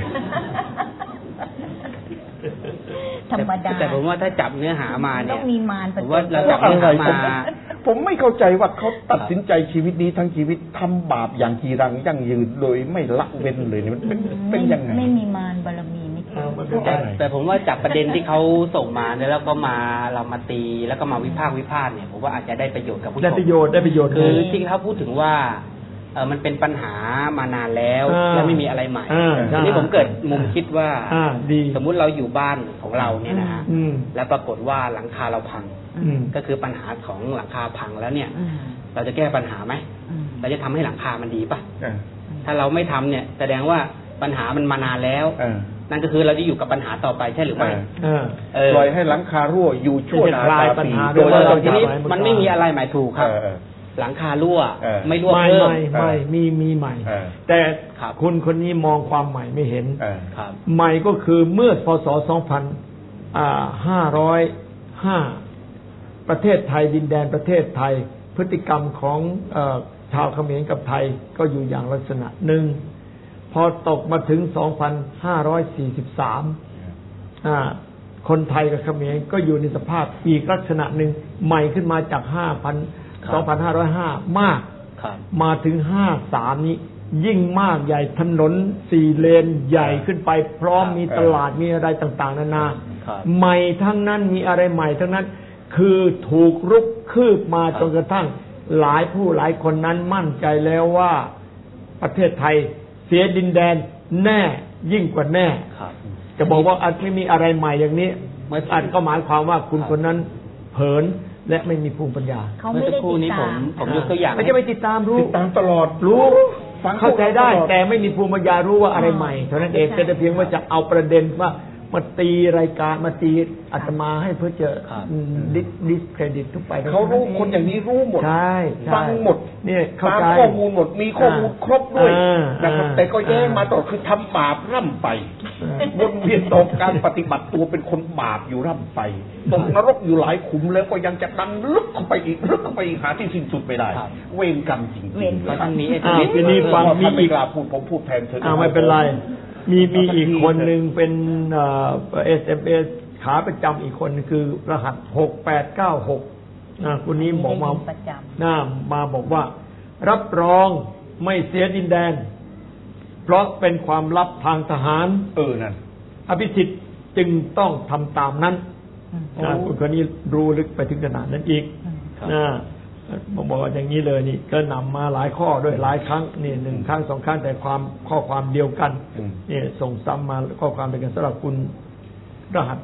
ธรรมดาแต่ผมว่าถ้าจับเนื้อหามาเนี่ยต้องมีมารผมว่าเราจับเนื้อหามาผมไม่เข้าใจว่าเขาตัดสินใจชีวิตนี้ทั้งชีวิตทำบาปอย่างจีรังยั่งยืนโดยไม่ละเว้นเลยมันเป็นยังไงไม่มีมารบารมีไม่เกี่ยวแต่ผมว่าจากประเด็นที่เขาส่งมาแล้วก็มาเรามาตีแล้วก็มาวิพากษ์วิพากษ์เนี่ยผมว่าอาจจะได้ประโยชน์กับผู้ชมได้ประโยชน์คือที่เขาพูดถึงว่ามันเป็นปัญหามานานแล้วและไม่มีอะไรใหม่ทีนี้ผมเกิดมุมคิดว่าสมมุติเราอยู่บ้านของเราเนี่ยนะฮะแล้วปรากฏว่าหลังคาเราพังก็คือปัญหาของหลังคาพังแล้วเนี่ยเราจะแก้ปัญหาไหมเราจะทำให้หลังคามันดีป่ะถ้าเราไม่ทำเนี่ยแสดงว่าปัญหามันมานานแล้วนั่นก็คือเราจะอยู่กับปัญหาต่อไปใช่หรือไม่ปล่อยให้หลังคารั่วอยู่ชั่วนาตาปีโดยทีนี้มันไม่มีอะไรหมายถูกครับหลังคารั่วไม่รั่วเพิ่มไม่มีใหม่แต่คุณคนนี้มองความใหม่ไม่เห็นใหม่ก็คือเมื่อพศ2505ประเทศไทยดินแดนประเทศไทยพฤติกรรมของชาวเขมรกับไทยก็อยู่อย่างลักษณะหนึ่งพอตกมาถึง2543คนไทยกับเขมรก็อยู่ในสภาพอีกลักษณะหนึ่งใหม่ขึ้นมาจาก2505มากมาถึง53นี้ยิ่งมากใหญ่ถนน4เลนใหญ่ขึ้นไปพร้อมมีตลาดมีอะไรต่างๆนานาใหม่ทั้งนั้นมีอะไรใหม่ทั้งนั้นคือถูกรุกคืบมาจนกระทั่งหลายผู้หลายคนนั้นมั่นใจแล้วว่าประเทศไทยเสียดินแดนแน่ยิ่งกว่าแน่จะบอกว่าอาจไม่มีอะไรใหม่อย่างนี้อาจก็หมายความว่าคุณคนนั้นเผินและไม่มีภูมิปัญญาเขาไม่ได้ติดตามผมยกตัวอย่างไม่ใช่ไม่ติดตามรู้ติดตามตลอดรู้เข้าใจได้แต่ไม่มีภูมิปัญญารู้ว่าอะไรใหม่เท่านั้นเองแต่เพียงว่าจะเอาประเด็นว่ามาตีรายการมาตีอาตมาให้เพื่อจะดิสเครดิตทุกไปเขารู้คนอย่างนี้รู้หมดใช่ฟังหมดเนี่ยตามข้อมูลหมดมีข้อมูลครบด้วยนะครับแต่ก็แย้งมาต่อคือทำบาปร่ำไปวนเวียนตกการปฏิบัติตัวเป็นคนบาปอยู่ร่ำไปตกนรกอยู่หลายขุมแล้วก็ยังจะดันลึกเข้าไปอีกหาที่สิ้นสุดไม่ได้เวรกรรมจริงๆเพราะทั้งนี้ทีนี้ฟังมีอีกผมพูดแทนเธอไม่เป็นไรมีอีกคนหนึ่งเป็นSMS ขาประจำอีกคนคือรหัส6896คุณนี้บอกมาบอกว่ารับรองไม่เสียดินแดนเพราะเป็นความลับทางทหารนั่นอภิสิทธิ์จึงต้องทำตามนั้นคุณคนนี้รู้ลึกไปถึงขนาดนั้นอีกบอกว่าอย่างนี้เลยนี่ก็นำมาหลายข้อด้วยหลายครั้งนี่1 ครั้ง 2 ครั้งแต่ข้อความเดียวกันนี่ส่งซ้ำมาข้อความเดียวกันสำหรับคุณรหัส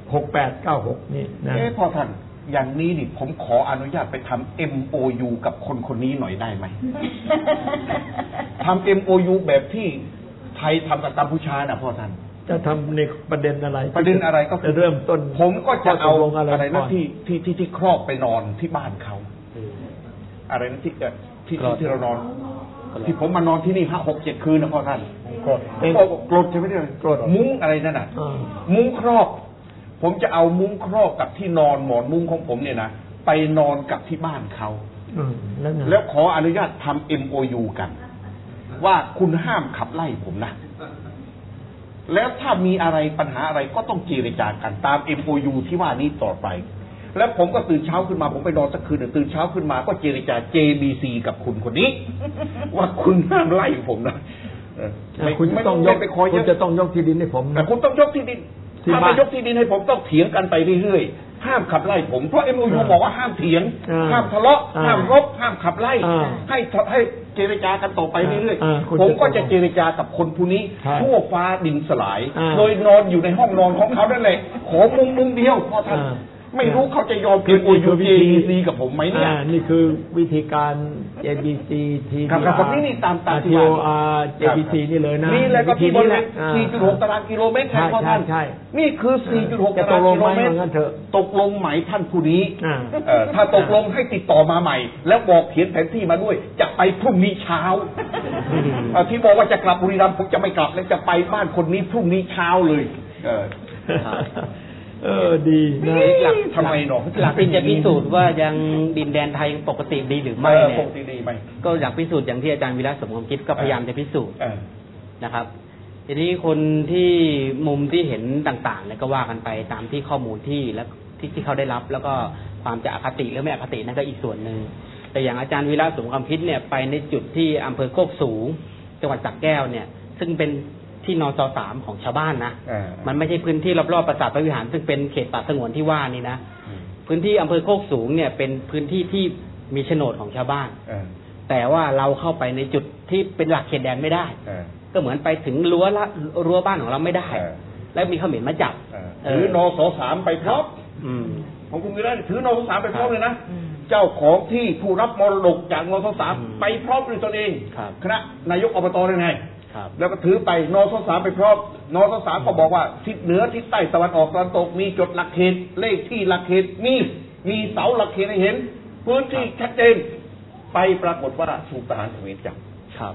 6896นี่นะพอท่านอย่างนี้นี่ผมขออนุญาตไปทำ MOU กับคนนี้หน่อยได้ไหมทำ MOU แบบที่ไทยทำกับกัมพูชานะพ่อท่านจะทำในประเด็นอะไรก็จะเริ่มต้นผมก็จะเอาอะไรนะที่ครอบไปนอนที่บ้านเขาอะไรนะที่เรานอนที่ผมมานอนที่นี่5-6-7 คืนนะพ่อท่านกรดใช่ไหมเนี่ยกรดมุ้งอะไรนั่นน่ะมุ้งครอบผมจะเอามุ้งครอบกับที่นอนหมอนมุ้งของผมเนี่ยนะไปนอนกับที่บ้านเขาแล้วขออนุญาตทำ MOU กันว่าคุณห้ามขับไล่ผมนะแล้วถ้ามีอะไรปัญหาอะไรก็ต้องเจรจากันตาม MOU ที่ว่านี้ต่อไปแล้วผมก็ตื่นเช้าขึ้นมาผมไปนอนสักคืนตื่นเช้าขึ้นมาก็เจรจา JBC กับคุณคนนี้ว่าคุณห้ามไล่ผมนะคุณจะต้องยกที่ดินให้ผมนะคุณต้องยกที่ดินถ้าไม่ยกที่ดินให้ผมต้องเถียงกันไปเรื่อยๆห้ามขับไล่ผมเพราะ MOU บอกว่าห้ามเถียงห้ามทะเลาะห้ามรบห้ามขับไล่ให้เจรจากันต่อไปเรื่อยๆผมก็จะเจรจากับคนผู้นี้ทั่วฟ้าดินสลายโดยนอนอยู่ในห้องนอนของเขานั่นแหละขอมุมเดียวพอท่านไม่รู้เขาจะยอมเป็น JBC กับผมไหมเนี่ยนี่คือวิธีการ JBC ทีครับนี่ตามที่ว่า JBC นี่เลยนะนี่แหละก็ที่บริเวณ 4.6 ตารางกิโลเมตรใช่พ่อท่านนี่คือ 4.6 ตารางกิโลเมตรตกลงไหมท่านผู้นี้ถ้าตกลงให้ติดต่อมาใหม่แล้วบอกเขียนแผนที่มาด้วยจะไปพรุ่งนี้เช้าที่บอกว่าจะกลับบุรีรัมย์ผมจะไม่กลับแล้วจะไปบ้านคนนี้พรุ่งนี้เช้าเลยดีนะหลักทำไมหนอหลักที่จะพิสูจน์ว่ายังดินแดนไทยปกติดีหรือไม่เนี่ยปกติดีไหมก็อยากพิสูจน์อย่างที่อาจารย์วิระสมความคิดก็พยายามจะพิสูจน์นะครับทีนี้คนที่มุมที่เห็นต่างๆเนี่ยก็ว่ากันไปตามที่ข้อมูลที่และที่เขาได้รับแล้วก็ความจะอคติหรือไม่อคตินั่นก็อีกส่วนหนึ่งแต่อย่างอาจารย์วิระสมความคิดเนี่ยไปในจุดที่อำเภอโคกสูงจังหวัดสระแก้วเนี่ยซึ่งเป็นที่นส.3 ของชาวบ้านนะมันไม่ใช่พื้นที่รอบๆปราสาทพระวิหารซึ่งเป็นเขตป่าสงวนที่ว่านี่นะพื้นที่อำเภอโคกสูงเนี่ยเป็นพื้นที่ที่มีโฉนดของชาวบ้านแต่ว่าเราเข้าไปในจุดที่เป็นหลักเขตแดนไม่ได้ก็เหมือนไปถึงรั้วบ้านของเราไม่ได้แล้วมีเขมรมาจับถือนส.3 ไปพร้อมของคุณวิระถือนส.3 ไปพร้อมเลยนะเจ้าของที่ผู้รับมรดกจากนสสไปพร้อมด้วยตนเองคณะนายกอบตได้ไงแล้วก็ถือไปนสสไปพร้อมนสสก็บอกว่าทิศเหนือทิศใต้ตะวันออกตะวันตกมีจดหลักเขตเลขที่หลักเขตมีเสาหลักเขตให้เห็นพื้นที่ชัดเจนไปปรากฏว่าถูกทหารเขมรจับครับ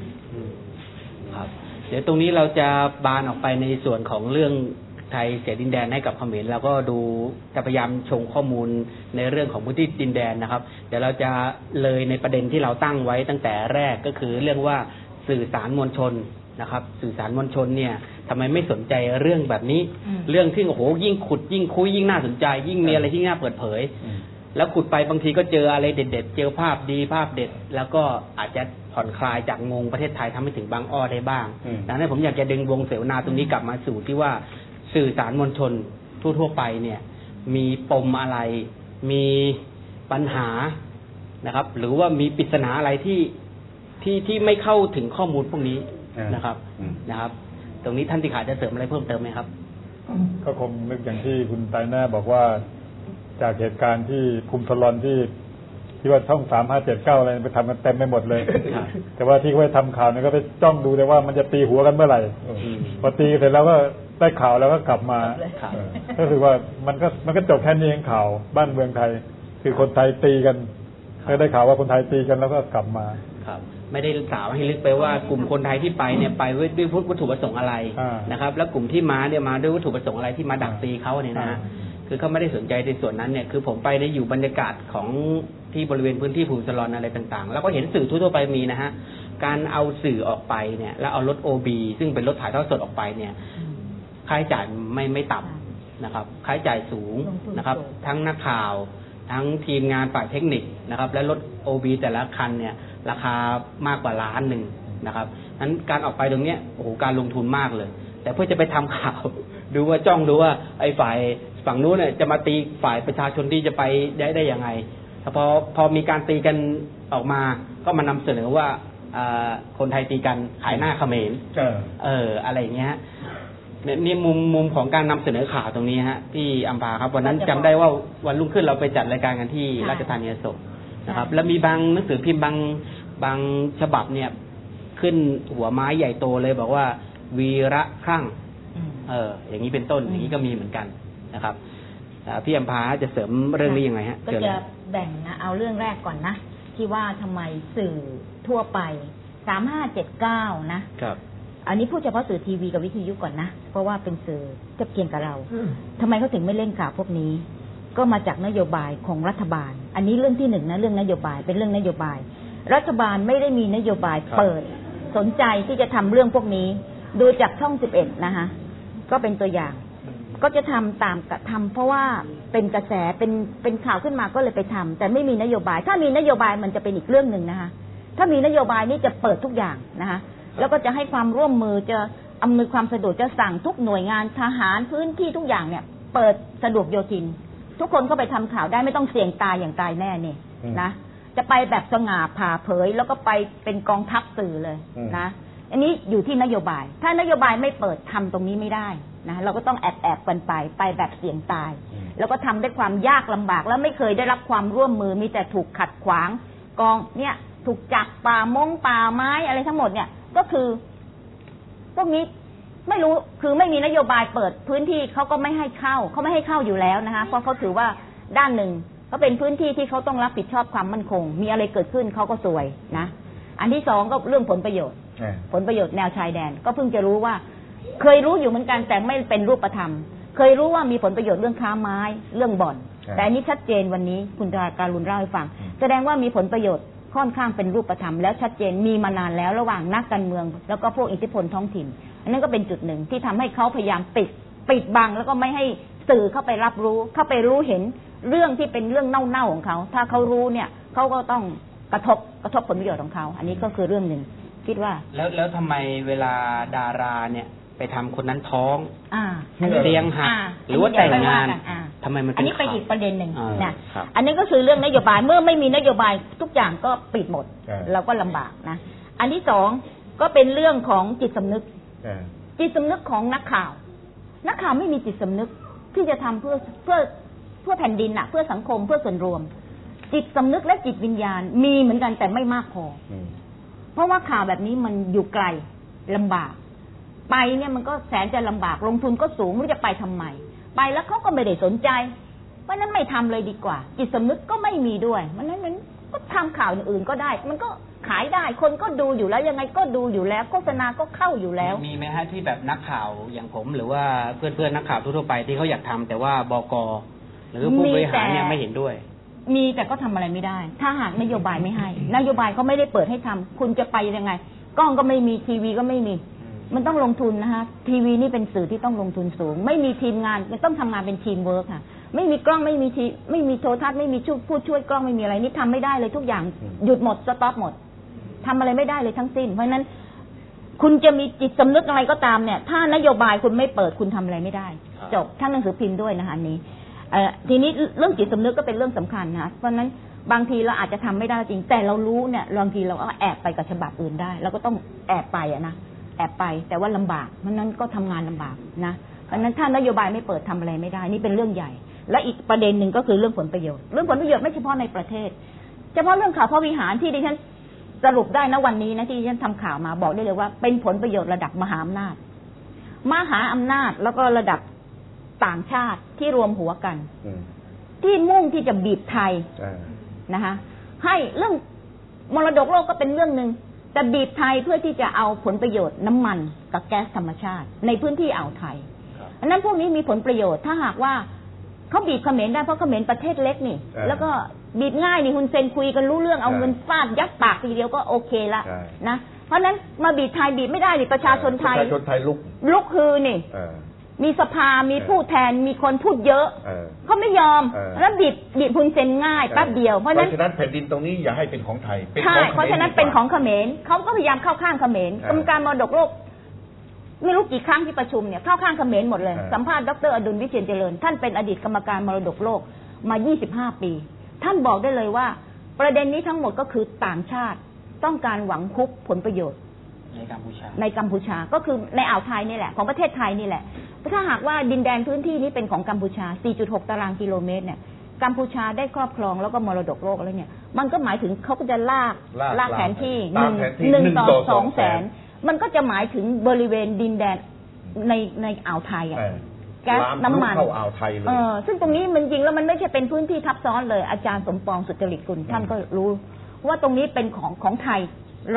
เดี๋ยวตรงนี้เราจะบานออกไปในส่วนของเรื่องไทยเสียดินแดนให้กับเขมรแล้วก็ดูจะพยายามชงข้อมูลในเรื่องของพื้นที่ดินแดนนะครับเดี๋ยวเราจะเลยในประเด็นที่เราตั้งไว้ตั้งแต่แรกก็คือเรื่องว่าสื่อสารมวลชนนะครับสื่อสารมวลชนเนี่ยทำไมไม่สนใจเรื่องแบบนี้เรื่องที่โอ้โหยิ่งขุดยิ่งคุยยิ่งน่าสนใจยิ่งมีอะไรที่น่าเปิดเผยแล้วขุดไปบางทีก็เจออะไรเด็ดๆเจอภาพดีภาพเด็ดแล้วก็อาจจะผ่อนคลายจากงงประเทศไทยทำให้ถึงบางอ้อได้บ้างดังนั้นผมอยากจะดึงวงเสวนาตรงนี้กลับมาสู่ที่ว่าสื่อสารมวลชนทั่วๆไปเนี่ยมีปมอะไรมีปัญหานะครับหรือว่ามีปริศนาอะไรที่ไม่เข้าถึงข้อมูลพวกนี้นะครับตรงนี้ท่านติขาจะเสริมอะไรเพิ่มเติมไหมครับก็คงนึกอย่างที่คุณไตรแน่บอกว่าจากเหตุการณ์ที่ภูมิทลอนที่ว่าช่อง3579อะไรไปทำกันเต็มไปหมดเลยแต่ว่าที่เขาไปทำข่าวเนี่ยก็ไปจ้องดูแต่ว่ามันจะตีหัวกันเมื่อไหร่พอตีเสร็จแล้วก็ได้ข่าวแล้วก็กลับมาก็คือว่ามันก็จบแค่นี้เองข่าวบ้านเมืองไทยคือคนไทยตีกันก็ได้ข่าวว่าคนไทยตีกันแล้วก็กลับมาครับไม่ได้สาวให้ลึกไปว่ากลุ่มคนไทยที่ไปเนี่ยไปด้วยวัตถุประสงค์อะไรนะครับแล้วกลุ่มที่มาเนี่ยมาด้วยวัตถุประสงค์อะไรที่มาดักตีเขาเนี่ยนะคือเขาไม่ได้สนใจในส่วนนั้นเนี่ยคือผมไปได้อยู่บรรยากาศของที่บริเวณพื้นที่ภูสลอนอะไรต่างๆแล้วก็เห็นสื่อทั่วไปมีนะฮะการเอาสื่อออกไปเนี่ยแล้วเอารถ OB ซึ่งเป็นรถถ่ายทอดสดออกไปเนี่ยค่าใช้จ่ายไม่ต่ำนะครับค่าใช้จ่ายสูงนะครับทั้งนักข่าวทั้งทีมงานฝ่ายเทคนิคนะครับและรถ OB แต่ละคันเนี่ยราคามากกว่า1 ล้านนะครับนั้นการออกไปตรงเนี้ยโอ้โหการลงทุนมากเลยแต่เพื่อจะไปทำข่าวดูว่าจ้องดูว่าไอ้ฝ่ายฝั่งนู้นเนี่ยจะมาตีฝ่ายประชาชนที่จะไปได้ยังไงพอมีการตีกันออกมาก็มานำเสนอว่าคนไทยตีกันขายหน้าเขมรอะไรอย่างเงี้ยนี่มุมของการนำเสนอข่าวตรงนี้ฮะที่อัมพาครับวันนั้นจำได้ว่าวันรุ่งขึ้นเราไปจัดรายการกันที่ราชธานีอโศกนะครับแล้วมีบางหนังสือพิมพ์บางฉบับเนี่ยขึ้นหัวไม้ใหญ่โตเลยบอกว่าวีระคลั่งอย่างนี้เป็นต้นอย่างนี้ก็มีเหมือนกันนะครับพี่อัมพาจะเสริมเรื่องนี้ยังไงฮะก็จะแบ่งนะเอาเรื่องแรกก่อนนะที่ว่าทำไมสื่อทั่วไป3579นะครับอันนี้พูดเฉพาะสื่อทีวีกับวิทยุก่อนนะเพราะว่าเป็นสื่อเทียบเคียงกับเราทำไมเขาถึงไม่เล่นข่าวพวกนี้ก็มาจากนโยบายของรัฐบาลอันนี้เรื่องที่1นะเรื่องนโยบายเป็นเรื่องนโยบายรัฐบาลไม่ได้มีนโยบายเปิดสนใจที่จะทำเรื่องพวกนี้ดูจากช่อง11นะคะก็เป็นตัวอย่างก็จะทำตามกระทำเพราะว่าเป็นกระแสเป็นข่าวขึ้นมาก็เลยไปทำแต่ไม่มีนโยบายถ้ามีนโยบายมันจะเป็นอีกเรื่องนึงนะคะถ้ามีนโยบายนี่จะเปิดทุกอย่างนะคะแล้วก็จะให้ความร่วมมือจะอำนวยความสะดวกจะสั่งทุกหน่วยงานทหารพื้นที่ทุกอย่างเนี่ยเปิดสะดวกโยธินทุกคนก็ไปทำข่าวได้ไม่ต้องเสี่ยงตายอย่างตายแน่เนี่ยนะจะไปแบบสง่าผ่าเผยแล้วก็ไปเป็นกองทัพสื่อเลยนะอันนี้อยู่ที่นโยบายถ้านโยบายไม่เปิดทำตรงนี้ไม่ได้นะเราก็ต้องแอบกันไปแบบเสี่ยงตายแล้วก็ทำด้วยความยากลำบากแล้วไม่เคยได้รับความร่วมมือมีแต่ถูกขัดขวางกองเนี่ยถูกจับป่าไม้อะไรทั้งหมดเนี่ยก็คือพวกนี้ไม่รู้คือไม่มีนโยบายเปิดพื้นที่เขาก็ไม่ให้เข้าเขาไม่ให้เข้าอยู่แล้วนะคะเพราะเขาถือว่าด้านหนึ่งก็เป็นพื้นที่ที่เขาต้องรับผิดชอบความมั่นคงมีอะไรเกิดขึ้นเขาก็ซวยนะอันที่สองก็เรื่องผลประโยชน์แนวชายแดนก็เพิ่งจะรู้ว่าเคยรู้อยู่เหมือนกันแต่ไม่เป็นรูปธรรมเคยรู้ว่ามีผลประโยชน์เรื่องค้าไม้เรื่องบ่อนแต่อันนี้ชัดเจนวันนี้คุณการุณเล่าให้ฟังแสดงว่ามีผลประโยชน์ค่อนข้างเป็นรูปธรรมแล้วชัดเจนมีมานานแล้วระหว่างนักการเมืองแล้วก็พวกอิทธิพลท้องถิ่นอันนั้นก็เป็นจุดหนึ่งที่ทำให้เขาพยายามปิดบังแล้วก็ไม่ให้สื่อเข้าไปรับรู้เข้าไปรู้เห็นเรื่องที่เป็นเรื่องเน่าๆของเขาถ้าเขารู้เนี่ยเขาก็ต้องกระทบผลประโยชน์ของเขาอันนี้ก็คือเรื่องหนึ่งคิดว่าแล้วทำไมเวลาดาราเนี่ยไปทำคนนั้นท้องเตียงหักหรือว่าแต่งงานทำไมมันเป็นอันนี้ไปอีกประเด็นหนึ่งนะอันนี้ก็คือเรื่องนโยบายเมื่อไม่มีนโยบายทุกอย่างก็ปิดหมดเราก็ลำบากนะอันที่สองก็เป็นเรื่องของจิตสำนึกของนักข่าวไม่มีจิตสำนึกที่จะทำเพื่อแผ่นดินน่ะเพื่อสังคมเพื่อส่วนรวมจิตสำนึกและจิตวิญญาณมีเหมือนกันแต่ไม่มากพอเพราะว่าข่าวแบบนี้มันอยู่ไกลลำบากไปเนี่ยมันก็แสนจะลำบากลงทุนก็สูงไม่รู้จะไปทำไมไปแล้วเขาก็ไม่ได้สนใจเพราะนั้นไม่ทำเลยดีกว่าจิตสำนึกก็ไม่มีด้วยมันนั้นมันก็ทำข่าวอื่นก็ได้มันก็ขายได้คนก็ดูอยู่แล้วยังไงก็ดูอยู่แล้วโฆษณาก็เข้าอยู่แล้วมีไหมฮะที่แบบนักข่าวอย่างผมหรือว่าเพื่อนๆนักข่าวทั่วไปที่เขาอยากทำแต่ว่าบก.หรือผู้บริหารเนี่ยไม่เห็นด้วยมีแต่ก็ทำอะไรไม่ได้ถ้าหากนโยบายไม่ให้นโยบายเขาไม่ได้เปิดให้ทำคุณจะไปยังไงกล้องก็ไม่มีทีวีก็ไม่มีมันต้องลงทุนนะคะทีวีนี่เป็นสื่อที่ต้องลงทุนสูงไม่มีทีมงานมันต้องทำงานเป็นทีมเวิร์คค่ะไม่มีกล้องไม่มีโทรทัศน์ไม่มีผู้ช่วยกล้องไม่มีอะไรนี่ทำไม่ได้เลยทุกอย่างหยุดหมดสต็อปหมดทำอะไรไม่ได้เลยทั้งสิ้นเพราะฉะนั้นคุณจะมีจิตสำนึกอะไรก็ตามเนี่ยถ้านโยบายคุณไม่เปิดคุณทำอะไรไม่ได้จบทั้งหนังสือพิมพ์ด้วยนะคะอันนี้ทีนี้เรื่องจิตสำนึกก็เป็นเรื่องสำคัญนะเพราะฉะนั้นบางทีเราอาจจะทำไม่ได้จริงแต่เรารู้เนี่ยบางทีเราก็แอบไปกับฉบับอื่นได้เราก็ต้องแอบไปนะแอบไปแต่ว่าลำบากเพราะนั้นก็ทำงานลำบากนะเพราะนั้นถ้านโยบายไม่เปิดทำอะไรไม่ได้นี่เป็นเรื่องใหญ่และอีกประเด็นหนึ่งก็คือเรื่องผลประโยชน์เรื่องผลประโยชน์ไม่เฉพาะในประเทศเฉพาะเรื่องข่าวพระวิหารที่ดิฉันสรุปได้นะวันนี้นะที่ดิฉันทำข่าวมาบอกได้เลยว่าเป็นผลประโยชน์ระดับมหาอำนาจแล้วก็ระดับต่างชาติที่รวมหัวกันที่มุ่งที่จะบีบไทยนะคะให้เรื่องมรดกโลกก็เป็นเรื่องนึงแต่บีบไทยเพื่อที่จะเอาผลประโยชน์น้ำมันกับแก๊สธรรมชาติในพื้นที่อ่าวไทยอันนั้นพวกนี้มีผลประโยชน์ถ้าหากว่าเขาบีบเขมรได้เพราะเขมรประเทศเล็กนี่แล้วก็บีบง่ายนี่ฮุนเซนคุยกันรู้เรื่องเอาเงินฟาดยัดปากทีเดียวก็โอเคละนะเพราะนั้นมาบีบไทยบีบไม่ได้นี่ประชาชนไทยลุกคือนี่มีสภามีผู้แทนมีคนพูดเยอะเขาไม่ยอมแล้วบีบฮุนเซนง่ายแป๊บเดียวเพราะฉะนั้นแผ่นดินตรงนี้อย่าให้เป็นของไทยใช่เพราะฉะนั้นเป็นของเขมรเขาก็พยายามเข้าข้างเขมรกรรมการมรดกโลกไม่รู้กี่ครั้งที่ประชุมเนี่ยเข้าข้างเขมรหมดเลยสัมภาษณ์ดร.อดุลวิเชียรเจริญท่านเป็นอดีตกรรมการมรดกโลกมา25ปีท่านบอกได้เลยว่าประเด็นนี้ทั้งหมดก็คือต่างชาติต้องการหวังคุบผลประโยชน์ในกัมพูชาก็คือในอ่าวไทยนี่แหละของประเทศไทยนี่แหละถ้าหากว่าดินแดนพื้นที่นี้เป็นของกัมพูชา 4.6 ตารางกิโลเมตรเนี่ยกัมพูชาได้ครอบครองแล้วก็มรดกโลกแล้วเนี่ยมันก็หมายถึงเขาก็จะลากแผนที่1 ต่อ 2 แสนมันก็จะหมายถึงบริเวณดินแดนในอ่าวไทยแก๊สน้ำมันเข้าอ่าวไทยเลยซึ่งตรงนี้มันจริงแล้วมันไม่ใช่เป็นพื้นที่ทับซ้อนเลยอาจารย์สมปองสุจริตกุลท่านก็รู้ว่าตรงนี้เป็นของไทย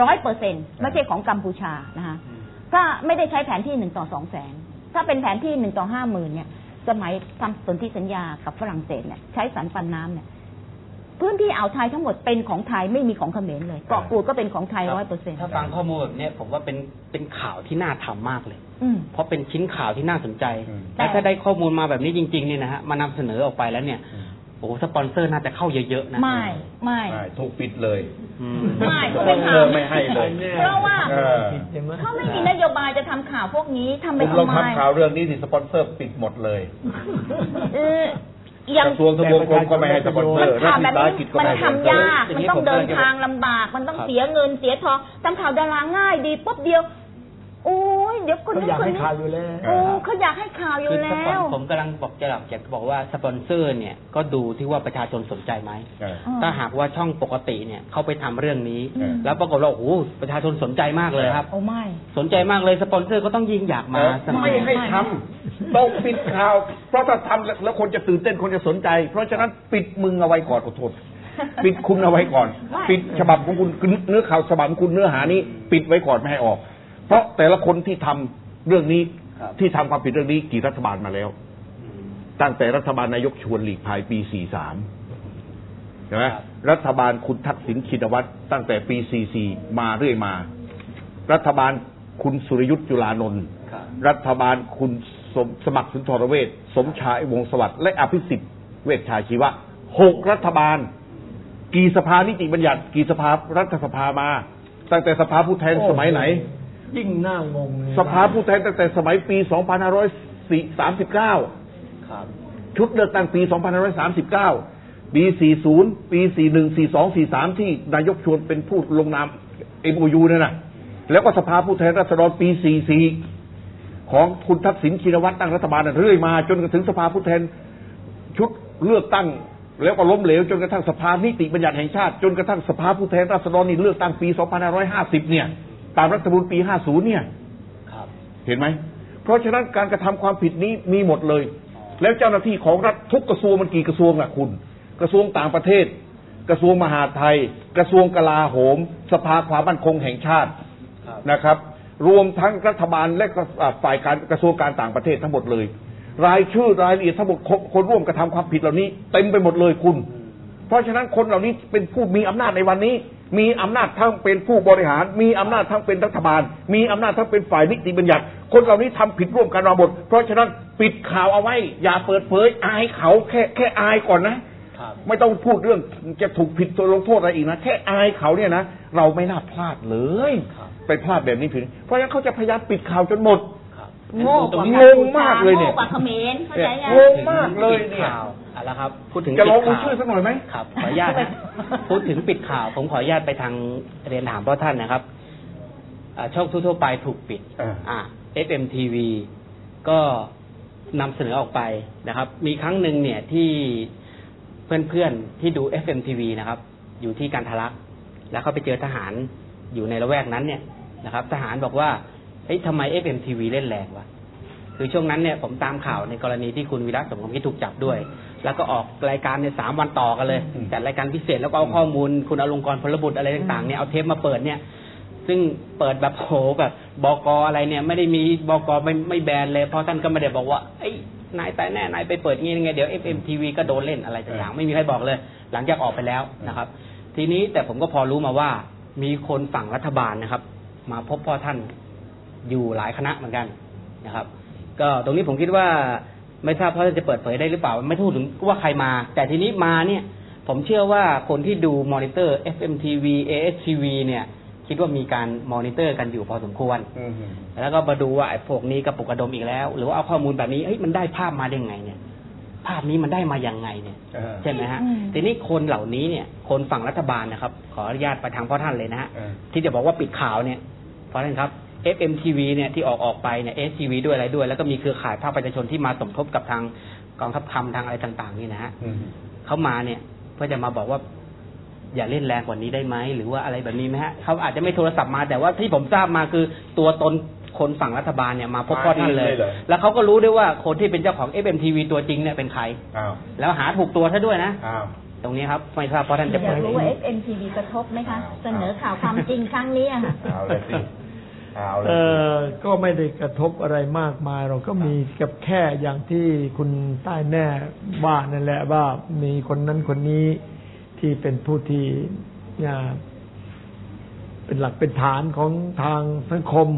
100% ไม่ใช่ของกัมพูชานะคะถ้าไม่ได้ใช้แผนที่1 ต่อ 2 แสนถ้าเป็นแผนที่1 ต่อ 50,000เนี่ยสมัยทำสนธิสัญญากับฝรั่งเศสเนี่ยใช้สันปันน้ำเนี่ยพื้นที่อ่าวไทยทั้งหมดเป็นของไทยไม่มีของเขมรเลยเกาะกูดก็เป็นของไทย 100% ถ้าฟังข้อมูลแบบนี้ผมว่าเป็นข่าวที่น่าทำมากเลยเพราะเป็นชิ้นข่าวที่น่าสนใจแต่ถ้าได้ข้อมูลมาแบบนี้จริงๆเนี่ยนะฮะมานำเสนอออกไปแล้วเนี่ยโอ้สปอนเซอร์น่าจะเข้าเยอะๆนะไม่ถูกปิดเลยไม่สปอนเซอร์ไม่ให้เลยเพราะว่าเขาไม่มีนโยบายจะทำข่าวพวกนี้ทำไปทำไมลองทำข่าวเรื่องนี้สิสปอนเซอร์ปิดหมดเลยกระทรวงทบวงกรมก็ไม่ให้สปอนเซอร์รัฐวิสาหกิจก็ไม่ให้มันทำยากมันต้องเดินทางลำบากมันต้องเสียเงินเสียทองทำข่าวดาราง่ายดีปุ๊บเดียวโอ้ยเดี๋ยวคนนี้คนนี้เขาอยากให้ข่าวอยู่แล้วผมกำลังบอกว่าสปอนเซอร์เนี่ยก็ดูที่ว่าประชาชนสนใจไหมถ้าหากว่าช่องปกติเนี่ยเขาไปทำเรื่องนี้แล้วปรากฏว่าโอ้ประชาชนสนใจมากเลยครับไม่สนใจมากเลยสปอนเซอร์ก็ต้องยิ่งอยากมาไม่ให้ทำต้องปิดข่าวเพราะถ้าทำแล้วคนจะตื่นเต้นคนจะสนใจเพราะฉะนั้นปิดมึงเอาไว้ก่อนขอโทษปิดคุณเอาไว้ก่อนปิดฉบับของคุณเนื้อข่าวฉบับของคุณเนื้อหานี้ปิดไว้ก่อนไม่ให้ออกเพราะแต่ละคนที่ทำเรื่องนี้ที่ทำความผิดเรื่องนี้กี่รัฐบาลมาแล้วตั้งแต่รัฐบาลนายกชวนหลีกภัยปี 43ใช่ไหมรัฐบาลคุณทักษิณชินวัตรตั้งแต่ปี 44มาเรื่อยมารัฐบาลคุณสุรยุทธ์จุลานนท์รัฐบาลคุณสมัครสุนทรเวชสมชายวงศ์สวัสดิ์และอภิสิทธิ์เวชชาชีวะ6รัฐบาลกี่สภานิติบัญญัติกี่สภารัฐสภามาตั้งแต่สภาผู้แทนสมัยไหนยิ่งน่างงสภาผู้แทนตั้งแต่สมัยปี 2539 ชุดเลือกตั้งปี 2539 ปี 40 ปี 41 42 43 ที่นายกชวนเป็นผู้ลงนาม MOU นั่นน่ะแล้วก็สภาผู้แทนราษฎรปี 44 ของคุณทักษิณชินวัตรตั้งรัฐบาลเรื่อยมาจนถึงสภาผู้แทนชุดเลือกตั้งแล้วก็ล้มเหลวจนกระทั่งสภานิติบัญญัติแห่งชาติจนกระทั่งสภาผู้แทนราษฎรนี่เลือกตั้งปี 2550 เนี่ยตามรัฐธรรมนูญปี 50 เนี่ยเห็นไหมเพราะฉะนั้นการกระทำความผิดนี้มีหมดเลยแล้วเจ้าหน้าที่ของรัฐทุกกระทรวงมันกี่กระทรวงล่ะคุณกระทรวงต่างประเทศกระทรวงมหาดไทยกระทรวงกลาโหมสภาความมั่นคงแห่งชาตินะครับรวมทั้งรัฐบาลและฝ่ายการกระทรวงการต่างประเทศทั้งหมดเลยรายชื่อรายละเอียดทั้งหมดคนร่วมกระทำความผิดเหล่านี้เต็มไปหมดเลยคุณเพราะฉะนั้นคนเหล่านี้เป็นผู้มีอำนาจในวันนี้มีอำนาจทั้งเป็นผู้บริหารมีอำนาจทั้งเป็นรัฐบาลมีอำนาจทั้งเป็นฝ่ายนิติบัญญัติคนเหล่านี้ทำผิดร่วมกันมาหมดเพราะฉะนั้นปิดข่าวเอาไว้อย่าเปิดเผยอายเขาแค่อายก่อนนะไม่ต้องพูดเรื่องจะถูกผิดตัวลงโทษอะไรอีกนะแค่อายเขาเนี่ยนะเราไม่น่าพลาดเลยไปพลาดแบบนี้ผิดเพราะฉะนั้นเขาจะพยายามปิดข่าวจนหมดงงมากเลยเนี่ยงงมากเลยเนี่ยแล้วครับพูดถึงจะลองชื่อสักหน่อยไหมครับขออนุญาตพูดถึงปิดข่าวผมขออนุญาตไปทางเรียนถามพ่อท่านนะครับช่องทั่วไปถูกปิดFMTV ก็นำเสนอออกไปนะครับมีครั้งหนึ่งเนี่ยที่เพื่อนๆที่ดู FMTV นะครับอยู่ที่กันทะลักแล้วเขาไปเจอทหารอยู่ในละแวกนั้นเนี่ยนะครับทหารบอกว่าเฮ้ยทำไม FMTV เล่นแรงวะคือช่วงนั้นเนี่ยผมตามข่าวในกรณีที่คุณวีระสมความคิดถูกจับด้วยแล้วก็ออกรายการใน3 วันต่อกันเลยจัดรายการพิเศษแล้วก็เอาข้อมูลคุณอลงกรณ์พลบุตรอะไรต่างๆเนี่ยเอาเทปมาเปิดเนี่ยซึ่งเปิดแบบโหแบบบก.อะไรเนี่ยไม่ได้มีบก.ไม่แบนเลยเพราะท่านก็ไม่ได้บอกว่าไอ้นายตายแน่นายไปเปิดงี้ยังไงเดี๋ยว FMTV ก็โดนเล่นอะไรต่างๆไม่มีใครบอกเลยหลังจากออกไปแล้วนะครับทีนี้แต่ผมก็พอรู้มาว่ามีคนฝั่งรัฐบาลนะครับมาพบพ่อท่านอยู่หลายคณะเหมือนกันนะครับก็ตรงนี้ผมคิดว่าไม่ทราบพ่อท่านจะเปิดเผยได้หรือเปล่าไม่พูดถึงว่าใครมาแต่ทีนี้มาเนี่ยผมเชื่อว่าคนที่ดูมอนิเตอร์ FMTV ASTV เนี่ยคิดว่ามีการมอนิเตอร์กันอยู่พอสมควรแล้วก็มาดูว่าไอ้พวกนี้กระปุกกระดมอีกแล้วหรือว่าเอาข้อมูลแบบนี้เฮ้ยมันได้ภาพมาได้ไงเนี่ยภาพนี้มันได้มายังไงเนี่ยใช่ไหมฮะทีนี้คนเหล่านี้เนี่ยคนฝั่งรัฐบาลนะครับขออนุญาตไปทางพ่อท่านเลยนะฮะที่จะบอกว่าปิดข่าวเนี่ยพ่อท่านครับ FMTV เนี่ยที่ออกไปเนี่ย STV ด้วยอะไรด้วยแล้วก็มีเครือข่ายภาคประชาชนที่มาสมทบกับทางกองทัพธรรมทางอะไรต่างๆนี่นะฮะเขามาเนี่ยเพื่อจะมาบอกว่าอย่าเล่นแรงกว่านี้ได้ไหมหรือว่าอะไรแบบนี้ไหมฮะเขาอาจจะไม่โทรศัพท์มาแต่ว่าที่ผมทราบมาคือตัวตนคนฝั่งรัฐบาลเนี่ยมาพบพ่อท่านเลยแล้วเขาก็รู้ด้วยว่าคนที่เป็นเจ้าของ FMTV ตัวจริงเนี่ยเป็นใครแล้วหาถูกตัวซะด้วยนะตรงนี้ครับไม่ทราบพ่อท่านจะเปิดรู้ว่า FMTV กระทบไหมคะเสนอข่าวความจริงครั้งนี้ค่ะก็ไม่ได้กระทบอะไรมากมายเราก็มีกับแค่อย่างที่คุณใต้แน่ว่านั่นแหละว่ามีคนนั้นคนนี้ที่เป็นผู้ที่เป็นหลักเป็นฐานของทางสังคม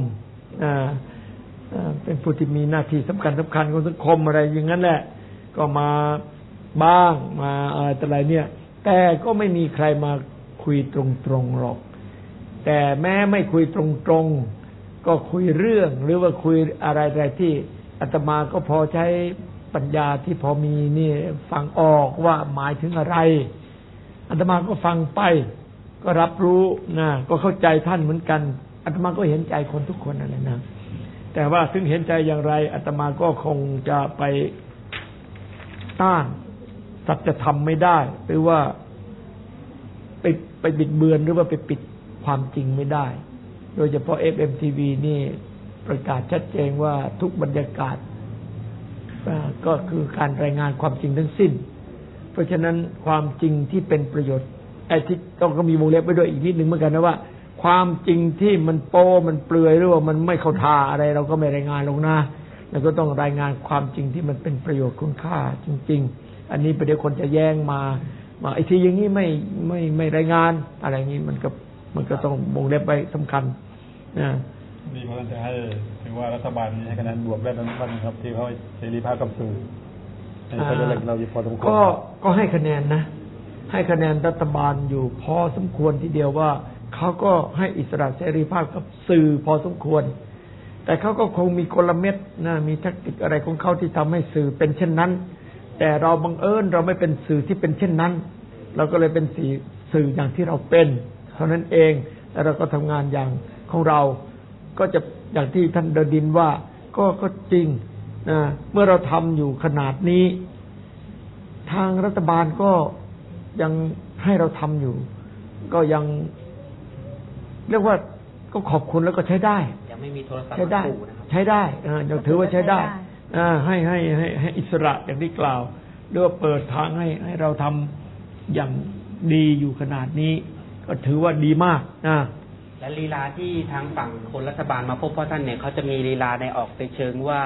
เป็นผู้ที่มีหน้าที่สำคัญของสังคมอะไรอย่างนั้นแหละก็มาบ้างมาอะไรเนี่ยแต่ก็ไม่มีใครมาคุยตรงๆหรอกแต่แม้ไม่คุยตรงๆก็คุยเรื่องหรือว่าคุยอะไรที่อาตมาก็พอใช้ปัญญาที่พอมีนี่ฟังออกว่าหมายถึงอะไรอาตมาก็ฟังไปก็รับรู้นะก็เข้าใจท่านเหมือนกันอาตมาก็เห็นใจคนทุกคนนั่นแหละนะแต่ว่าถึงเห็นใจอย่างไรอาตมาก็คงจะไปต้านสัจธรรมไม่ได้หรือว่าไปบิดเบือนหรือว่าไปปิดความจริงไม่ได้โดยเฉพาะ FMTV นี่ประกาศชัดเจนว่าทุกบรรยากาศก็คือการรายงานความจริงทั้งสิ้นเพราะฉะนั้นความจริงที่เป็นประโยชน์ไอ้ที่ต้องก็มีวงเล็บไว้ด้วยอีกนิดนึงเหมือนกันนะว่าความจริงที่มันโป้มันเปลือยหรือว่ามันไม่เข้าท่าอะไรเราก็ไม่รายงานลงนะแล้วก็ต้องรายงานความจริงที่มันเป็นประโยชน์คุณค่าจริงๆอันนี้ประเดี๋ยวคนจะแย้งมาไอ้ที่อย่างนี้ไม่รายงานอะไรอย่างนี้มันก็ต้องวงเล็บไว้สำคัญนะนี่ผมจะให้ถือว่ารัฐบาลให้คะแนนบวกได้ทั้งวันครับที่เขาเสรีภาพกับสื่อเราอยู่พอสมควรก็ให้คะแนนนะให้คะแนนรัฐบาลอยู่พอสมควรทีเดียวว่าเขาก็ให้อิสระเสรีภาพกับสื่อพอสมควรแต่เขาก็คงมีกลเม็ดนะมีแทคนิคอะไรของเขาที่ทำให้สื่อเป็นเช่นนั้นแต่เราบังเอิญเราไม่เป็นสื่อที่เป็นเช่นนั้นเราก็เลยเป็นสื่ออย่างที่เราเป็นเท่านั้นเองแล้วเราก็ทำงานอย่างของเราก็จะอย่างที่ท่านเดดินว่าก็จริงนะเมื่อเราทำอยู่ขนาดนี้ทางรัฐบาลก็ยังให้เราทำอยู่ ก็ยังเรียกว่าก็ขอบคุณแล้วก็ใช้ได้ยังไม่มีโทรศัพท์ใช้ได้ใช้ได้ยังถือว่าใช้ได้ให้อิสระอย่างที่กล่าวเรียกว่าเปิดทางให้เราทำอย่างดีอยู่ขนาดนี้ก็ถือว่าดีมากและลีลาที่ทางฝั่งคนรัฐบาลมาพบพ่อท่านเนี่ยเขาจะมีลีลาในออกในเชิงว่า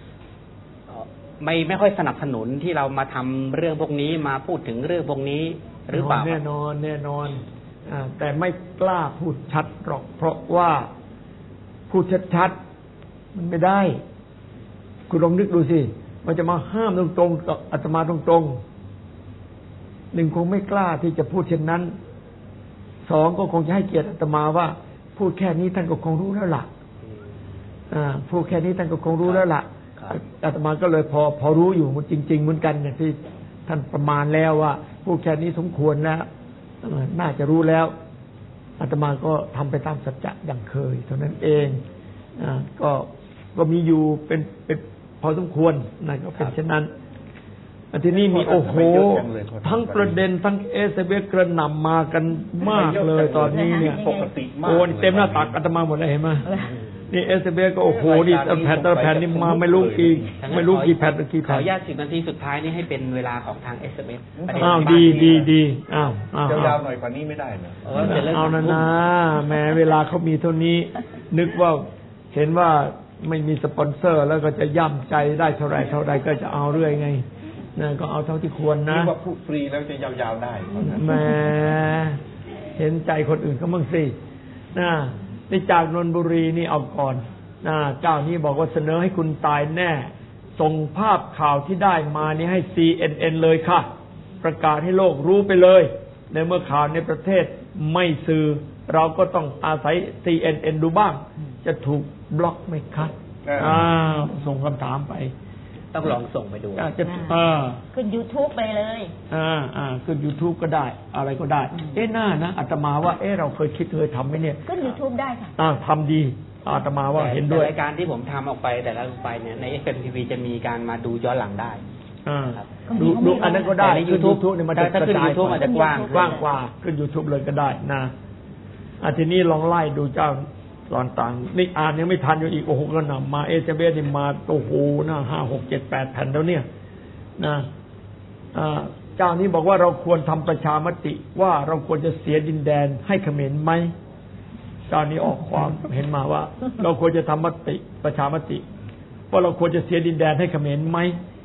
ไม่ค่อยสนับสนุนที่เรามาทำเรื่องพวกนี้มาพูดถึงเรื่องพวกนี้หรือเปล่าแน่นอนแต่ไม่กล้าพูดชัดหรอกเพราะว่าพูดชัดๆมันไม่ได้คุณลองนึกดูสิมันจะมาห้ามตรงๆกับอาตมาตรงๆหนึ่งคงไม่กล้าที่จะพูดเช่นนั้นสองก็คงจะให้เกียรติอาตมาว่าพูดแค่นี้ท่านก็คงรู้แล้วล่ะพูดแค่นี้ท่านก็คงรู้แล้วล่ะอาตมาก็เลยพอรู้อยู่จริงๆเหมือนกันเนี่ยที่ท่านประมาณแล้วว่าพูดแค่นี้สมควรแล้วน่าจะรู้แล้วอาตมาก็ทำไปตามสัจจะอย่างเคยเท่านั้นเองก็มีอยู่เป็นพอสมควรนั่นก็เป็นเช่นนั้นทีนี้มีโอ้โหทั้งประเด็นทั้งSMS กระหน่ำมากันมากเลยตอนนี้เนี่ยปกติมากโอ้เต็มหน้าตักอาตมาหมดเลยเห็นไหมนี่ SMS ก็โอ้โหนี่แผ่นนี่มาไม่รู้กี่แผ่นกี่ขออนุญาต10 นาทีสุดท้ายนี้ให้เป็นเวลาของทาง SMS ดีอ้าวยาวๆหน่อยกว่านี้ไม่ได้เหรอเอานะแม้เวลาเขามีเท่านี้นึกว่าเห็นว่าไม่มีสปอนเซอร์แล้วก็จะย่ำใจได้เท่าไรก็จะเอาเรื่อยไงนะก็เอาเท่าที่ควรนะนี่ว่าพูดฟรีแล้วจะยาวๆได้แหมเห็นใจคนอื่นเขาบ้างสินี่จากนนทบุรีนี่เอาก่อนเจ้านี้บอกว่าเสนอให้คุณตายแน่ส่งภาพข่าวที่ได้มานี่ให้ CNN เลยค่ะประกาศให้โลกรู้ไปเลยในเมื่อข่าวในประเทศไม่สื่อเราก็ต้องอาศัย CNN ดูบ้างจะถูกบล็อกไหมคะส่งคำถามไปต้องลองส่งไปดูจะขึ้น YouTube ไปเลยขึ้น YouTube ก็ได้อะไรก็ได้น่านะอาตมาว่าเราเคยทำไหมเนี่ยขึ้น YouTube ได้ค่ะทำดีอาตมาว่าเห็นด้วยรายการที่ผมทำออกไปแต่ละไปเนี่ยใน FM TV จะมีการมาดูย้อนหลังได้ดูอันนั้นก็ได้ใน YouTube เนี่ยมันจะกระจาย YouTube อาจจะกว้างกว่าขึ้น YouTube เลยก็ได้นะทีนี้ลองไล่ดูเจ้าตอนต่างนี่อ่านยังไม่ทันอยู่อีกโอ้โหก็นำมาSMSนี่มาโอ้โหนะ5 6 7 8แผ่นแล้วเนี่ยนะเจ้านี้บอกว่าเราควรทำประชามติว่าเราควรจะเสียดินแดนให้เขมรไหมเจ้านี้ออกความเห็นมาว่าเราควรจะทำประชามติว่าเราควรจะเสียดินแดนให้เขมรไหม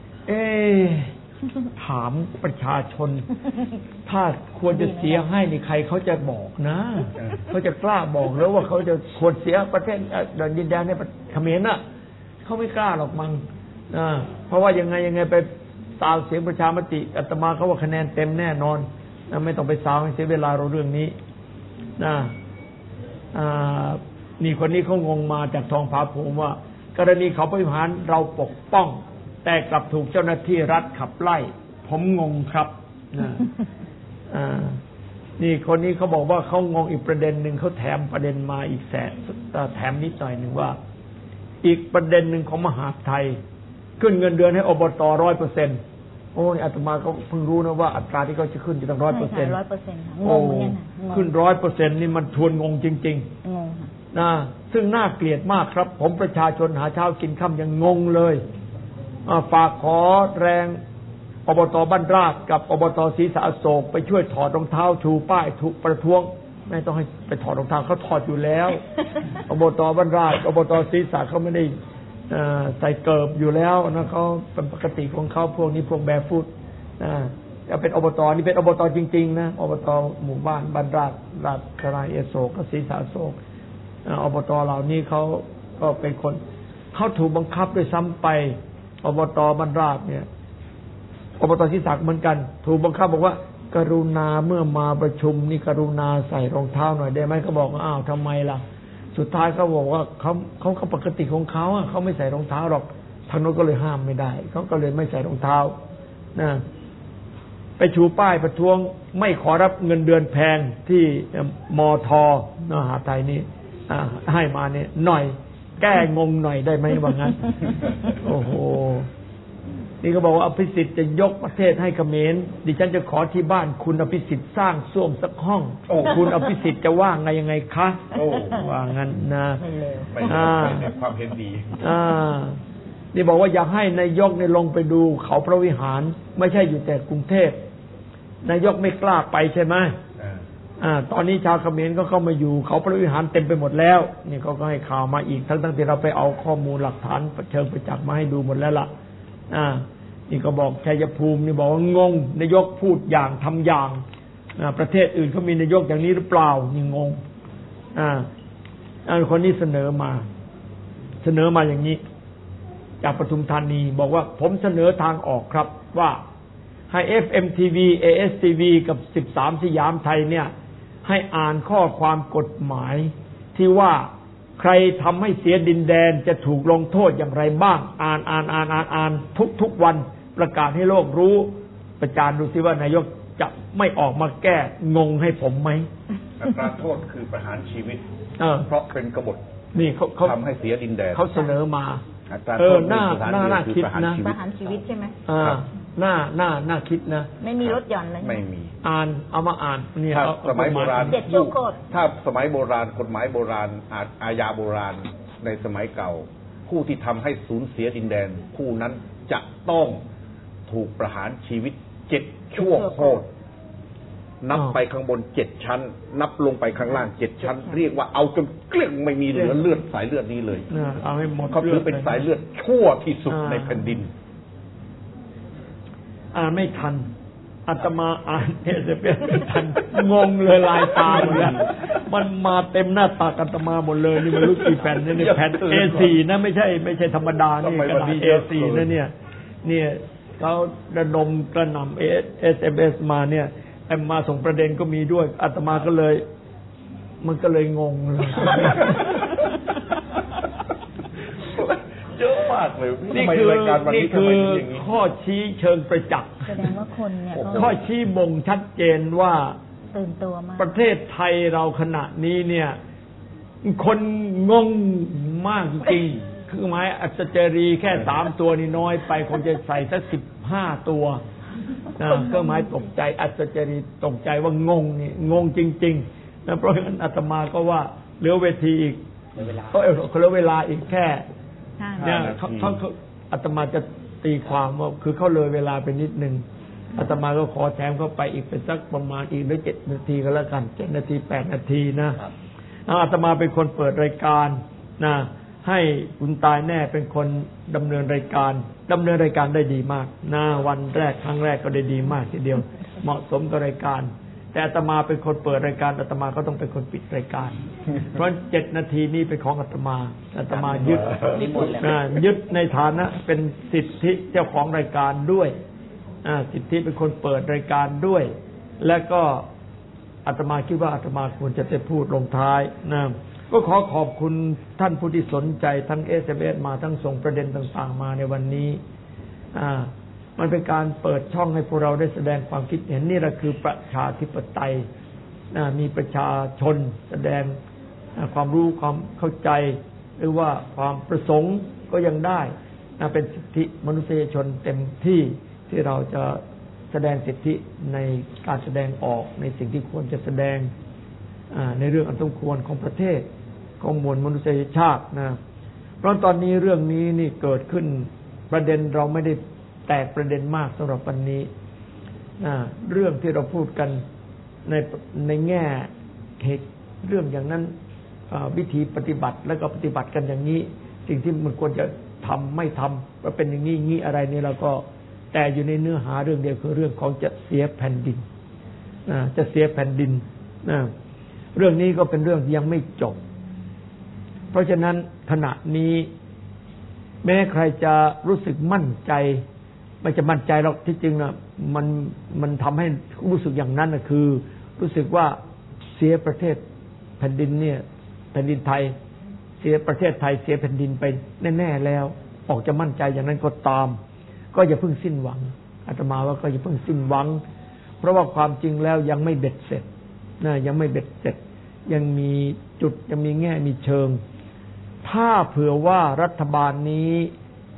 ถามประชาชนถ้าควรจะเสียให้นี่ใครเขาจะบอกนะเขาจะกล้าบอกแล้วว่าเขาจะควรเสียประเทศดินแดนในเขมรน่ะเขาไม่กล้าหรอกมั้งเพราะว่ายังไงไปซาวเสียงประชามติอาตมาเขาว่าคะแนนเต็มแน่นอนไม่ต้องไปซาวให้เสียเวลาเราเรื่องนี้นี่คนนี้เขางงมาจากทองผาภูมิว่ากรณีเขาบริหารเราปกป้องแต่กลับถูกเจ้าหน้าที่รัฐขับไล่ผมงงครับนี่คนนี้เขาบอกว่าเขางงอีกประเด็นหนึ่งเขาแถมประเด็นมาอีกแถมนิดหน่อยหนึ่งว่าอีกประเด็นหนึ่งของมหาไทยขึ้นเงินเดือนให้อบต 100%โอ้ยอาตมาก็เพิ่งรู้นะว่าอัตราที่เขาจะขึ้นจะต้อง 100% โอ้ขึ้น 100% นี่มันชวนงงจริงๆซึ่งน่าเกลียดมากครับผมประชาชนหาเช้ากินค่ำยังงงเลยฝากขอแรงอบต.บ้านราชกับอบต.ศรีสะอโศกไปช่วยถอดรองเท้าชูป้ายถูกประท้วงไม่ต้องให้ไปถอดรองเท้าเขาถอดอยู่แล้วอบต.บ้านราชอบต.ศรีสะเขาไม่ได้ใส่เกิบอยู่แล้วนะเขาเป็นปกติของเขาพวกนี้พวกแบฟุตจะเป็นอบต.นี่เป็นอบต.จริงๆนะอบต.หมู่บ้านบ้านราชชรายโศกกับศรีสะอโศกอบต.เหล่านี้เขาก็เป็นคนเขาถูกบังคับด้วยซ้ำไปอบต.บ้านราชเนี่ยอบต.ศรีสะเหมือนกันถูกบังคับบอกว่ากรุณาเมื่อมาประชุมนี่กรุณาใส่รองเท้าหน่อยได้ไหมเขาบอกอ้าวทำไมล่ะสุดท้ายเขาบอกว่าเขาปกติของเขาเขาไม่ใส่รองเท้าหรอกทางโน้นก็เลยห้ามไม่ได้เขาก็เลยไม่ใส่รองเท้านะไปชูป้ายประท้วงไม่ขอรับเงินเดือนแพงที่มท.มหาไทยนี่ให้มาเนี่ยหน่อยแก้งงหน่อยได้ไหมว่างั้นโอ้โหนี่ก็บอกว่าอภิสิทธิ์จะยกประเทศให้เขมรดิฉันจะขอที่บ้านคุณอภิสิทธิ์สร้างส้วมสักห้องคุณอภิสิทธิ์จะว่าไงยังไงคะว่างั้นนะไม่ความเห็นดีนี่บอกว่าอยากให้นายกเนี่ยลงไปดูเขาพระวิหารไม่ใช่อยู่แต่กรุงเทพนายกไม่กล้าไปใช่ไหมตอนนี้ชาวเขมรก็เข้ามาอยู่เขาพระวิหารเต็มไปหมดแล้วนี่เขาก็ให้ข่าวมาอีกทั้งที่เราไปเอาข้อมูลหลักฐานเชิงประจักษ์มาให้ดูหมดแล้วล่ะนี่ก็บอกชัยภูมินี่บอกว่างงนายกพูดอย่างทำอย่างประเทศอื่นเขามีนายกอย่างนี้หรือเปล่านี่งงคนนี้เสนอมาอย่างนี้จากปทุมธานีบอกว่าผมเสนอทางออกครับว่าให้ FMTV ASTV กับ13สยามไทยเนี่ยให้อ่านข้อความกฎหมายที่ว่าใครทำให้เสียดินแดนจะถูกลงโทษอย่างไรบ้างอ่านทุกวันประกาศให้โลกรู้ประจานดูซิว่านายกจะไม่ออกมาแก้งงให้ผมไหมอัตราโทษคือประหารชีวิตเพราะเป็นกบฏนี่เขาทำให้เสียดินแดนเขาเสนอมาน่าคิดนะประหารชีวิตใช่ไหมน่าคิดนะไม่มีลดหย่อนเลยไม่มีเอามาอ่านนี่สมัยโบราณถ้าสมัยโบราณกฎหมายโบราณอาญาโบราณในสมัยเก่าผู้ที่ทำให้สูญเสียดินแดนผู้นั้นจะต้องถูกประหารชีวิต7 ชั่วโคตรนับไปข้างบน7 ชั้นนับลงไปข้างล่าง7 ชั้นเรียกว่าเอาจนเกลี้ยงไม่มีเหลือเลือดสายเลือดนี้เลยเอาให้หมดเขาถือเป็นสายเลือดชั่วที่สุดในแผ่นดินไม่ทันอาตมาอ่านจะเป็นไม่ทันงงเลยลายตาหมดแล้วมันมาเต็มหน้าตาอาตมาหมดเลยนี่มันรู้กี่แผ่นนี่แผ่น A4 นะไม่ใช่ธรรมดานี่กระดาษ A4 นะเนี่ยเขาระดมกระหน่ำ SMS มาเนี่ยมาส่งประเด็นก็มีด้วยอาตมาก็เลยมันก็เลยงงเลยเยอะมากเลยนี่คือข้อชี้เชิงประจักษ์แสดงว่าคนเนี่ยข้อชี้บ่งชัดเจนว่าตื่นตัวมากประเทศไทยเราขณะนี้เนี่ยคนงงมากจริงคือหมายอัศจรีแค่3 ตัวนี่น้อยไปคงจะใส่สัก15 ตัวก็หมายตกใจอัศจรีตกใจว่างงนี่งงจริงๆนะเพราะฉะนั้นอาตมาก็ว่าเหลือเวทีอีกก็เหลือเวลาอีกแค่เนี่ยเขาอาตมาจะตีความว่าคือเขาเลยเวลาไปนิดนึงอาตมาก็ขอแถมเข้าไปอีกเป็นสักประมาณอีกด้วย7 นาทีก็แล้วกัน7 นาที 8 นาทีนะอาตมาเป็นคนเปิดรายการนะให้คุณตายแน่เป็นคนดำเนินรายการได้ดีมากนะวันแรกครั้งแรกก็ได้ดีมากทีเดียวเหมาะสมกับรายการแต่อาตมาเป็นคนเปิดรายการอาตมาก็ต้องเป็นคนปิดรายการเพราะ7 นาทีนี้เป็นของอาตมายึดในฐานะเป็นสิทธิเจ้าของรายการด้วยสิทธิเป็นคนเปิดรายการด้วยและก็อาตมาคิดว่าอาตมาควรจะได้พูดลงท้ายนะก็ขอขอบคุณท่านผู้ที่สนใจทั้ง SMS มาทั้งส่งประเด็นต่างๆมาในวันนี้มันเป็นการเปิดช่องให้พวกเราได้แสดงความคิดเห็นนี่แหละคือประชาธิปไตยมีประชาชนแสดงความรู้ความเข้าใจหรือว่าความประสงค์ก็ยังได้เป็นสิทธิมนุษยชนเต็มที่เราจะแสดงสิทธิในการแสดงออกในสิ่งที่ควรจะแสดงในเรื่องอันสมควรของประเทศของมวลมนุษยชาตินะเพราะตอนนี้เรื่องนี้นี่เกิดขึ้นประเด็นเราไม่ได้แตกประเด็นมากสำหรับวันนี้เรื่องที่เราพูดกันในแง่เหตุเรื่องอย่างนั้นวิธีปฏิบัติแล้วก็ปฏิบัติกันอย่างนี้สิ่งที่มันควรจะทำไม่ทำว่าเป็นอย่างนี้งี้อะไรนี่เราก็แต่อยู่ในเนื้อหาเรื่องเดียวคือเรื่องของจะเสียแผ่นดินจะเสียแผ่นดินเรื่องนี้ก็เป็นเรื่องที่ยังไม่จบเพราะฉะนั้นขณะนี้แม้ใครจะรู้สึกมั่นใจไม่จะมั่นใจหรอกที่จริงนะมันทำให้รู้สึกอย่างนั้นนะคือรู้สึกว่าเสียประเทศแผ่นดินเนี่ยแผ่นดินไทยเสียประเทศไทยเสียแผ่นดินไปแน่ๆแล้วออกจะมั่นใจอย่างนั้นก็ตามก็อย่าเพิ่งสิ้นหวังอาตมาว่าก็อย่าเพิ่งสิ้นหวังเพราะว่าความจริงแล้วยังไม่เบ็ดเสร็จยังไม่เบ็ดเสร็จยังมีจุดยังมีแง่มีเชิงถ้าเผื่อว่ารัฐบาลนี้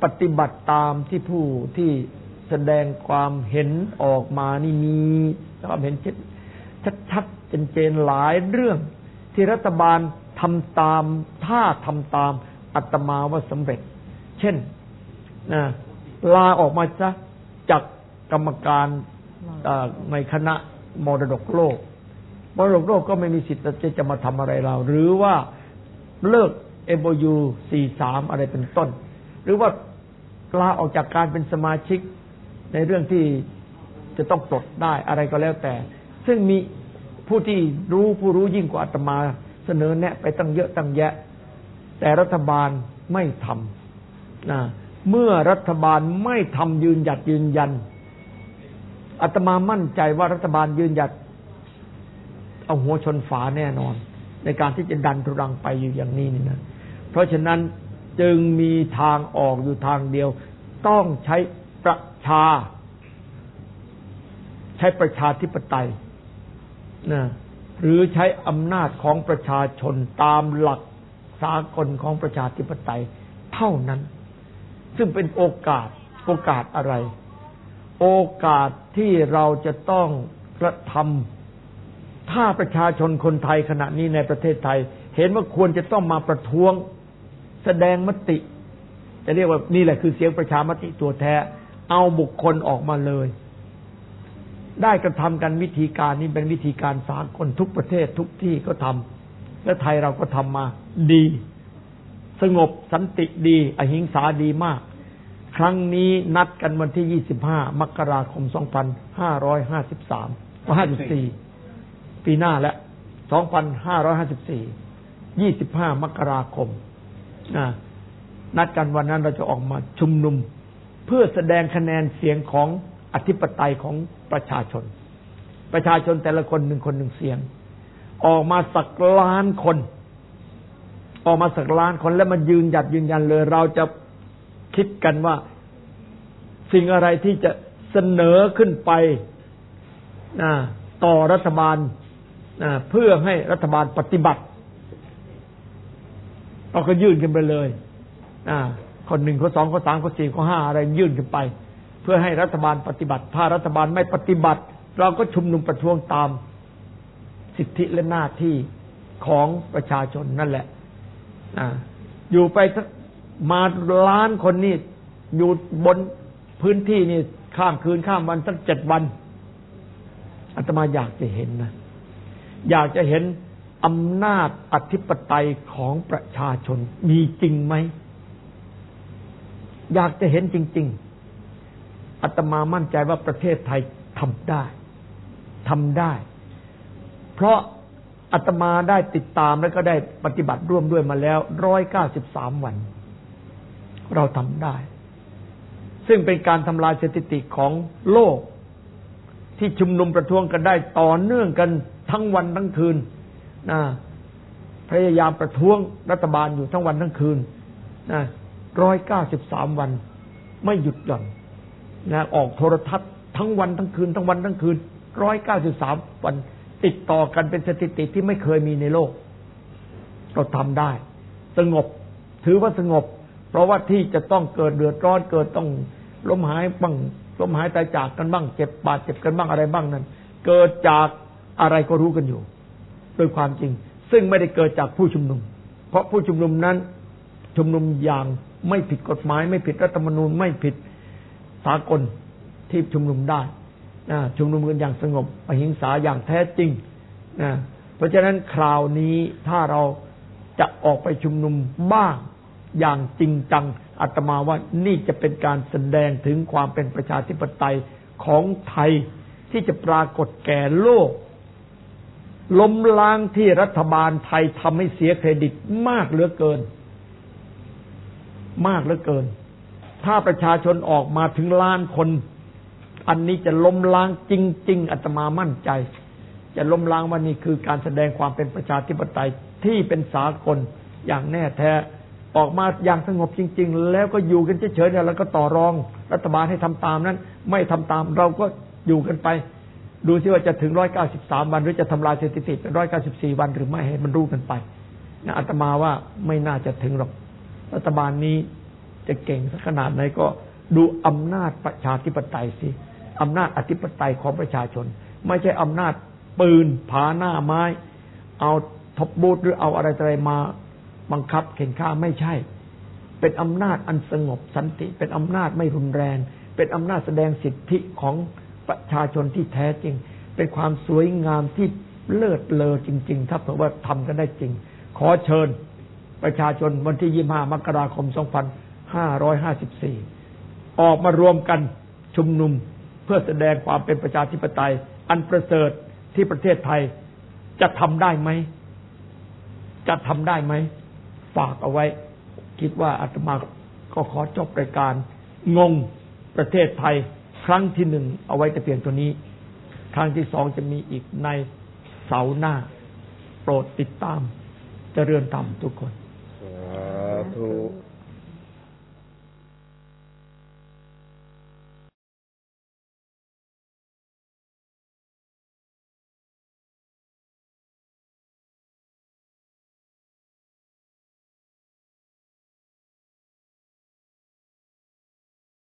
ปฏิบัติตามที่ผู้ที่แสดงความเห็นออกมานี่มีความเห็นชัดๆเจนๆหลายเรื่องที่รัฐบาลทำตามถ้าทำตามอาตมาว่าสำเร็จเช่นลาออกมาจากกรรมการในคณะมรดกโลกก็ไม่มีสิทธิ์จะมาทำอะไรเราหรือว่าเลิก MOU 43อะไรเป็นต้นหรือว่าลาออกจากการเป็นสมาชิกในเรื่องที่จะต้องปลดได้อะไรก็แล้วแต่ซึ่งมีผู้รู้ยิ่งกว่าอาตมาเสนอแนะไปตั้งเยอะตั้งแยะแต่รัฐบาลไม่ทำเมื่อรัฐบาลไม่ทำยืนยันอาตมามั่นใจว่ารัฐบาลยืนหยัดเอาหัวชนฝาแน่นอนในการที่จะดันทุรังไปอยู่อย่างนี้นี่นะเพราะฉะนั้นจึงมีทางออกอยู่ทางเดียวต้องใช้ประชาธิปไตยนะหรือใช้อำนาจของประชาชนตามหลักสากลของประชาธิปไตยเท่านั้นซึ่งเป็นโอกาสอะไรโอกาสที่เราจะต้องกระทำถ้าประชาชนคนไทยขณะนี้ในประเทศไทยเห็นว่าควรจะต้องมาประท้วงแสดงมติจะเรียกว่านี่แหละคือเสียงประชามติตัวแท้เอาบุคคลออกมาเลยได้กระทำกันวิธีการนี้เป็นวิธีการสากลทุกประเทศทุกที่ก็ทำและไทยเราก็ทำมาดีสงบสันติดีอหิงสาดีมากครั้งนี้นัดกันวันที่25มกราคม2554ปีหน้าและ2554 25มกราคมนัดกันวันนั้นเราจะออกมาชุมนุมเพื่อแสดงคะแนนเสียงของอธิปไตยของประชาชนแต่ละคนหนึ่งคนหนึ่งเสียงออกมาสักล้านคนแล้วมายืนยันเลยเราจะคิดกันว่าสิ่งอะไรที่จะเสนอขึ้นไปต่อรัฐบาลเพื่อให้รัฐบาลปฏิบัติเราก็ยื่นกันไปเลยคนหนึ่งคนสองคนสามคนสี่คนห้าอะไรยื่นกันไปเพื่อให้รัฐบาลปฏิบัติถ้ารัฐบาลไม่ปฏิบัติเราก็ชุมนุมประท้วงตามสิทธิและหน้าที่ของประชาชนนั่นแหละอยู่ไปสักมาล้านคนนี่อยู่บนพื้นที่นี่ข้ามคืนข้ามวันสัก7 วันอาตมาอยากจะเห็นนะอยากจะเห็นอำนาจอธิปไตยของประชาชนมีจริงไหมอยากจะเห็นจริงๆอาตมามั่นใจว่าประเทศไทยทำได้เพราะอาตมาได้ติดตามและก็ได้ปฏิบัติร่วมด้วยมาแล้ว193 วันเราทำได้ซึ่งเป็นการทำลายสถิติของโลกที่ชุมนุมประท้วงกันได้ต่อเนื่องกันทั้งวันทั้งคืนพยายามประท้วงรัฐบาลอยู่ทั้งวันทั้งคืน193 วันไม่หยุดหย่อนออกโทรทัศน์ทั้งวันทั้งคืน193 วันติดต่อกันเป็นสถิติที่ไม่เคยมีในโลกเราทำได้สงบถือว่าสงบเพราะว่าที่จะต้องเกิดเดือดร้อนเกิดต้องล้มหายบ้างล้มหายตายจากกันบ้างเจ็บบาดเจ็บกันบ้างอะไรบ้างนั้นเกิดจากอะไรก็รู้กันอยู่โดยความจริงซึ่งไม่ได้เกิดจากผู้ชุมนุมเพราะผู้ชุมนุมนั้นชุมนุมอย่างไม่ผิดกฎหมายไม่ผิดรัฐธรรมนูญไม่ผิดสากลที่ชุมนุมได้ชุมนุมกันอย่างสงบอหิงสาอย่างแท้จริงเพราะฉะนั้นคราวนี้ถ้าเราจะออกไปชุมนุมบ้างอย่างจริงจังอาตมาว่านี่จะเป็นการแสดงถึงความเป็นประชาธิปไตยของไทยที่จะปรากฏแก่โลกล้มล้างที่รัฐบาลไทยทำให้เสียเครดิตมากเหลือเกินถ้าประชาชนออกมาถึงล้านคนอันนี้จะล้มล้างจริงๆอาตมามั่นใจจะล้มล้างว่านี่คือการแสดงความเป็นประชาธิปไตยที่เป็นสากลอย่างแน่แท้ออกมาอย่างสงบจริงๆแล้วก็อยู่กันเฉยๆแล้วก็ต่อรองรัฐบาลให้ทำตามนั้นไม่ทำตามเราก็อยู่กันไปดูซิว่าจะถึง193 วันหรือจะทำลายสถิติเป็น194 วันหรือไม่ให้มันรู้กันไปอาตมาว่าไม่น่าจะถึงหรอกรัฐบาลนี้จะเก่งสักขนาดไหนก็ดูอำนาจประชาธิปไตยสิอำนาจอธิปไตยของประชาชนไม่ใช่อำนาจปืนผาหน้าไม้เอาท็อปบูทหรือเอาอะไรมาบังคับเข็นฆ่าไม่ใช่เป็นอำนาจอันสงบสันติเป็นอำนาจไม่รุนแรงเป็นอำนาจแสดงสิทธิของประชาชนที่แท้จริงเป็นความสวยงามที่เลิศเลอจริงๆถ้าเผื่อว่าทำกันได้จริงขอเชิญประชาชนวันที่25 มกราคม 2554ออกมารวมกันชุมนุมเพื่อแสดงความเป็นประชาธิปไตยอันประเสริฐที่ประเทศไทยจะทำได้ไหมจะทำได้ไหมฝากเอาไว้คิดว่าอาตมาก็ขอจบรายการงงประเทศไทยครั้งที่1เอาไว้แต่เพียงตัวนี้ครั้งที่2จะมีอีกในเสาร์หน้าโปรดติดตามเจริญธรรมทุกคนสาธุ